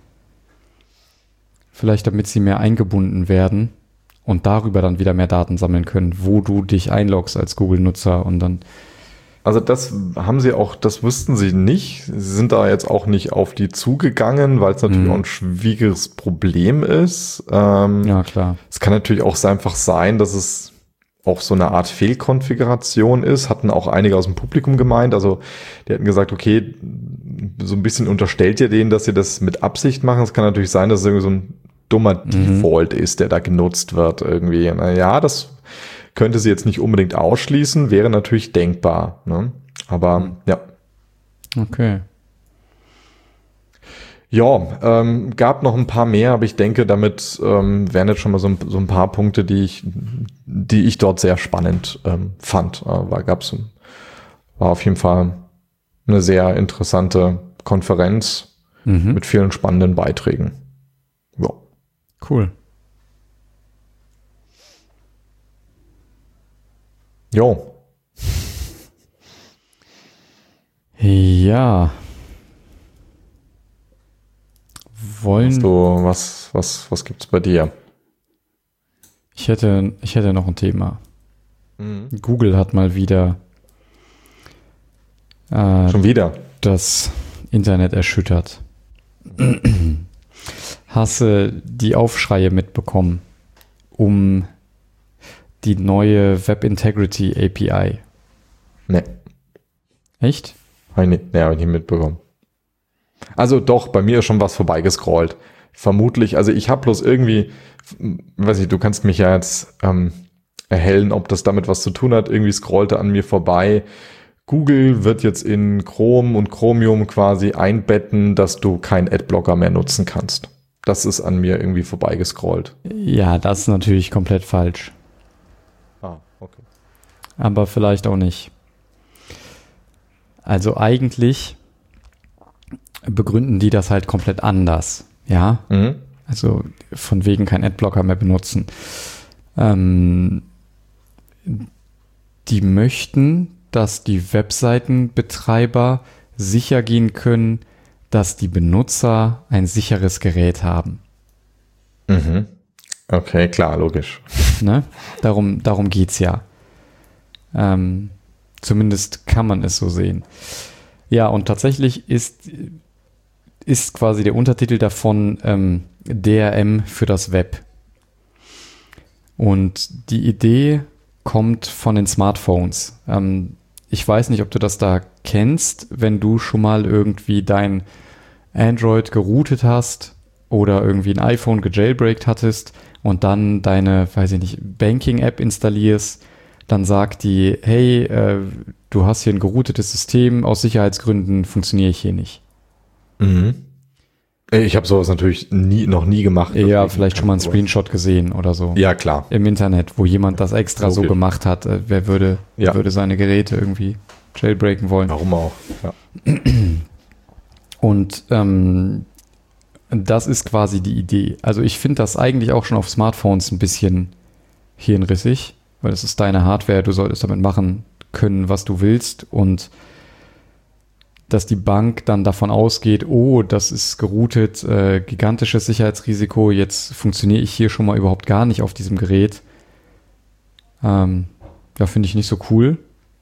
vielleicht damit sie mehr eingebunden werden und darüber dann wieder mehr Daten sammeln können, wo du dich einloggst als Google-Nutzer und dann. Also das haben sie auch, das wussten sie nicht. Sie sind da jetzt auch nicht auf die zugegangen, weil es natürlich mhm. auch ein schwieriges Problem ist. Ähm, ja, klar. Es kann natürlich auch einfach sein, dass es auch so eine Art Fehlkonfiguration ist, hatten auch einige aus dem Publikum gemeint, also die hatten gesagt, okay, so ein bisschen unterstellt ihr denen, dass sie das mit Absicht machen, es kann natürlich sein, dass es irgendwie so ein dummer mhm. Default ist, der da genutzt wird irgendwie, naja, das könnte sie jetzt nicht unbedingt ausschließen, wäre natürlich denkbar, ne? Aber mhm. ja. Okay. Ja, ähm, gab noch ein paar mehr, aber ich denke, damit ähm, wären jetzt schon mal so ein, so ein paar Punkte, die ich, die ich dort sehr spannend ähm, fand. Äh, war gab's, war auf jeden Fall eine sehr interessante Konferenz mhm. mit vielen spannenden Beiträgen. Ja. Cool. Jo. Ja. Wollen Hast du, was, was, was gibt's bei dir? Ich hätte, ich hätte noch ein Thema. Mhm. Google hat mal wieder äh, schon wieder das Internet erschüttert. Hast du die Aufschreie mitbekommen um die neue Web Integrity A P I? Nee. Echt? Habe ich nicht, nee, hab ich nicht mitbekommen. Also doch, bei mir ist schon was vorbeigescrollt. Vermutlich, also ich habe bloß irgendwie, weiß ich, du kannst mich ja jetzt ähm, erhellen, ob das damit was zu tun hat. Irgendwie scrollte an mir vorbei. Google wird jetzt in Chrome und Chromium quasi einbetten, dass du keinen Adblocker mehr nutzen kannst. Das ist an mir irgendwie vorbeigescrollt. Ja, das ist natürlich komplett falsch. Ah, okay. Aber vielleicht auch nicht. Also eigentlich begründen die das halt komplett anders, ja, mhm. also von wegen kein Adblocker mehr benutzen. Ähm, die möchten, dass die Webseitenbetreiber sicher gehen können, dass die Benutzer ein sicheres Gerät haben. Mhm. Okay, klar, logisch. Ne? Darum, darum geht's ja. Ähm, zumindest kann man es so sehen. Ja, und tatsächlich ist ist quasi der Untertitel davon ähm, D R M für das Web. Und die Idee kommt von den Smartphones. Ähm, ich weiß nicht, ob du das da kennst, wenn du schon mal irgendwie dein Android geroutet hast oder irgendwie ein iPhone gejailbreakt hattest und dann deine, weiß ich nicht, Banking-App installierst, dann sagt die, hey, äh, du hast hier ein geroutetes System, aus Sicherheitsgründen funktioniere ich hier nicht. Mhm. Ich habe sowas natürlich nie, noch nie gemacht. Ja, vielleicht schon mal einen Screenshot gesehen oder so. Ja, klar. Im Internet, wo jemand das extra okay. so gemacht hat. Wer würde, ja. wer würde seine Geräte irgendwie jailbreaken wollen? Warum auch, ja. Und ähm, das ist quasi die Idee. Also ich finde das eigentlich auch schon auf Smartphones ein bisschen hirnrissig, weil das ist deine Hardware, du solltest damit machen können, was du willst, und dass die Bank dann davon ausgeht, oh, das ist geroutet, äh, gigantisches Sicherheitsrisiko, jetzt funktioniere ich hier schon mal überhaupt gar nicht auf diesem Gerät. Ähm, ja, finde ich nicht so cool.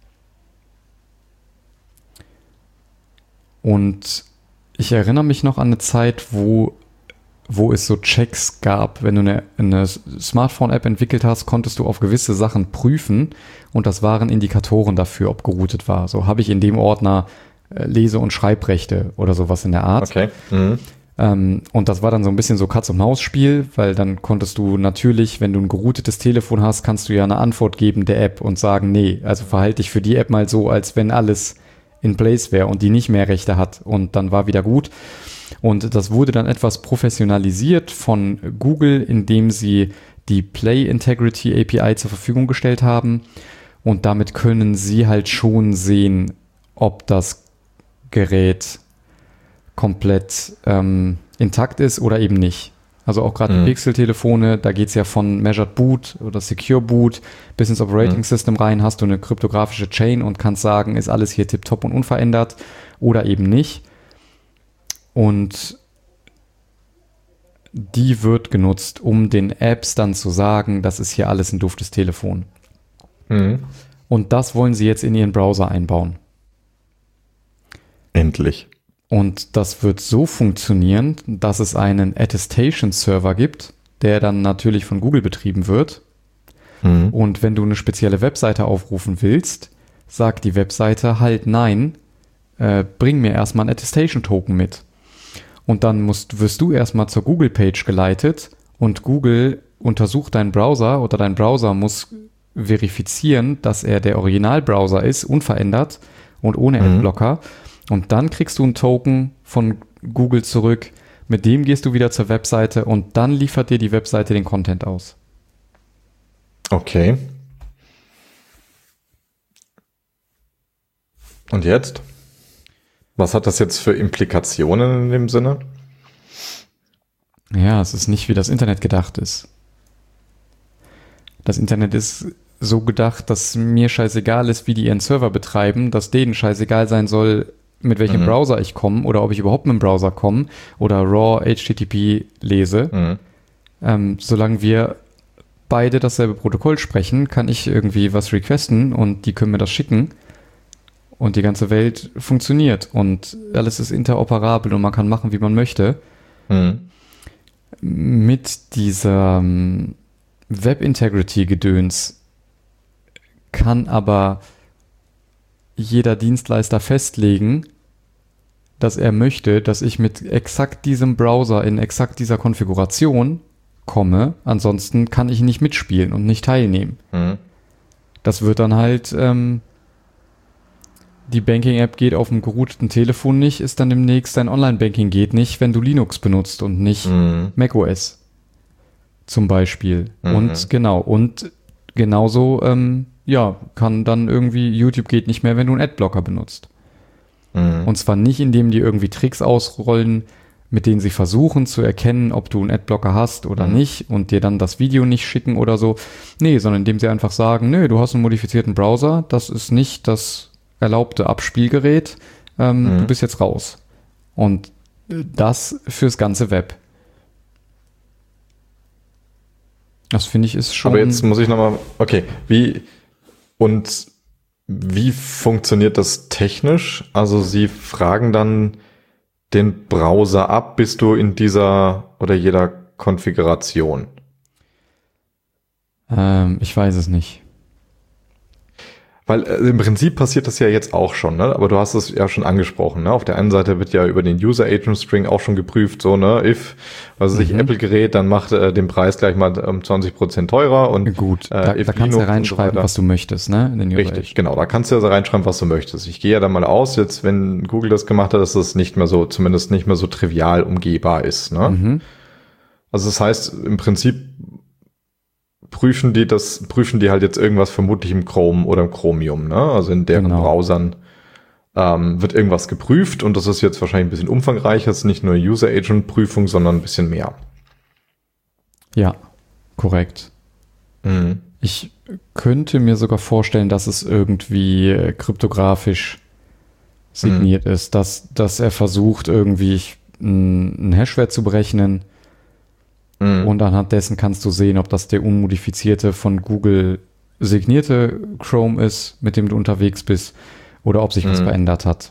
Und ich erinnere mich noch an eine Zeit, wo, wo es so Checks gab. Wenn du eine, eine Smartphone-App entwickelt hast, konntest du auf gewisse Sachen prüfen, und das waren Indikatoren dafür, ob geroutet war. So, habe ich in dem Ordner Lese- und Schreibrechte oder sowas in der Art. Okay. Mhm. Ähm, und das war dann so ein bisschen so Katz-und-Maus-Spiel, weil dann konntest du natürlich, wenn du ein geroutetes Telefon hast, kannst du ja eine Antwort geben der App und sagen, nee, also verhalte dich für die App mal so, als wenn alles in place wäre und die nicht mehr Rechte hat, und dann war wieder gut. Und das wurde dann etwas professionalisiert von Google, indem sie die Play Integrity A P I zur Verfügung gestellt haben. Und damit können sie halt schon sehen, ob das Gerät komplett ähm, intakt ist oder eben nicht. Also auch gerade mhm. die Pixel-Telefone, da geht es ja von Measured Boot oder Secure Boot bis ins Operating mhm. System rein, hast du eine kryptografische Chain und kannst sagen, ist alles hier tipptopp und unverändert oder eben nicht. Und die wird genutzt, um den Apps dann zu sagen, das ist hier alles ein duftes Telefon. Mhm. Und das wollen sie jetzt in ihren Browser einbauen. Endlich. Und das wird so funktionieren, dass es einen Attestation-Server gibt, der dann natürlich von Google betrieben wird. Mhm. Und wenn du eine spezielle Webseite aufrufen willst, sagt die Webseite halt nein, äh, bring mir erstmal ein Attestation-Token mit. Und dann musst, wirst du erstmal zur Google-Page geleitet und Google untersucht deinen Browser oder dein Browser muss verifizieren, dass er der Originalbrowser ist, unverändert und ohne mhm. Adblocker. Und dann kriegst du einen Token von Google zurück, mit dem gehst du wieder zur Webseite und dann liefert dir die Webseite den Content aus. Okay. Und jetzt? Was hat das jetzt für Implikationen in dem Sinne? Ja, es ist nicht, wie das Internet gedacht ist. Das Internet ist so gedacht, dass mir scheißegal ist, wie die ihren Server betreiben, dass denen scheißegal sein soll, mit welchem mhm. Browser ich komme oder ob ich überhaupt mit dem Browser komme oder RAW H T T P lese. Mhm. Ähm, solange wir beide dasselbe Protokoll sprechen, kann ich irgendwie was requesten und die können mir das schicken und die ganze Welt funktioniert und alles ist interoperabel und man kann machen, wie man möchte. Mhm. Mit dieser um, Web-Integrity-Gedöns kann aber jeder Dienstleister festlegen, dass er möchte, dass ich mit exakt diesem Browser in exakt dieser Konfiguration komme. Ansonsten kann ich nicht mitspielen und nicht teilnehmen. Mhm. Das wird dann halt, ähm, die Banking-App geht auf dem gerouteten Telefon nicht, ist dann demnächst dein Online-Banking geht nicht, wenn du Linux benutzt und nicht mhm. macOS zum Beispiel. Mhm. Und genau, und genauso, ähm, ja, kann dann irgendwie, YouTube geht nicht mehr, wenn du einen Adblocker benutzt. Mhm. Und zwar nicht, indem die irgendwie Tricks ausrollen, mit denen sie versuchen zu erkennen, ob du einen Adblocker hast oder mhm. nicht und dir dann das Video nicht schicken oder so. Nee, sondern indem sie einfach sagen, nö, du hast einen modifizierten Browser, das ist nicht das erlaubte Abspielgerät, ähm, mhm. du bist jetzt raus. Und das fürs ganze Web. Das finde ich ist schon... Aber jetzt muss ich nochmal, okay, wie... Und wie funktioniert das technisch? Also sie fragen dann den Browser ab, bist du in dieser oder jeder Konfiguration? Ähm, ich weiß es nicht. Weil äh, im Prinzip passiert das ja jetzt auch schon, ne? Aber du hast es ja schon angesprochen, ne? Auf der einen Seite wird ja über den User Agent String auch schon geprüft, so, ne? If, also sich mhm. Apple Gerät, dann macht äh, den Preis gleich mal um zwanzig Prozent teurer und gut, da, äh, da kannst du ja reinschreiben, so was du möchtest, ne? In den User Richtig, Agent. Genau, da kannst du ja so reinschreiben, was du möchtest. Ich gehe ja dann mal aus, jetzt, wenn Google das gemacht hat, dass das nicht mehr so, zumindest nicht mehr so trivial umgehbar ist, ne? Mhm. Also das heißt, im Prinzip prüfen die das, prüfen die halt jetzt irgendwas vermutlich im Chrome oder im Chromium, ne? Also in deren genau. Browsern ähm, wird irgendwas geprüft und das ist jetzt wahrscheinlich ein bisschen umfangreicher, es ist nicht nur User Agent Prüfung, sondern ein bisschen mehr. Ja, korrekt. Mhm. Ich könnte mir sogar vorstellen, dass es irgendwie kryptografisch signiert mhm. ist, dass, dass er versucht, irgendwie einen Hashwert zu berechnen. Mhm. Und anhand dessen kannst du sehen, ob das der unmodifizierte von Google signierte Chrome ist, mit dem du unterwegs bist, oder ob sich mhm. was verändert hat.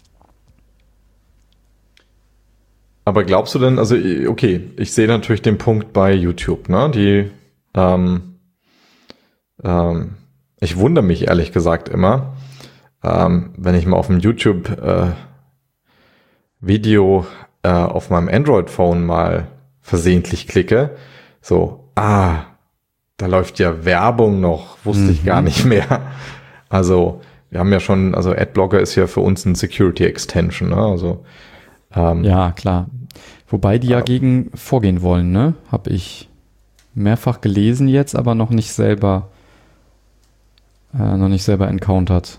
Aber glaubst du denn, also okay, ich sehe natürlich den Punkt bei YouTube, ne? Die, ähm, ähm, ich wundere mich ehrlich gesagt immer, ähm, wenn ich mal auf dem YouTube äh, Video äh, auf meinem Android-Phone mal versehentlich klicke, so, ah, da läuft ja Werbung noch, wusste mhm. ich gar nicht mehr. Also, wir haben ja schon, also Adblocker ist ja für uns ein Security Extension, ne? Also, Ähm, ja, klar. Wobei die ja äh, gegen vorgehen wollen, ne? Habe ich mehrfach gelesen jetzt, aber noch nicht selber äh, noch nicht selber encountered.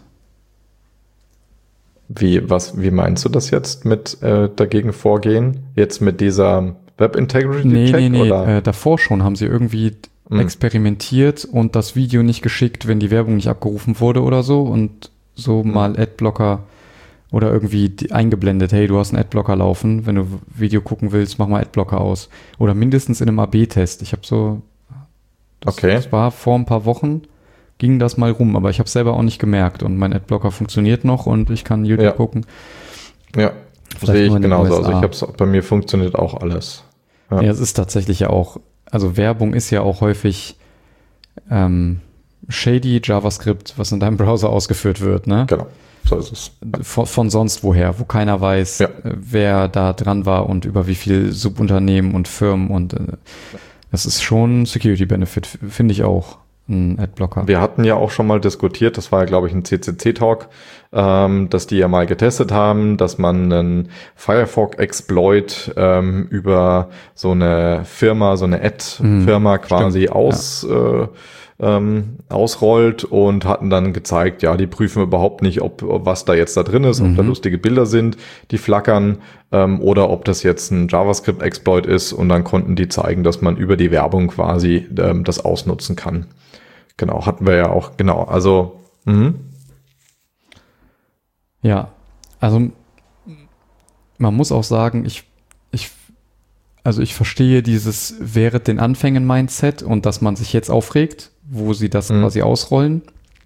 Wie, was, wie meinst du das jetzt mit äh, dagegen vorgehen? Jetzt mit dieser Web Integrity nee, Check? Nee, nee, oder? Äh, davor schon haben sie irgendwie hm. experimentiert und das Video nicht geschickt, wenn die Werbung nicht abgerufen wurde oder so und so hm. mal Adblocker oder irgendwie die, eingeblendet, hey, du hast einen Adblocker laufen, wenn du Video gucken willst, mach mal Adblocker aus. Oder mindestens in einem A B Test. Ich habe so, das, okay. das war vor ein paar Wochen, ging das mal rum, aber ich habe es selber auch nicht gemerkt und mein Adblocker funktioniert noch und ich kann YouTube ja. gucken. Ja, sehe ich genauso. Also ich hab's, bei mir funktioniert auch alles. Ja. ja, es ist tatsächlich ja auch, also Werbung ist ja auch häufig ähm, shady JavaScript, was in deinem Browser ausgeführt wird, ne? Genau, so ist es. Von, von sonst woher, wo keiner weiß, ja. wer da dran war und über wie viel Subunternehmen und Firmen und äh, das ist schon ein Security-Benefit, finde ich auch. Ein Adblocker. Wir hatten ja auch schon mal diskutiert, das war ja, glaube ich, ein C C C-Talk, ähm, dass die ja mal getestet haben, dass man einen Firefox-Exploit ähm, über so eine Firma, so eine Ad-Firma mhm, quasi stimmt, aus, ja. äh, ähm, ausrollt und hatten dann gezeigt, ja, die prüfen überhaupt nicht, ob, ob was da jetzt da drin ist, mhm. ob da lustige Bilder sind, die flackern, ähm, oder ob das jetzt ein JavaScript-Exploit ist und dann konnten die zeigen, dass man über die Werbung quasi ähm, das ausnutzen kann. Genau, hatten wir ja auch, genau, also mh. Ja, also man muss auch sagen, ich, ich, also ich verstehe dieses während den Anfängen Mindset und dass man sich jetzt aufregt, wo sie das mhm. quasi ausrollen.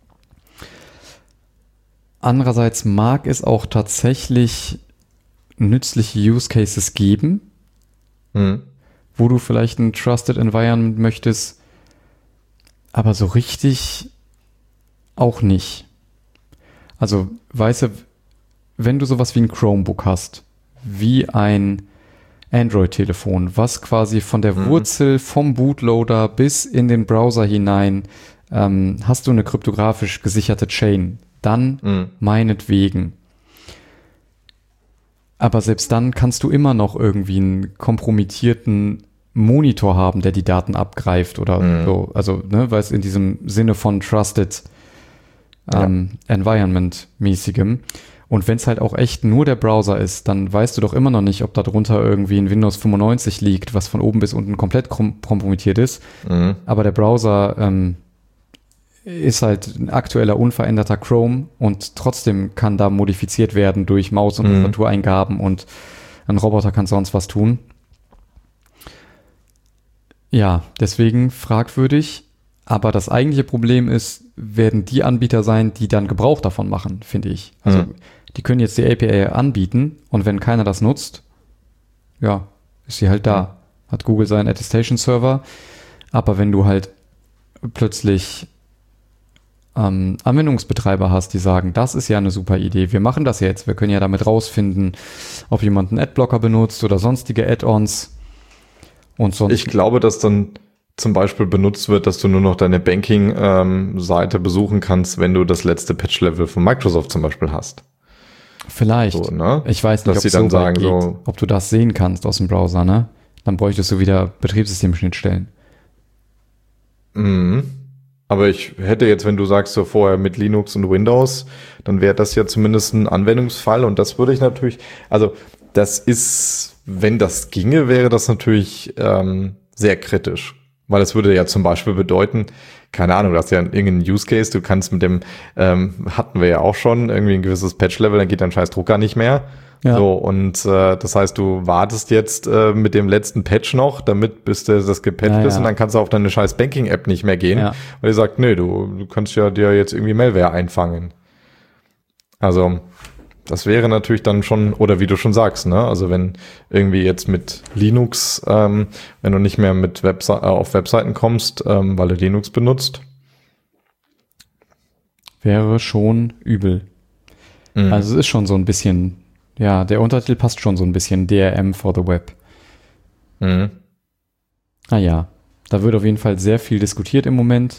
Andererseits mag es auch tatsächlich nützliche Use Cases geben, mhm. wo du vielleicht ein Trusted Environment möchtest, aber so richtig auch nicht. Also, weißt du, wenn du sowas wie ein Chromebook hast, wie ein Android-Telefon, was quasi von der mhm. Wurzel vom Bootloader bis in den Browser hinein, ähm, hast du eine kryptografisch gesicherte Chain, dann mhm. meinetwegen. Aber selbst dann kannst du immer noch irgendwie einen kompromittierten Monitor haben, der die Daten abgreift oder mhm. so, also, ne, weil es in diesem Sinne von Trusted ähm, ja. Environment-mäßigem. Und wenn es halt auch echt nur der Browser ist, dann weißt du doch immer noch nicht, ob da drunter irgendwie ein Windows fünfundneunzig liegt, was von oben bis unten komplett kom- kompromittiert ist. Mhm. Aber der Browser ähm, ist halt ein aktueller, unveränderter Chrome und trotzdem kann da modifiziert werden durch Maus- und Tastatureingaben und ein Roboter kann sonst was tun. Ja, deswegen fragwürdig. Aber das eigentliche Problem ist, werden die Anbieter sein, die dann Gebrauch davon machen, finde ich. Also mhm. die können jetzt die A P I anbieten und wenn keiner das nutzt, ja, ist sie halt da. Mhm. Hat Google seinen Attestation-Server. Aber wenn du halt plötzlich ähm, Anwendungsbetreiber hast, die sagen, das ist ja eine super Idee, wir machen das jetzt, wir können ja damit rausfinden, ob jemand einen Adblocker benutzt oder sonstige Add-ons. Und sonst ich glaube, dass dann zum Beispiel benutzt wird, dass du nur noch deine Banking-Seite ähm, besuchen kannst, wenn du das letzte Patch-Level von Microsoft zum Beispiel hast. Vielleicht. So, ne? Ich weiß nicht, dass ob, sie dann so sagen, so ob du das sehen kannst aus dem Browser, ne? Dann bräuchtest du wieder Betriebssystemschnittstellen. Mhm. Aber ich hätte jetzt, wenn du sagst, so vorher mit Linux und Windows, dann wäre das ja zumindest ein Anwendungsfall und das würde ich natürlich, also das ist, wenn das ginge, wäre das natürlich ähm, sehr kritisch. Weil es würde ja zum Beispiel bedeuten, keine Ahnung, du hast ja irgendeinen Use Case, du kannst mit dem, ähm, hatten wir ja auch schon, irgendwie ein gewisses Patch-Level, dann geht dein scheiß Drucker nicht mehr. Ja. So, und äh, das heißt, du wartest jetzt äh, mit dem letzten Patch noch, damit bis das, das gepatcht ja, ist ja. und dann kannst du auf deine scheiß Banking-App nicht mehr gehen, ja. weil die sagt, nee, du, du kannst ja dir jetzt irgendwie Malware einfangen. Also das wäre natürlich dann schon, oder wie du schon sagst, ne? Also wenn irgendwie jetzt mit Linux, ähm, wenn du nicht mehr mit Webse- äh, auf Webseiten kommst, ähm, weil du Linux benutzt. Wäre schon übel. Mhm. Also es ist schon so ein bisschen, ja, der Untertitel passt schon so ein bisschen, D R M for the Web. Mhm. Naja, da wird auf jeden Fall sehr viel diskutiert im Moment.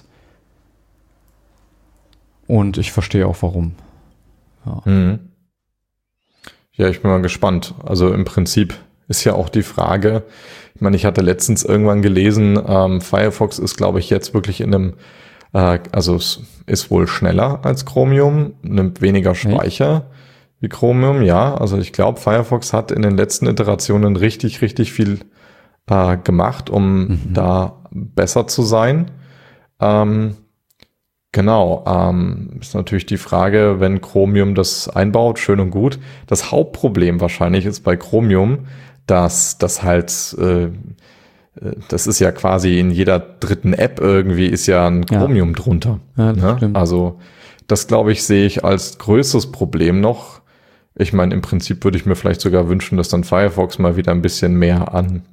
Und ich verstehe auch warum. Ja. Mhm. Ja, ich bin mal gespannt. Also im Prinzip ist ja auch die Frage, ich meine, ich hatte letztens irgendwann gelesen, ähm, Firefox ist, glaube ich, jetzt wirklich in einem, äh, also es ist wohl schneller als Chromium, nimmt weniger Speicher hey. wie Chromium, ja. Also ich glaube, Firefox hat in den letzten Iterationen richtig, richtig viel äh, gemacht, um mhm. da besser zu sein. Ähm, Genau, ähm, ist natürlich die Frage, wenn Chromium das einbaut, schön und gut. Das Hauptproblem wahrscheinlich ist bei Chromium, dass das halt, äh, das ist ja quasi in jeder dritten App irgendwie ist ja ein Chromium ja. drunter. Ja, das ne? stimmt. Also das, glaube ich, sehe ich als größtes Problem noch. Ich meine, im Prinzip würde ich mir vielleicht sogar wünschen, dass dann Firefox mal wieder ein bisschen mehr an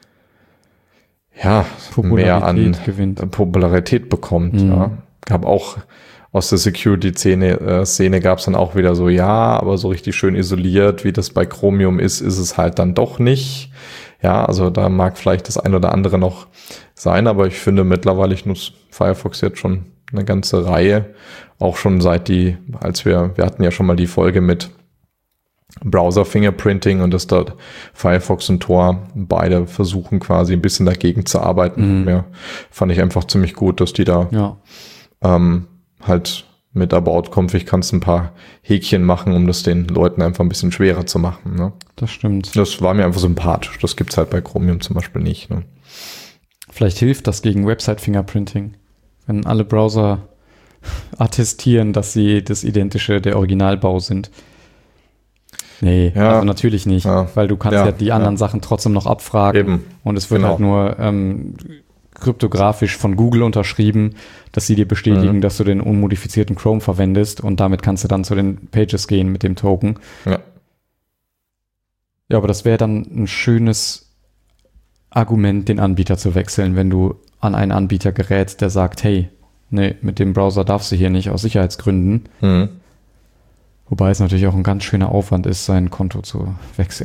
ja, mehr an gewinnt. Popularität bekommt, mhm. ja. Gab auch aus der Security-Szene äh, Szene gab es dann auch wieder so, ja, aber so richtig schön isoliert, wie das bei Chromium ist, ist es halt dann doch nicht. Ja, also da mag vielleicht das ein oder andere noch sein, aber ich finde mittlerweile, ich nutze Firefox jetzt schon eine ganze Reihe, auch schon seit die, als wir, wir hatten ja schon mal die Folge mit Browser-Fingerprinting und dass dort Firefox und Tor beide versuchen quasi ein bisschen dagegen zu arbeiten. Mhm. Ja, fand ich einfach ziemlich gut, dass die da ja. ähm, halt mit About Config kannst ein paar Häkchen machen, um das den Leuten einfach ein bisschen schwerer zu machen. Ne? Das stimmt. Das war mir einfach sympathisch. Das gibt's halt bei Chromium zum Beispiel nicht. Ne? Vielleicht hilft das gegen Website-Fingerprinting, wenn alle Browser attestieren, dass sie das Identische der Originalbau sind. Nee, ja, also natürlich nicht, ja, weil du kannst ja, ja die anderen ja. Sachen trotzdem noch abfragen. Eben, und es wird genau. halt nur ähm, kryptografisch von Google unterschrieben, dass sie dir bestätigen, mhm. dass du den unmodifizierten Chrome verwendest und damit kannst du dann zu den Pages gehen mit dem Token. Ja, ja aber das wäre dann ein schönes Argument, den Anbieter zu wechseln, wenn du an einen Anbieter gerätst, der sagt, hey, nee, mit dem Browser darfst du hier nicht aus Sicherheitsgründen. Mhm. Wobei es natürlich auch ein ganz schöner Aufwand ist, sein Konto zu wechseln.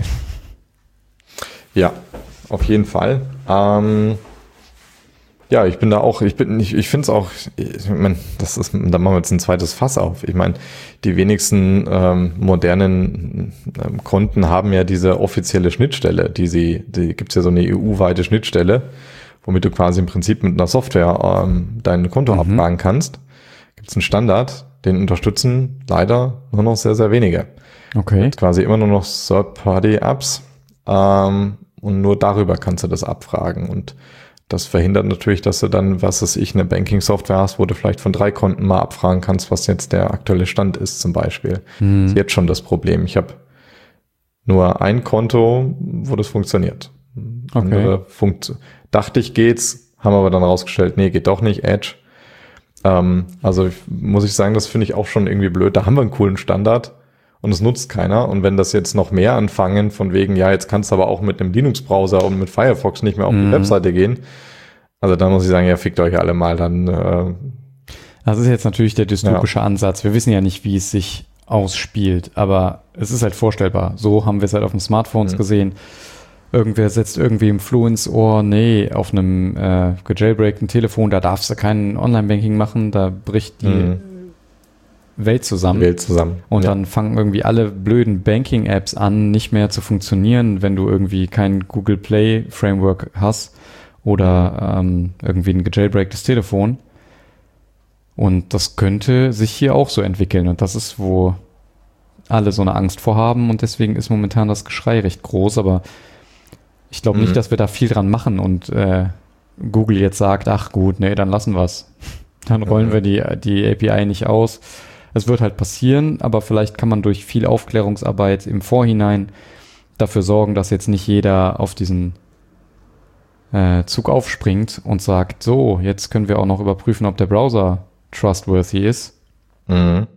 Ja, auf jeden Fall. Ähm, ja, ich bin da auch, ich bin, ich, ich finde es auch, ich meine, das ist, da machen wir jetzt ein zweites Fass auf. Ich meine, die wenigsten ähm, modernen ähm, Konten haben ja diese offizielle Schnittstelle, die sie, die gibt's ja so eine E U-weite Schnittstelle, womit du quasi im Prinzip mit einer Software ähm, dein Konto mhm. abfragen kannst. Gibt's einen Standard, den unterstützen leider nur noch sehr, sehr wenige. Okay. Jetzt quasi immer nur noch Third-Party-Apps ähm, und nur darüber kannst du das abfragen und das verhindert natürlich, dass du dann, was weiß ich, eine Banking-Software hast, wo du vielleicht von drei Konten mal abfragen kannst, was jetzt der aktuelle Stand ist zum Beispiel. Mhm. Das ist jetzt schon das Problem. Ich habe nur ein Konto, wo das funktioniert. Okay. Andere funkt, dachte ich geht's, haben aber dann rausgestellt, nee, geht doch nicht, Edge. Ähm, also muss ich sagen, das finde ich auch schon irgendwie blöd. Da haben wir einen coolen Standard und es nutzt keiner. Und wenn das jetzt noch mehr anfangen, von wegen, ja, jetzt kannst du aber auch mit einem Linux-Browser und mit Firefox nicht mehr auf mhm. die Webseite gehen. Also dann muss ich sagen, ja, fickt euch alle mal. Dann. Äh, das ist jetzt natürlich der dystopische ja. Ansatz. Wir wissen ja nicht, wie es sich ausspielt, aber es ist halt vorstellbar. So haben wir es halt auf den Smartphones mhm. gesehen. Irgendwer setzt irgendwie im Floh ins Ohr, nee, auf einem äh, gejailbreakten Telefon, da darfst du kein Online-Banking machen, da bricht die mhm. Welt zusammen. Welt zusammen. Und ja. dann fangen irgendwie alle blöden Banking-Apps an, nicht mehr zu funktionieren, wenn du irgendwie kein Google Play-Framework hast oder ähm, irgendwie ein gejailbreaktes Telefon. Und das könnte sich hier auch so entwickeln. Und das ist, wo alle so eine Angst vor haben. Und deswegen ist momentan das Geschrei recht groß, aber ich glaube nicht, mhm. dass wir da viel dran machen und äh, Google jetzt sagt, ach gut, nee, dann lassen wir es. Dann rollen mhm. wir die, die A P I nicht aus. Es wird halt passieren, aber vielleicht kann man durch viel Aufklärungsarbeit im Vorhinein dafür sorgen, dass jetzt nicht jeder auf diesen äh, Zug aufspringt und sagt, so, jetzt können wir auch noch überprüfen, ob der Browser trustworthy ist. Mhm.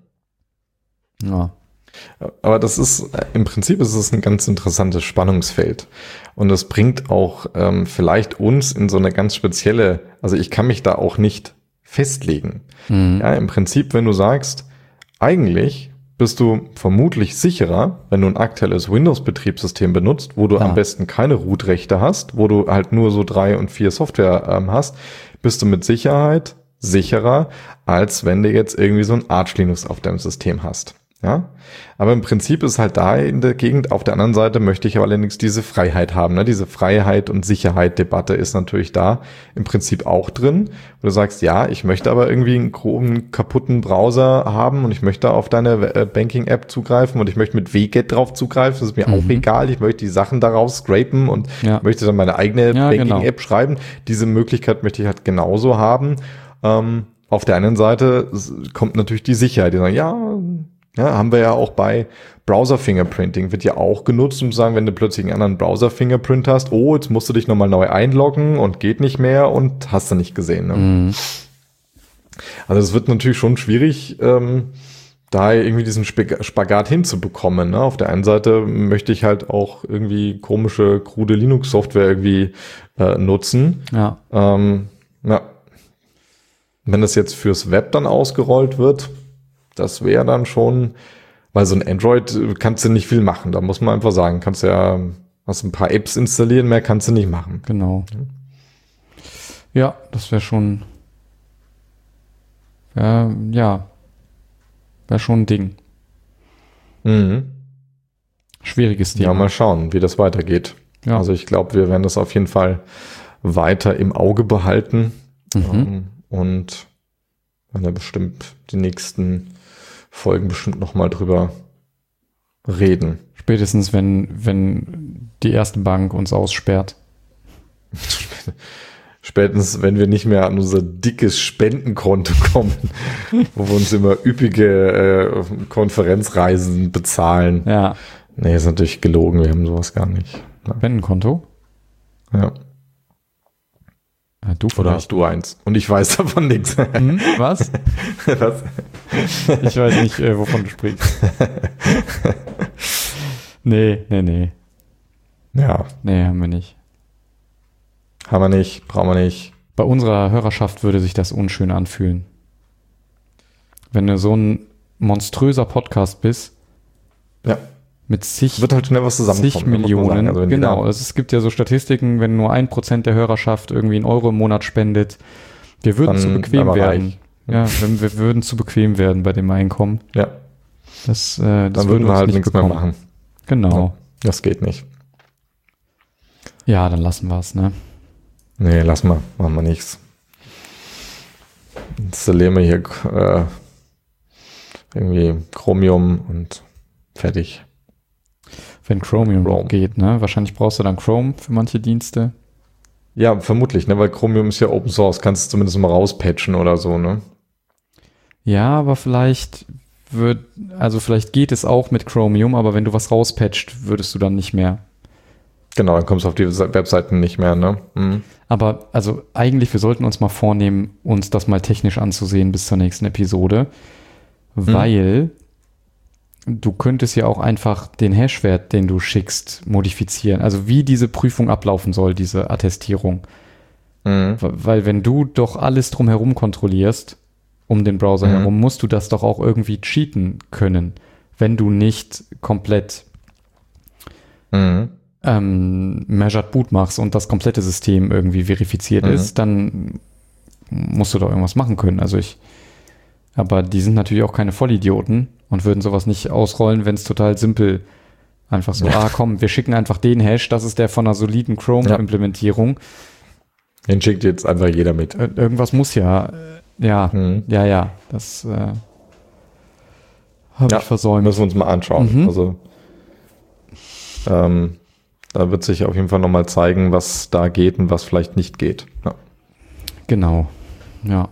Ja. Aber das ist, im Prinzip ist es ein ganz interessantes Spannungsfeld. Und das bringt auch ähm, vielleicht uns in so eine ganz spezielle, also ich kann mich da auch nicht festlegen. Mhm. Ja, im Prinzip, wenn du sagst, eigentlich bist du vermutlich sicherer, wenn du ein aktuelles Windows-Betriebssystem benutzt, wo du ja. am besten keine Root-Rechte hast, wo du halt nur so drei und vier Software ähm, hast, bist du mit Sicherheit sicherer, als wenn du jetzt irgendwie so ein Arch Linux auf deinem System hast. Ja, aber im Prinzip ist halt da in der Gegend, auf der anderen Seite möchte ich aber allerdings diese Freiheit haben. Ne? Diese Freiheit und Sicherheit-Debatte ist natürlich da im Prinzip auch drin, wo du sagst, ja, ich möchte aber irgendwie einen groben, kaputten Browser haben und ich möchte auf deine äh, Banking-App zugreifen und ich möchte mit W G E T drauf zugreifen, das ist mir mhm. auch egal, ich möchte die Sachen daraus scrapen und ja. möchte dann meine eigene ja, Banking-App genau. schreiben. Diese Möglichkeit möchte ich halt genauso haben. Ähm, auf der einen Seite kommt natürlich die Sicherheit, die sagen, ja, Ja, haben wir ja auch bei Browser-Fingerprinting, wird ja auch genutzt, um zu sagen, wenn du plötzlich einen anderen Browser-Fingerprint hast, oh, jetzt musst du dich nochmal neu einloggen und geht nicht mehr und hast du nicht gesehen. Ne? Mhm. Also es wird natürlich schon schwierig, ähm, da irgendwie diesen Spagat hinzubekommen. Ne? Auf der einen Seite möchte ich halt auch irgendwie komische, krude Linux-Software irgendwie äh, nutzen. Ja. Ähm, ja. Wenn das jetzt fürs Web dann ausgerollt wird, das wäre dann schon, weil so ein Android kannst du nicht viel machen. Da muss man einfach sagen, kannst ja, hast ein paar Apps installieren, mehr kannst du nicht machen. Genau. Ja, das wäre schon, wär, ja, wäre schon ein Ding. Mhm. Schwieriges Thema. Ja, mal schauen, wie das weitergeht. Ja. Also ich glaube, wir werden das auf jeden Fall weiter im Auge behalten. Mhm. Und werden da bestimmt die nächsten Folgen bestimmt noch mal drüber reden. Spätestens, wenn, wenn die erste Bank uns aussperrt. Spätestens, wenn wir nicht mehr an unser dickes Spendenkonto kommen, wo wir uns immer üppige äh, Konferenzreisen bezahlen. Ja. Nee, ist natürlich gelogen, wir haben sowas gar nicht. Ja. Spendenkonto? Ja. Ja, du Oder hast du eins? Und ich weiß davon nichts. Hm, was? Was? Ich weiß nicht, äh, wovon du sprichst. Nee, nee, nee. Ja. Nee, haben wir nicht. Haben wir nicht, brauchen wir nicht. Bei unserer Hörerschaft würde sich das unschön anfühlen. Wenn du so ein monströser Podcast bist. Ja. Mit zig, wird halt schnell was zusammenkommen, zig Millionen. Also genau, also es gibt ja so Statistiken, wenn nur ein Prozent der Hörerschaft irgendwie einen Euro im Monat spendet, wir würden zu bequem werden. Ja, wenn wir würden zu bequem werden bei dem Einkommen. Ja. Das, äh, das dann würden wir halt nichts bekommen. mehr machen. Genau. Ja, das geht nicht. Ja, dann lassen wir es, ne? Nee, lassen wir. Machen wir nichts. Installieren wir hier äh, irgendwie Chromium und fertig. Wenn Chromium Chrome. geht, ne? Wahrscheinlich brauchst du dann Chrome für manche Dienste. Ja, vermutlich, ne? Weil Chromium ist ja Open Source, kannst du zumindest mal rauspatchen oder so, ne? Ja, aber vielleicht wird, also vielleicht geht es auch mit Chromium, aber wenn du was rauspatcht, würdest du dann nicht mehr. Genau, dann kommst du auf die Webseiten nicht mehr, ne? Mhm. Aber also eigentlich, wir sollten uns mal vornehmen, uns das mal technisch anzusehen bis zur nächsten Episode, mhm. weil du könntest ja auch einfach den Hashwert, den du schickst, modifizieren. Also wie diese Prüfung ablaufen soll, diese Attestierung. Mhm. Weil wenn du doch alles drumherum kontrollierst, um den Browser mhm. herum, musst du das doch auch irgendwie cheaten können, wenn du nicht komplett mhm. ähm, Measured Boot machst und das komplette System irgendwie verifiziert mhm. ist, dann musst du doch irgendwas machen können. Also ich, aber die sind natürlich auch keine Vollidioten und würden sowas nicht ausrollen, wenn es total simpel einfach so, ja. ah komm, wir schicken einfach den Hash, das ist der von einer soliden Chrome-Implementierung. Ja. Den schickt jetzt einfach jeder mit. Ir- irgendwas muss ja, äh, ja, mhm. ja, ja, das äh, habe ja, ich versäumt. Müssen wir uns mal anschauen. Mhm. Also ähm, da wird sich auf jeden Fall nochmal zeigen, was da geht und was vielleicht nicht geht. Ja. Genau, ja.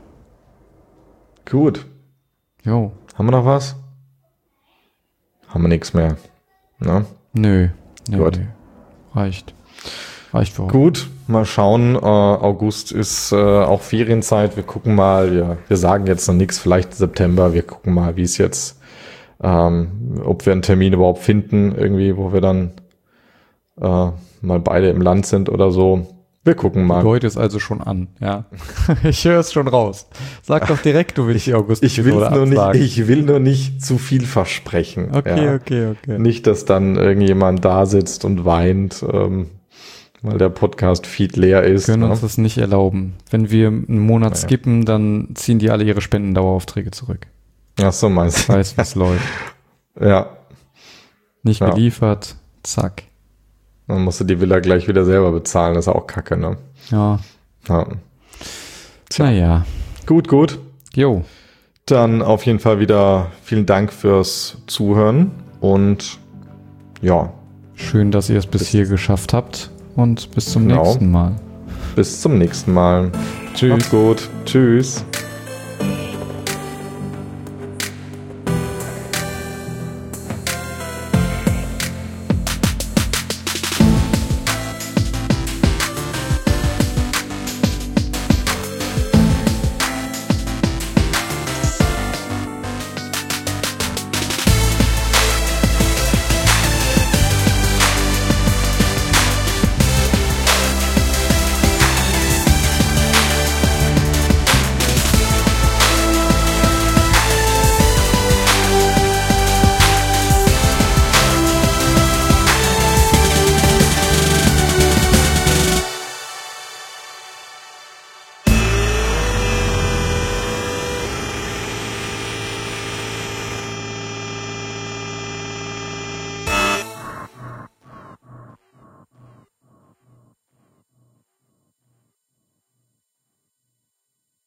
Gut. Jo. Haben wir noch was? Haben wir nichts mehr. Ne? Nö. nö Gut. Nö. Reicht. Reicht für heute. Gut, mal schauen. Äh, August ist äh, auch Ferienzeit. Wir gucken mal. Wir, wir sagen jetzt noch nichts. Vielleicht September. Wir gucken mal, wie es jetzt, ähm, ob wir einen Termin überhaupt finden, irgendwie, wo wir dann äh, mal beide im Land sind oder so. Wir gucken mal. Leute ist also schon an, ja. Ich höre es schon raus. Sag doch direkt, du willst die August. Ich will nur nicht, ich will nur nicht zu viel versprechen. Okay, ja. okay, okay. Nicht, dass dann irgendjemand da sitzt und weint, ähm, weil der Podcast-Feed leer ist. Wir können ne? uns das nicht erlauben. Wenn wir einen Monat naja. skippen, dann ziehen die alle ihre Spendendaueraufträge zurück. Ach so, meinst du? Weiß, was läuft. Ja. Nicht ja. geliefert, zack. Dann musst du die Villa gleich wieder selber bezahlen, das ist auch kacke, ne? Ja. ja. Naja. Gut, gut. Jo. Dann auf jeden Fall wieder vielen Dank fürs Zuhören und ja. Schön, dass ihr es bis, bis hier geschafft habt und bis zum genau. nächsten Mal. Bis zum nächsten Mal. Tschüss. Macht's gut. Tschüss.